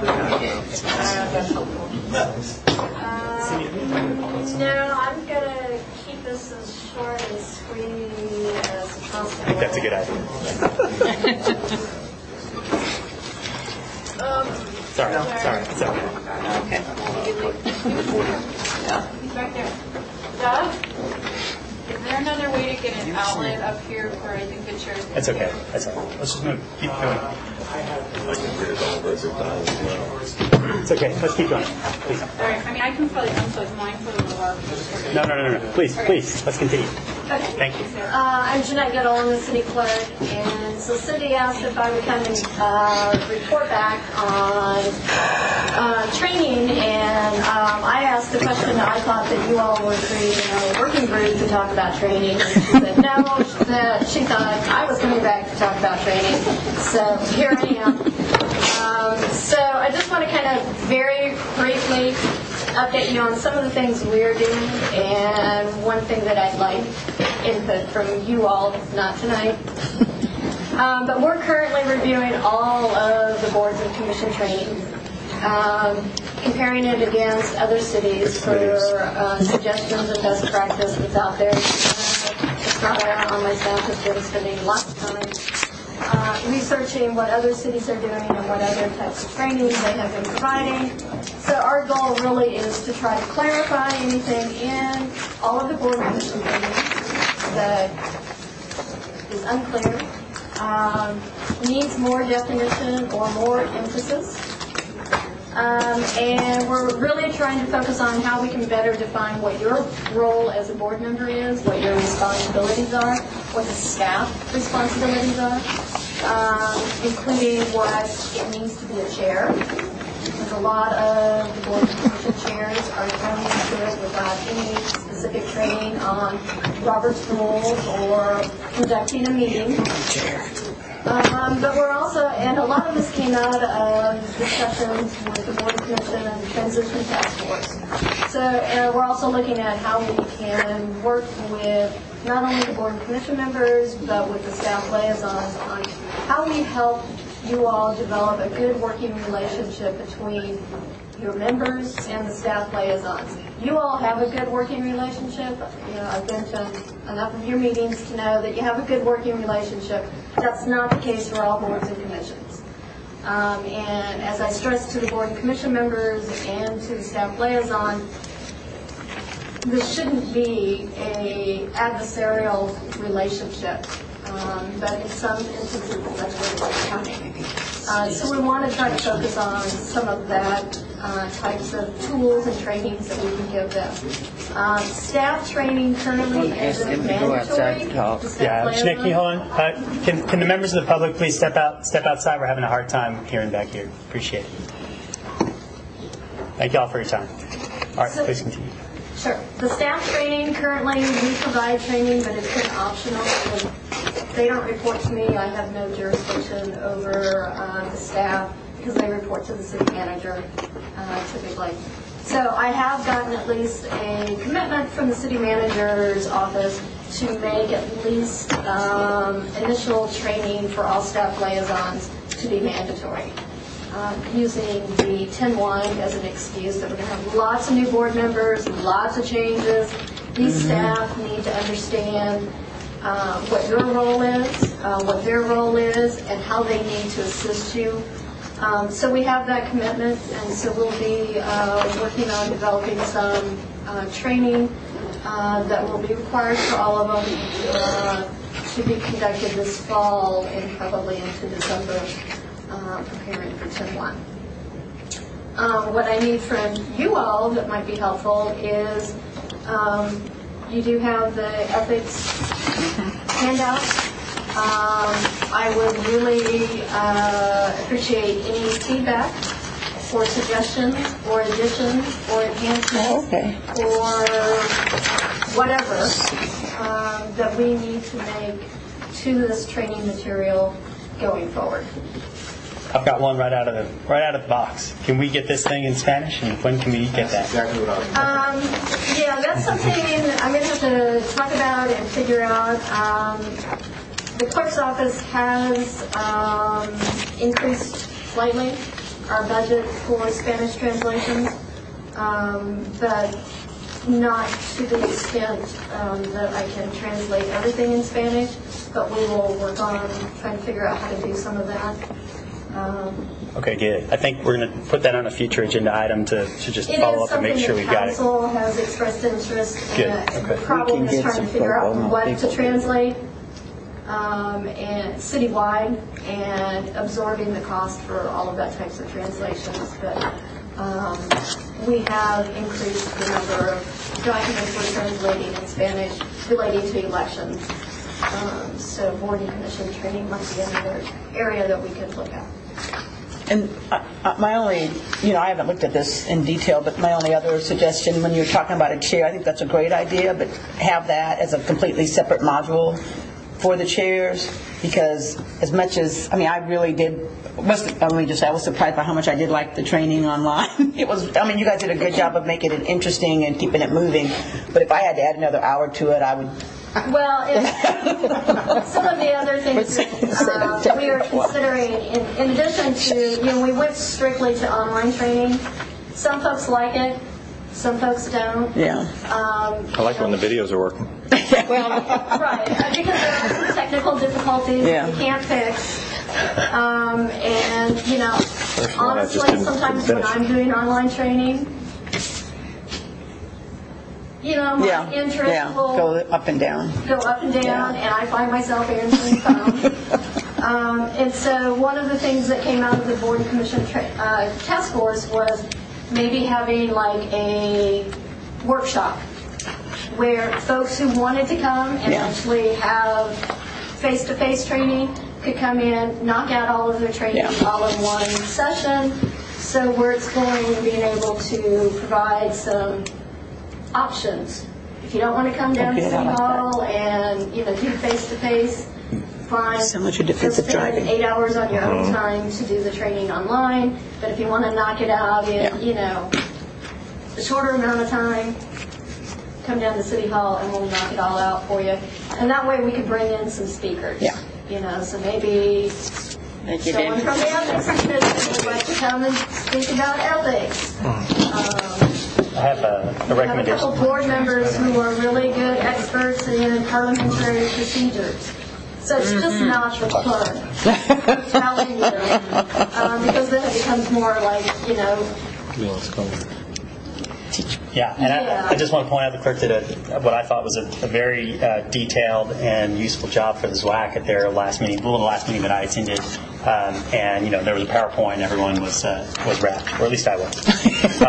Um, no, I'm going to keep this as short and sweet as possible. I think that's a good idea. Um, Sorry, sorry, sorry. Okay. He's back there. Doug? Is there another way to get an outlet up here for, I think, the chairs? That's okay. That's all right. Let's just move. Keep going. It's okay. Let's keep going. Please. All right. I mean, I can probably unplug mine for a little while. No, no, no, no, no. Please, please. Let's continue. Okay. Thank you. Uh, I'm Jeanette Goodall, I'm the city clerk, and so Cindy asked if I would come and uh, report back on uh, training, and um, I asked the question that I thought that you all were creating a working group to talk about training, and she said no, that she thought I was coming back to talk about training, so here I am. Um, so I just want to kind of very briefly update you on some of the things we're doing, and one thing that I'd like input from you all, not tonight. Um, but we're currently reviewing all of the boards and commission training, um, comparing it against other cities for uh, suggestions and best practice that's out there. Uh, on my staff has been spending lots of time Uh, researching what other cities are doing and what other types of training they have been providing. So our goal really is to try to clarify anything in all of the board commission trainings that is unclear, um, needs more definition or more emphasis. Um, and we're really trying to focus on how we can better define what your role as a board member is, what your responsibilities are, what the staff responsibilities are, um, including what it means to be a chair. Because a lot of the board and commission chairs are thrown into it without any specific training on Robert's rules or conducting a meeting. Um, but we're also, and a lot of this came out of discussions with the Board of Commission and the Transition Task Force. So uh, we're also looking at how we can work with not only the Board and Commission members, but with the staff liaisons on how we help you all develop a good working relationship between your members and the staff liaisons. You all have a good working relationship. You know, I've been to enough of your meetings to know that you have a good working relationship. That's not the case for all boards and commissions. Um, and as I stressed to the board and commission members and to the staff liaison, this shouldn't be a adversarial relationship. Um, but in some instances, that's what it's becoming. Uh, so we want to try to focus on some of that uh, types of tools and trainings that we can give them. Um, staff training currently isn't mandatory. Yeah, Nick, can you hold on? Uh, can, can the members of the public please step out, step outside? We're having a hard time hearing back here. Appreciate it. Thank you all for your time. All right, So- please continue. Sure. The staff training, currently we provide training, but it's been optional. And they don't report to me. I have no jurisdiction over uh, the staff because they report to the city manager uh, typically. So I have gotten at least a commitment from the city manager's office to make at least um, initial training for all staff liaisons to be mandatory. Um, using the ten one as an excuse that we're going to have lots of new board members, lots of changes. These staff need to understand uh, what your role is, uh, what their role is, and how they need to assist you. Um, so we have that commitment, and so we'll be uh, working on developing some uh, training uh, that will be required for all of them uh, to be conducted this fall and probably into December. Uh, preparing for ten one. Um, what I need from you all that might be helpful is um, you do have the ethics handout. Um, I would really uh, appreciate any feedback or suggestions or additions or enhancements okay. or whatever um, that we need to make to this training material going forward. I've got one right out of the right out of the box. Can we get this thing in Spanish, and when can we get that? Exactly what I was. Um, yeah, that's something I'm going to have to talk about and figure out. Um, the clerk's office has um, increased slightly our budget for Spanish translations, um, but not to the extent um, that I can translate everything in Spanish. But we will work on trying to figure out how to do some of that. Um, Okay, good. I think we're going to put that on a future agenda item to, to just follow up and make sure we got it. It is something the council has expressed interest Good. in. Okay. The problem is trying to figure out what to people. translate um, and citywide and absorbing the cost for all of that types of translations. But um, we have increased the number of documents we're translating in Spanish relating to elections. Um, so board and commission training might be another area that we could look at. And uh, uh, my only, you know, I haven't looked at this in detail, but my only other suggestion when you're talking about a chair, I think that's a great idea, but have that as a completely separate module for the chairs, because as much as, I mean, I really did, was, let me just say, I was surprised by how much I did like the training online. It was, I mean, you guys did a good job of making it interesting and keeping it moving, but if I had to add another hour to it, I would. Well, it's, some of the other things that uh, we are considering, in, in addition to, you know, we went strictly to online training. Some folks like it, some folks don't. Yeah. Um, I like when the videos are working. well, right, because there are some technical difficulties Yeah. that you can't fix. Um, and, you know, one, I just honestly, didn't- sometimes didn't when finish. I'm doing online training, you know, my Yeah, interest yeah, will go up and down. go up and down, and I find myself answering phones. um, and so one of the things that came out of the board and commission tra- uh, task force was maybe having like a workshop where folks who wanted to come and Yeah. actually have face-to-face training could come in, knock out all of their training Yeah. all in one session. So we're exploring being able to provide some options. If you don't want to come down to Okay, I City like that. Hall and, you know, do face-to-face, fine. So much of defensive Go spend driving. eight hours on your own Mhm. time to do the training online. But if you want to knock it out in, Yeah. you know, a shorter amount of time, come down to City Hall and we'll knock it all out for you. And that way we could bring in some speakers. Yeah. You know, so maybe Make it someone from the ethics committee would like to come and speak about ethics. Um, I have a, a we have a recommendation. couple board members who are really good experts in parliamentary procedures. So it's just not the clerk. I'm telling you. Um, because then it becomes more like, you know, Yeah, and I, I just want to point out the clerk did a, what I thought was a, a very uh, detailed and useful job for the Z W A C at their last meeting, the little last meeting that I attended. Um, and, you know, there was a PowerPoint and everyone was uh, was wrapped, or at least I was. uh,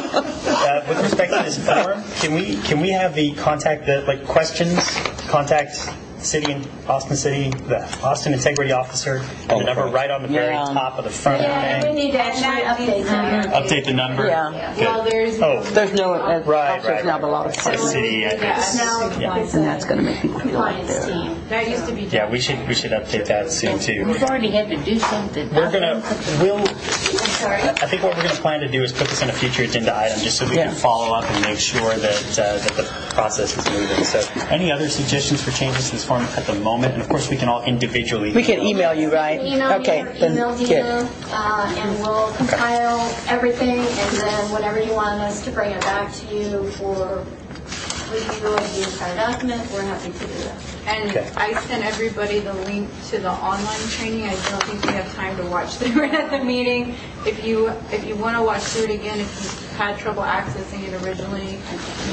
uh, with respect to this form, can we can we have the contact, the like questions, contact City and Austin City, the Austin Integrity Officer, and the number right on the very Yeah. top of the front Yeah, of the we thing. need to actually update that. Update the number. Yeah. Good. Well, there's Oh, There's no uh, right, officers right, now, right. but a lot of The departments. city. I think. It's now Yeah. And that's going to make people feel like compliance they're... team. That used to be. Yeah, we should we should update that soon too. We've already had to do something. We're gonna we'll. I'm sorry. I think what we're going to plan to do is put this in a future agenda item, just so we Yeah. can follow up and make sure that uh, that the process is moving. So, any other suggestions for changes to this form at the moment? And of course, we can all individually. We can email you, right? Email Okay, me or then, email good. Dina, uh, and we'll compile everything, and then whenever you want us to bring it back to you for review of the entire document, we're happy to do that. And Okay. I sent everybody the link to the online training. I don't think we have time to watch through it at the meeting. If you if you want to watch through it again, if you had trouble accessing it originally, you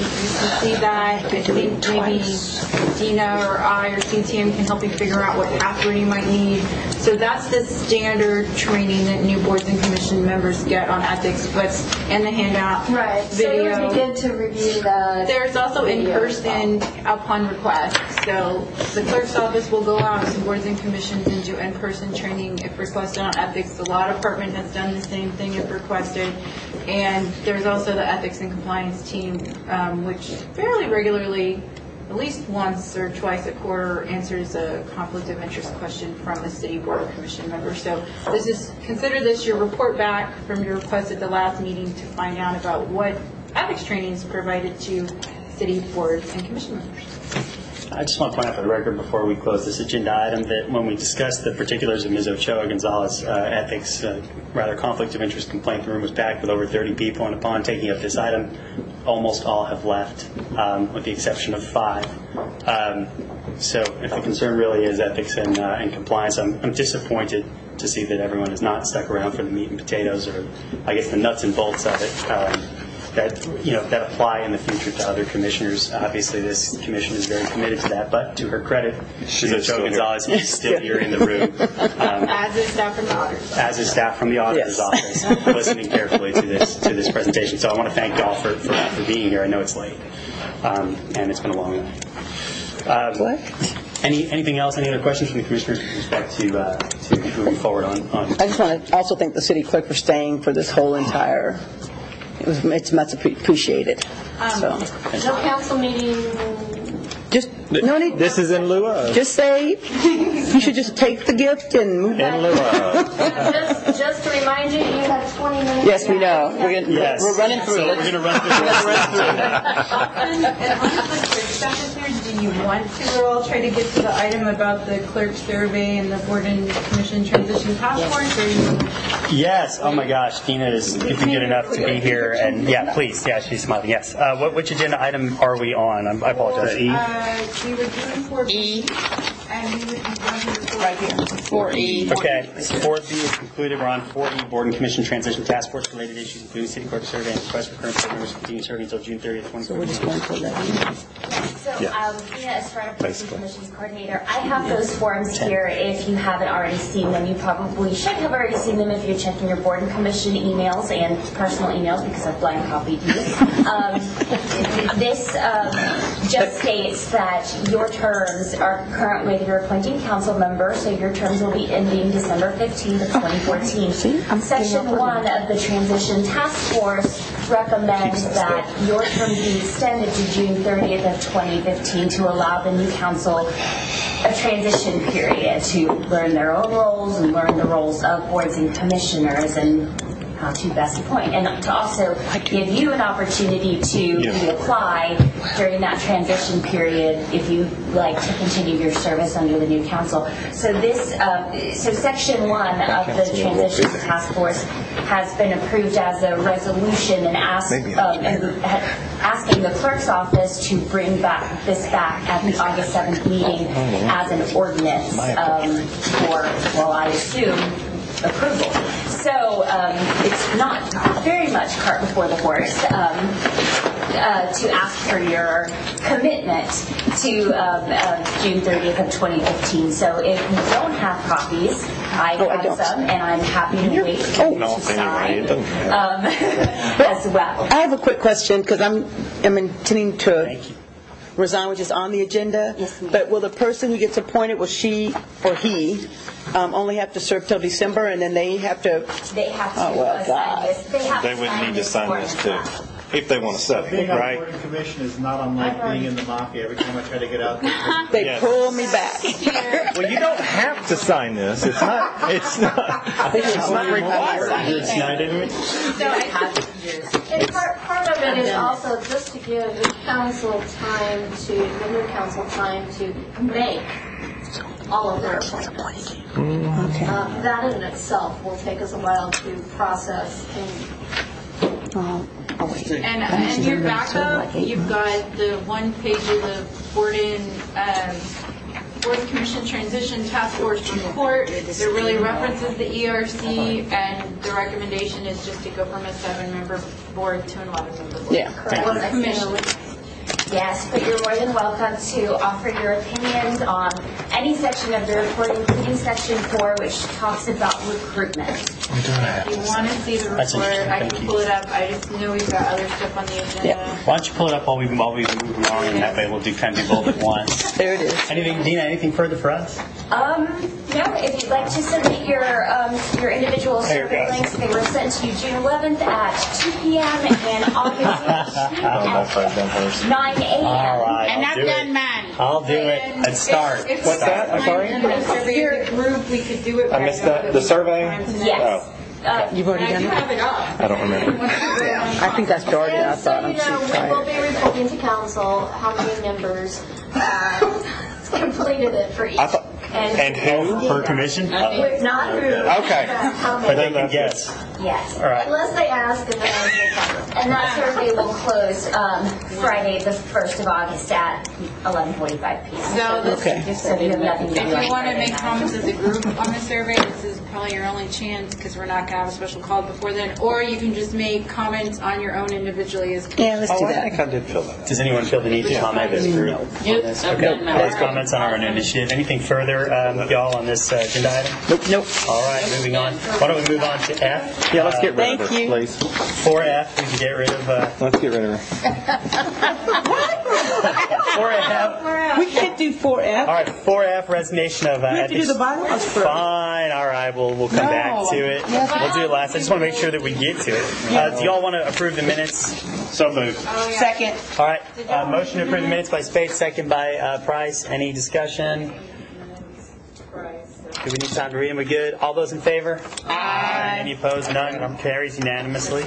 can see that. I think maybe Dina or I or C T M can help you figure out what password you might need. So that's the standard training that new boards and commission members get on ethics. What's in the handout Right. So it video. would be good to review that. There's also in video. person upon request. So the clerk's office will go out to boards and commissions and do in-person training if requested on ethics. The law department has done the same thing if requested. And there's also the ethics and compliance team, um, which fairly regularly, at least once or twice a quarter, answers a conflict of interest question from a city board or commission member. So this is, consider this your report back from your request at the last meeting to find out about what ethics training is provided to city boards and commission members. I just want to point out for the record before we close this agenda item that when we discussed the particulars of Miz Ochoa Gonzalez uh, ethics, uh, rather conflict of interest complaint, the room was packed with over thirty people, and upon taking up this item, almost all have left, um, with the exception of five. Um, so if the concern really is ethics and, uh, and compliance, I'm, I'm disappointed to see that everyone is not stuck around for the meat and potatoes, or I guess the nuts and bolts of it. Um, that you know that apply in the future to other commissioners. Obviously, this commission is very committed to that. But to her credit, Miz Ochoa Gonzalez is still here in the room, um, As is staff from the auditor's office. as is staff from the auditor's Yes. office, listening carefully to this to this presentation. So I want to thank y'all for, for for being here. I know it's late, um, and it's been a long night. Um, What? Any anything else? Any other questions from the commissioners with respect to uh, to moving forward on? on I just want to also thank the city clerk for staying for this whole entire, it was, it's much appre- appreciated. So, No council meeting. just, no need, This is in lieu of. just say, you should just take the gift and move In on. lieu of. Just, just to remind you, you have twenty minutes. Yes, we know. We're gonna, Yes. we're running through So it. we're going to run through this. And and honestly, clerk staff is here. Do you want to all try to get to the item about the clerk survey and the board and commission transition task force? Or you, Yes. Oh my gosh, Dina is good enough to be here, and yeah, please. Yeah, she's smiling. Yes. Uh, what, which agenda item are we on? I'm, I apologize. E. uh, we were doing for E, and we would be going to right here. four E. Okay. four B is concluded. We're on four E, board and commission transition task force related issues, including city clerk survey and request for current board members to continue serving until June thirtieth, twenty So we're just going for that. So, Yeah. um, Dina Estrada, Police Basically. Commissions Coordinator. I have those forms here. If you haven't already seen them, you probably should have already seen them if you're checking your board and commission emails and personal emails, because I've blind copied you. Um, this um, just states that your terms are current with your appointing council member, so your terms will be ending December fifteenth of twenty fourteen. Section one of the Transition Task Force recommends that your term be extended to June thirtieth of twenty fifteen to allow the new council a transition period to learn their own roles and learn the roles of boards and commissioners and how to best appoint, and to also give you an opportunity to reapply during that transition period if you like to continue your service under the new council. So this, uh, so section one of the Transition Task Force has been approved as a resolution and asked, um, and asking the clerk's office to bring back this back at the August seventh meeting as an ordinance um, for, well, I assume, approval. So um, it's not very much cart before the horse um, uh, to ask for your commitment to um, uh, June thirtieth of twenty fifteen. So if you don't have copies, I Oh, I have don't. some, and I'm happy to wait Oh. to No, sign anyway, it doesn't matter. um, as well. I have a quick question, because I'm, I'm intending to resign, which is on the agenda. Yes, ma'am. But will the person who gets appointed, will she or he um, only have to serve till December, and then they have to? They have to Oh, well, uh, sign God. this. They, have They to would sign need to sign form this as too, well. if they want to study, Being on the right? board and commission is not unlike being in the mafia. Every time I try to get out there, They Yes. pull me back. Well, you don't have to sign this. It's not. It's not. It's not required. So I, And part, part of it is also just to give the council time to, the new council time to make all of their appointments. Okay. Uh, That in itself will take us a while to process and Oh, oh, wait. and uh, in your backup, you've got the one page of the board and um, board and commission transition task force report. It really references the E R C, and the recommendation is just to go from a seven-member board to an eleven-member board. Yeah. Or commission. Yes, but you're more than welcome to offer your opinions on any section of the report, including section four, which talks about recruitment. If you want to see the That's report, interesting. I Thank can you. pull it up. I just know we've got other stuff on the agenda. Why don't you pull it up while we while we move along, and that way we'll do kind of do both at once. There it is. Anything, Dina? Anything further for us? Um, no, if you'd like to submit your um, your individual There it survey goes. links, they were sent to you June eleventh at two p.m. and August eighteenth at nine a.m. All right, And I'll I've do done it. mine. I'll do it. Let's start. If- if What's that? I'm sorry? In the survey group, we could do it. I missed that. The survey? Yes. Oh, Uh, You've already I done do it? have it up. I don't remember. I think I started. I And so, thought you I'm know, too we will tired. be reporting to council how many members uh, completed it for each. I thought- And who? Per commission? With not who. Okay. uh, How But they many. can guess. yes. All right. Unless they ask and then I will cover. And that survey will close um, Friday, the first of August at eleven forty-five p.m. So this- Okay. So you have nothing to do If on you want to Friday make night. comments as a group on the survey, this is probably your only chance because we're not going to have a special call before then. Or you can just make comments on your own individually as. Yeah, let's do Oh, I that. think I did feel that. Does anyone feel the need to comment as a group? on this? I've Okay. done mine. Those comments on our own initiative. Anything further, um, y'all, on this uh, agenda item? Nope, nope. All right, moving on. Why don't we move on to F? Yeah, let's get rid Thank of her, you. please. Four F, we can get rid of, uh, Let's get rid of her. four F. We can't do four F. All right, four F, resignation of, uh, We have to do ethics. the bylaws first. Fine, all right, we'll, we'll come back to it. Yes. We'll do it last. I just want to make sure that we get to it. Uh, do y'all want to approve the minutes? So moved. Second. All right, uh, motion to approve the minutes by Spade, second by uh, Price. Any discussion? Do we need time to read them? We good? All those in favor? Aye. Any opposed? None. Carries unanimously.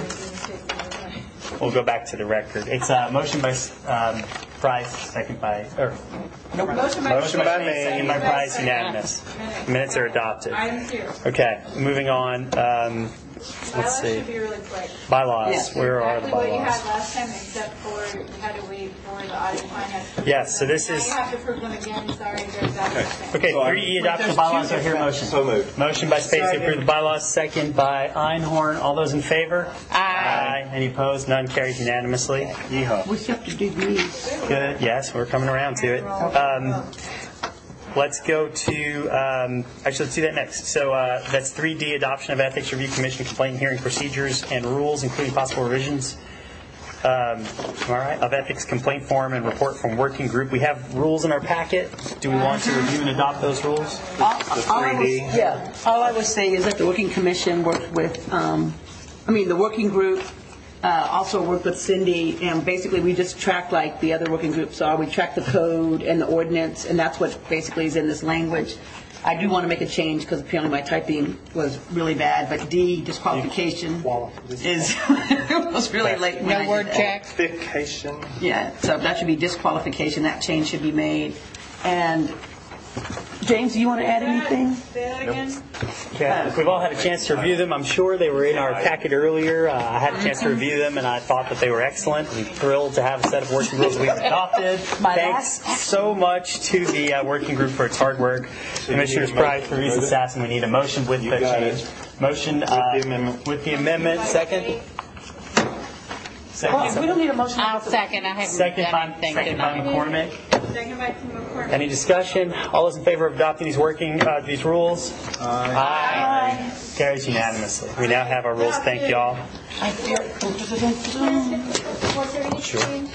We'll go back to the record. It's a uh, motion by um, Price, second by, or, Nope. Motion by motion by Spade, me, second by Price, unanimous. Minutes are adopted. Item two. Okay, moving on. Um, let's Bylaws see. should be really quick. Bylaws. Where are the Exactly what you bylaws? had last time, except for you had to wait for the audit finance. Yes, so this Now is- you have to approve them again, sorry, there's that. Okay, three E adoption of bylaws. I hear a motion. So moved. Motion by Spades to approve the bylaws, second by Einhorn. All those in favor? Aye. Any opposed? None. Carries unanimously. Yeehaw. We have to do these. Good. Yes, we're coming around to it. Um, let's go to, um, actually, let's do that next. So uh, that's three D, adoption of ethics review commission complaint hearing procedures and rules, including possible revisions. Um, all right, of ethics complaint form and report from working group. We have rules in our packet. Do we want to review and adopt those rules? All, The all I three D. was, yeah, all I was saying is that the working commission worked with, um, I mean, the working group uh, also worked with Cindy, and basically we just tracked like the other working groups are. We tracked the code and the ordinance, and that's what basically is in this language. I do want to make a change because apparently my typing was really bad, but D, disqualification, is, it was really late. when I No word did that. check. Vacation. Yeah, so that should be disqualification, that change should be made. And James, do you want to add anything? Say that again? Okay. We've all had a chance to review them. I'm sure they were in our packet earlier. Uh, I had a chance to review them, and I thought that they were excellent. I'm thrilled to have a set of working rules we've adopted. Thanks so much to the uh, working group for its hard work. Commissioners Price, Ruiz, and Sassen, we need a motion with the change. Motion uh, with the amendment. Second. Well, we don't need a motion. I'll second. I haven't Second done by, anything second by tonight. McCormick. Second by Tim McCormick. Any discussion? All those in favor of adopting these working uh, these rules? Aye. Aye. Carries unanimously. We now have our rules. Thank you all. Sure.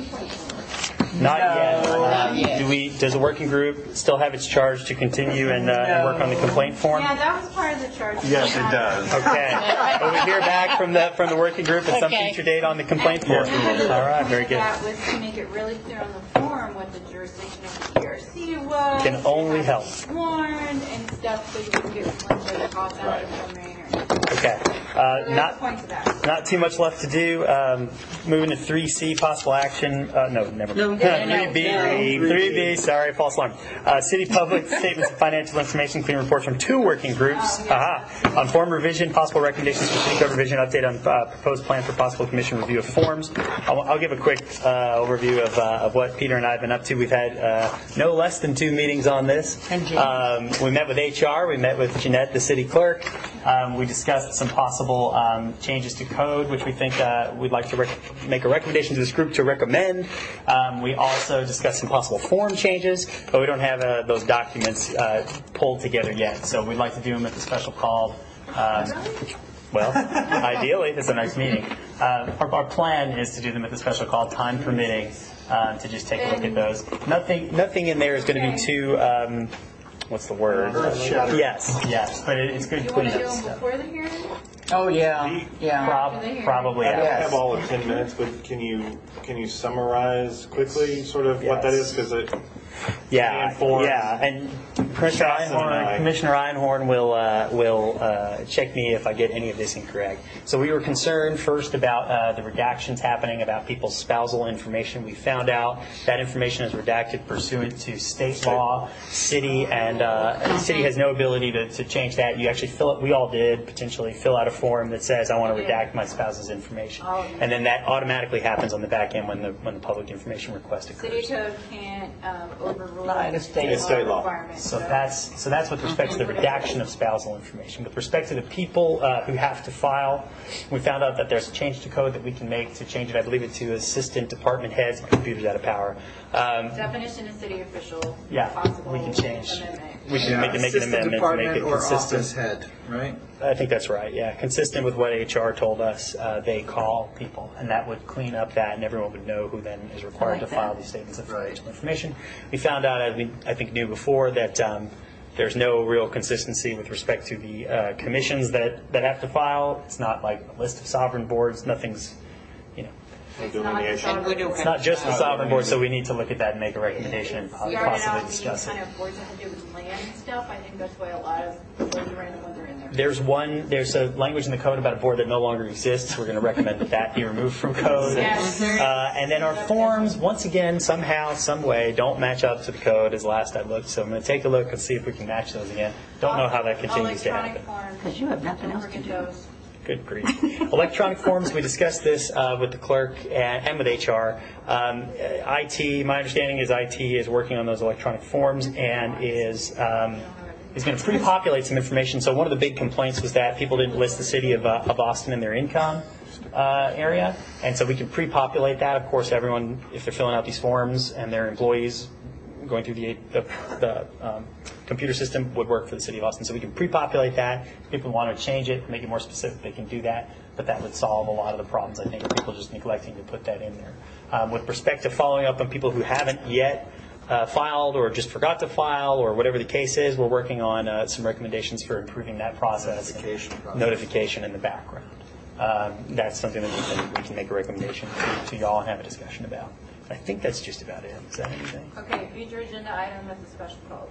Not yet. Not yet. Do we? Does the working group still have its charge to continue and, uh, and work on the complaint form? Yeah, that was part of the charge. Yes, it does. Okay. Will we hear back from the from the working group at some Okay. future date on the complaint form? All right. Very good. That was to make it really clear on the form what the jurisdiction of the P R C was. Can only help. Warned and stuff, so you wouldn't get one of the cost out of the rain or anything. Okay. So Uh, there's not a point to that. not too much left to do. Um, moving to three C, possible action. Uh, no, never. No. three B. three B. Sorry, false alarm. Uh, city public statements of financial information, clean reports from two working groups. Aha. On form revision, possible recommendations for city code revision, update on uh, proposed plan for possible commission review of forms. I'll, I'll give a quick uh, overview of, uh, of what Peter and I have been up to. We've had uh, no less than two meetings on this. Um, we met with H R. We met with Jeanette, the city clerk. Um, we discussed some possible um, changes to code, which we think uh, we'd like to rec- make a recommendation to this group to recommend. Um, we also discussed some possible form changes, but we don't have uh, those documents uh, pulled together yet. So we'd like to do them at the special call. Um, well, ideally, it's a nice meeting. Uh, our, our plan is to do them at the special call, time permitting, uh, to just take a look at those. Nothing, nothing in there is going to be too. Um, what's the word? Yes, yes, but it, it's good You want to do cleanup them stuff. before the hearing? Oh, yeah, yeah. Prob- probably. I don't yes. have all of ten minutes, but can you can you summarize quickly sort of what that is? Because it Yeah, informs yeah, and Commissioner Sassen and Einhorn, I. Commissioner Einhorn will uh, will uh, check me if I get any of this incorrect. So we were concerned first about uh, the redactions happening about people's spousal information. We found out that information is redacted pursuant to state law. City and uh, city has no ability to, to change that. You actually fill it. We all did potentially fill out a form that says I want to redact my spouse's information, and then that automatically happens on the back end when the when the public information request occurs. City code can't um, overrule It's state law. requirements. So that's so that's with respect to the redaction of spousal information. With respect to the people uh, who have to file, we found out that there's a change to code that we can make to change it. I believe it to assistant department heads. My computer's out of power. Um, Definition of city official. yeah, possible we can change. amendment. We can Yeah, make, make an assistant amendment to make department it or consistent. office head, right? I think that's right, yeah. Consistent with what H R told us, uh, they call people, and that would clean up that, and everyone would know who then is required like to that. file these statements of financial information. We found out, as we, I think, knew before, that um, there's no real consistency with respect to the uh, commissions that, that have to file. It's not like a list of sovereign boards. Nothing's, you know, delineation. it's not just the sovereign board, so we need to look at that and make a recommendation and Started possibly out being discuss it. kind of boards that had to do with land and stuff. I think that's why a lot of boards are random ones are in there. There's one, there's a language in the code about a board that no longer exists. We're going to recommend that that be removed from code. Yes. Uh, and then our forms, once again, somehow, some way, don't match up to the code as last I looked. So I'm going to take a look and see if we can match those again. Don't know how that continues to happen. Because you have nothing else to do. Good grief. Electronic forms, we discussed this uh, with the clerk and, and with H R. Um, I T, my understanding is I T is working on those electronic forms and is um, is going to pre-populate some information. So one of the big complaints was that people didn't list the city of, uh, of Austin in their income uh, area. And so we can pre-populate that. Of course, everyone, if they're filling out these forms and their employees going through the, the, the um, computer system would work for the city of Austin. So we can pre-populate that. If people want to change it, make it more specific, they can do that. But that would solve a lot of the problems, I think, of people just neglecting to put that in there. Um, with respect to following up on people who haven't yet uh, filed or just forgot to file or whatever the case is, we're working on uh, some recommendations for improving that process. Notification process. Notification in the background. Um, that's something that we can, we can make a recommendation to, to y'all and have a discussion about. I think that's just about it. Is that anything? Okay, future agenda item is a special call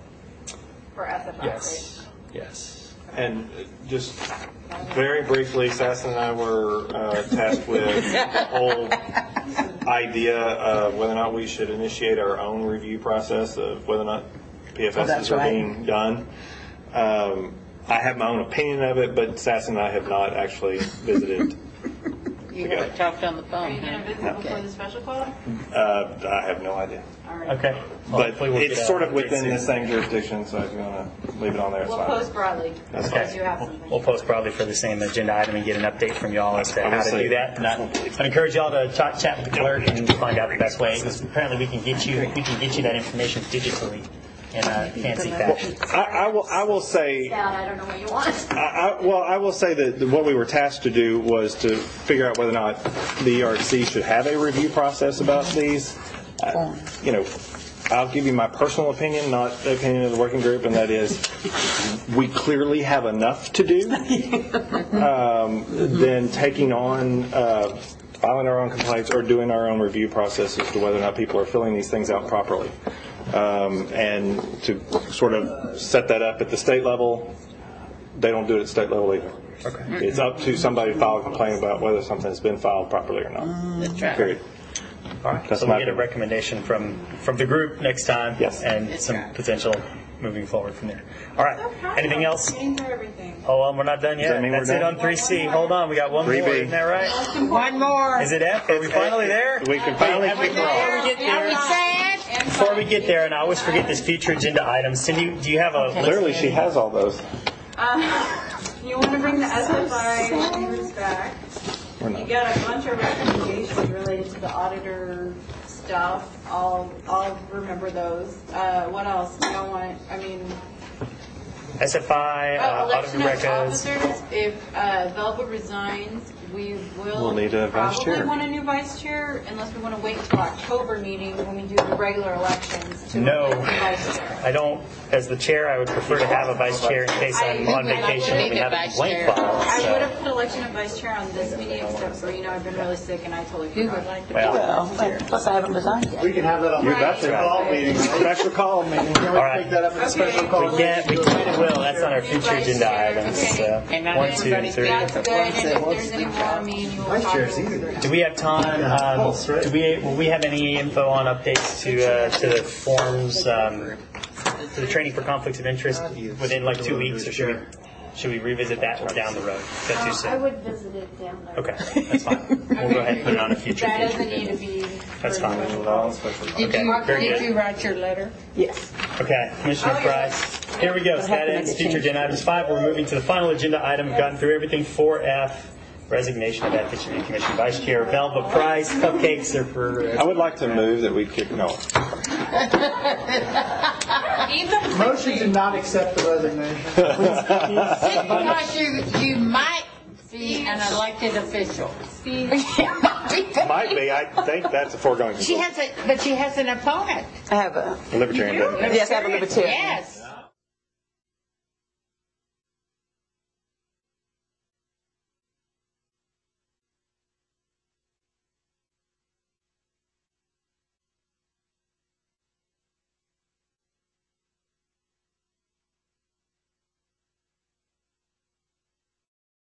for S F I, Yes. right? Yes. And just very briefly, Sassen and I were uh, tasked with the whole idea of whether or not we should initiate our own review process of whether or not P F Oh, Ss that's are right. being done. Um, I have my own opinion of it, but Sass and I have not actually visited. You haven't talked on the phone. Are you going to visit No. before the special call? Uh, I have no idea. All right. Okay. But Hopefully we'll it's get sort a- of within the same jurisdiction, so if you want to leave it on there, it's We'll fine. post broadly. That's Because fine. you have We'll- something. We'll post broadly for the same agenda item and get an update from y'all as to I will how to say- do that. And I- I'd encourage y'all to chat chat with the clerk and find out the best way, because apparently we can get you we can get you that information digitally in a fancy fashion. I, I will. I will say. Down, I don't know what you want. I, I, well, I will say that what we were tasked to do was to figure out whether or not the E R C should have a review process about these. Uh, you know, I'll give you my personal opinion, not the opinion of the working group, and that is, we clearly have enough to do um, than taking on uh, filing our own complaints or doing our own review process as to whether or not people are filling these things out properly. Um, and to sort of set that up at the state level, they don't do it at state level either. Okay. It's up to somebody to file a complaint about whether something's been filed properly or not. That's right. Period. All right. That's So my we'll get a opinion. recommendation from from the group next time. Yes. And some potential moving forward from there. All right. Anything else? Getting through everything. Oh, well, we're not done Does yet. that mean we're That's it done? on three C. Hold on, we got one three B. more. Isn't that right? One more. Is it F? Are we finally there? We can finally Hey, kick before off. we get Are we there, sad? before we get there, and I always forget this future agenda item. Cindy, do you have a list? Clearly, she has all those. Um, you want to bring the S F I numbers back. We're You not. got a bunch of recommendations related to the auditor stuff. I'll, I'll remember those. Uh, what else? You don't want, I mean, S F I, oh, uh, election audit of records. officers. If uh, Velva resigns, we will We'll need a vice probably chair. want a new vice chair, unless we want to wait until October meeting when we do the regular elections to No. elect the vice chair. I don't, as the chair, I would prefer to have a vice chair in case I'm on vacation and we have a blank file. I would So. have put election of vice chair on this meeting, except for, you know, I've been really sick and I totally forgot. Well, Well, plus I haven't resigned yet. We can have that on You're the about to. special call meeting. Special call meeting. Can we All right. take that up at the special call We meeting? can, we can and will. That's on our future agenda items. So, And not one, two, everybody's three. That's good, and if there's any more, me and you will Vice talk chair's over easy. that. Do we have time? Um, Pulse, right? do we? Will we have any info on updates to uh, to the forms, um, to the training for conflicts of interest within like two weeks, or should we should we revisit that down the road? Is that too I soon? would visit it down there. Okay, that's fine. We'll go ahead and put it on a future. That doesn't agenda. need to be. That's for fine. the special call. Did Okay, you, very did good. you write your letter? Yes. Okay, Commissioner Oh, yeah. Price. Here we go. So But that how can I ends get future changed? agenda items five. We're moving to the final agenda item. We've gotten through everything. four F. Resignation of Ethics Review Commission Vice Chair Velva Price. Cupcakes are for. I would like to move that we kick no. Motion to not accept the resignation. Because you, you might be an elected official. Might be. I think that's a foregone She conclusion. has a, but she has an opponent. I have a, A libertarian. doesn't it? yes, I have a libertarian. Yes.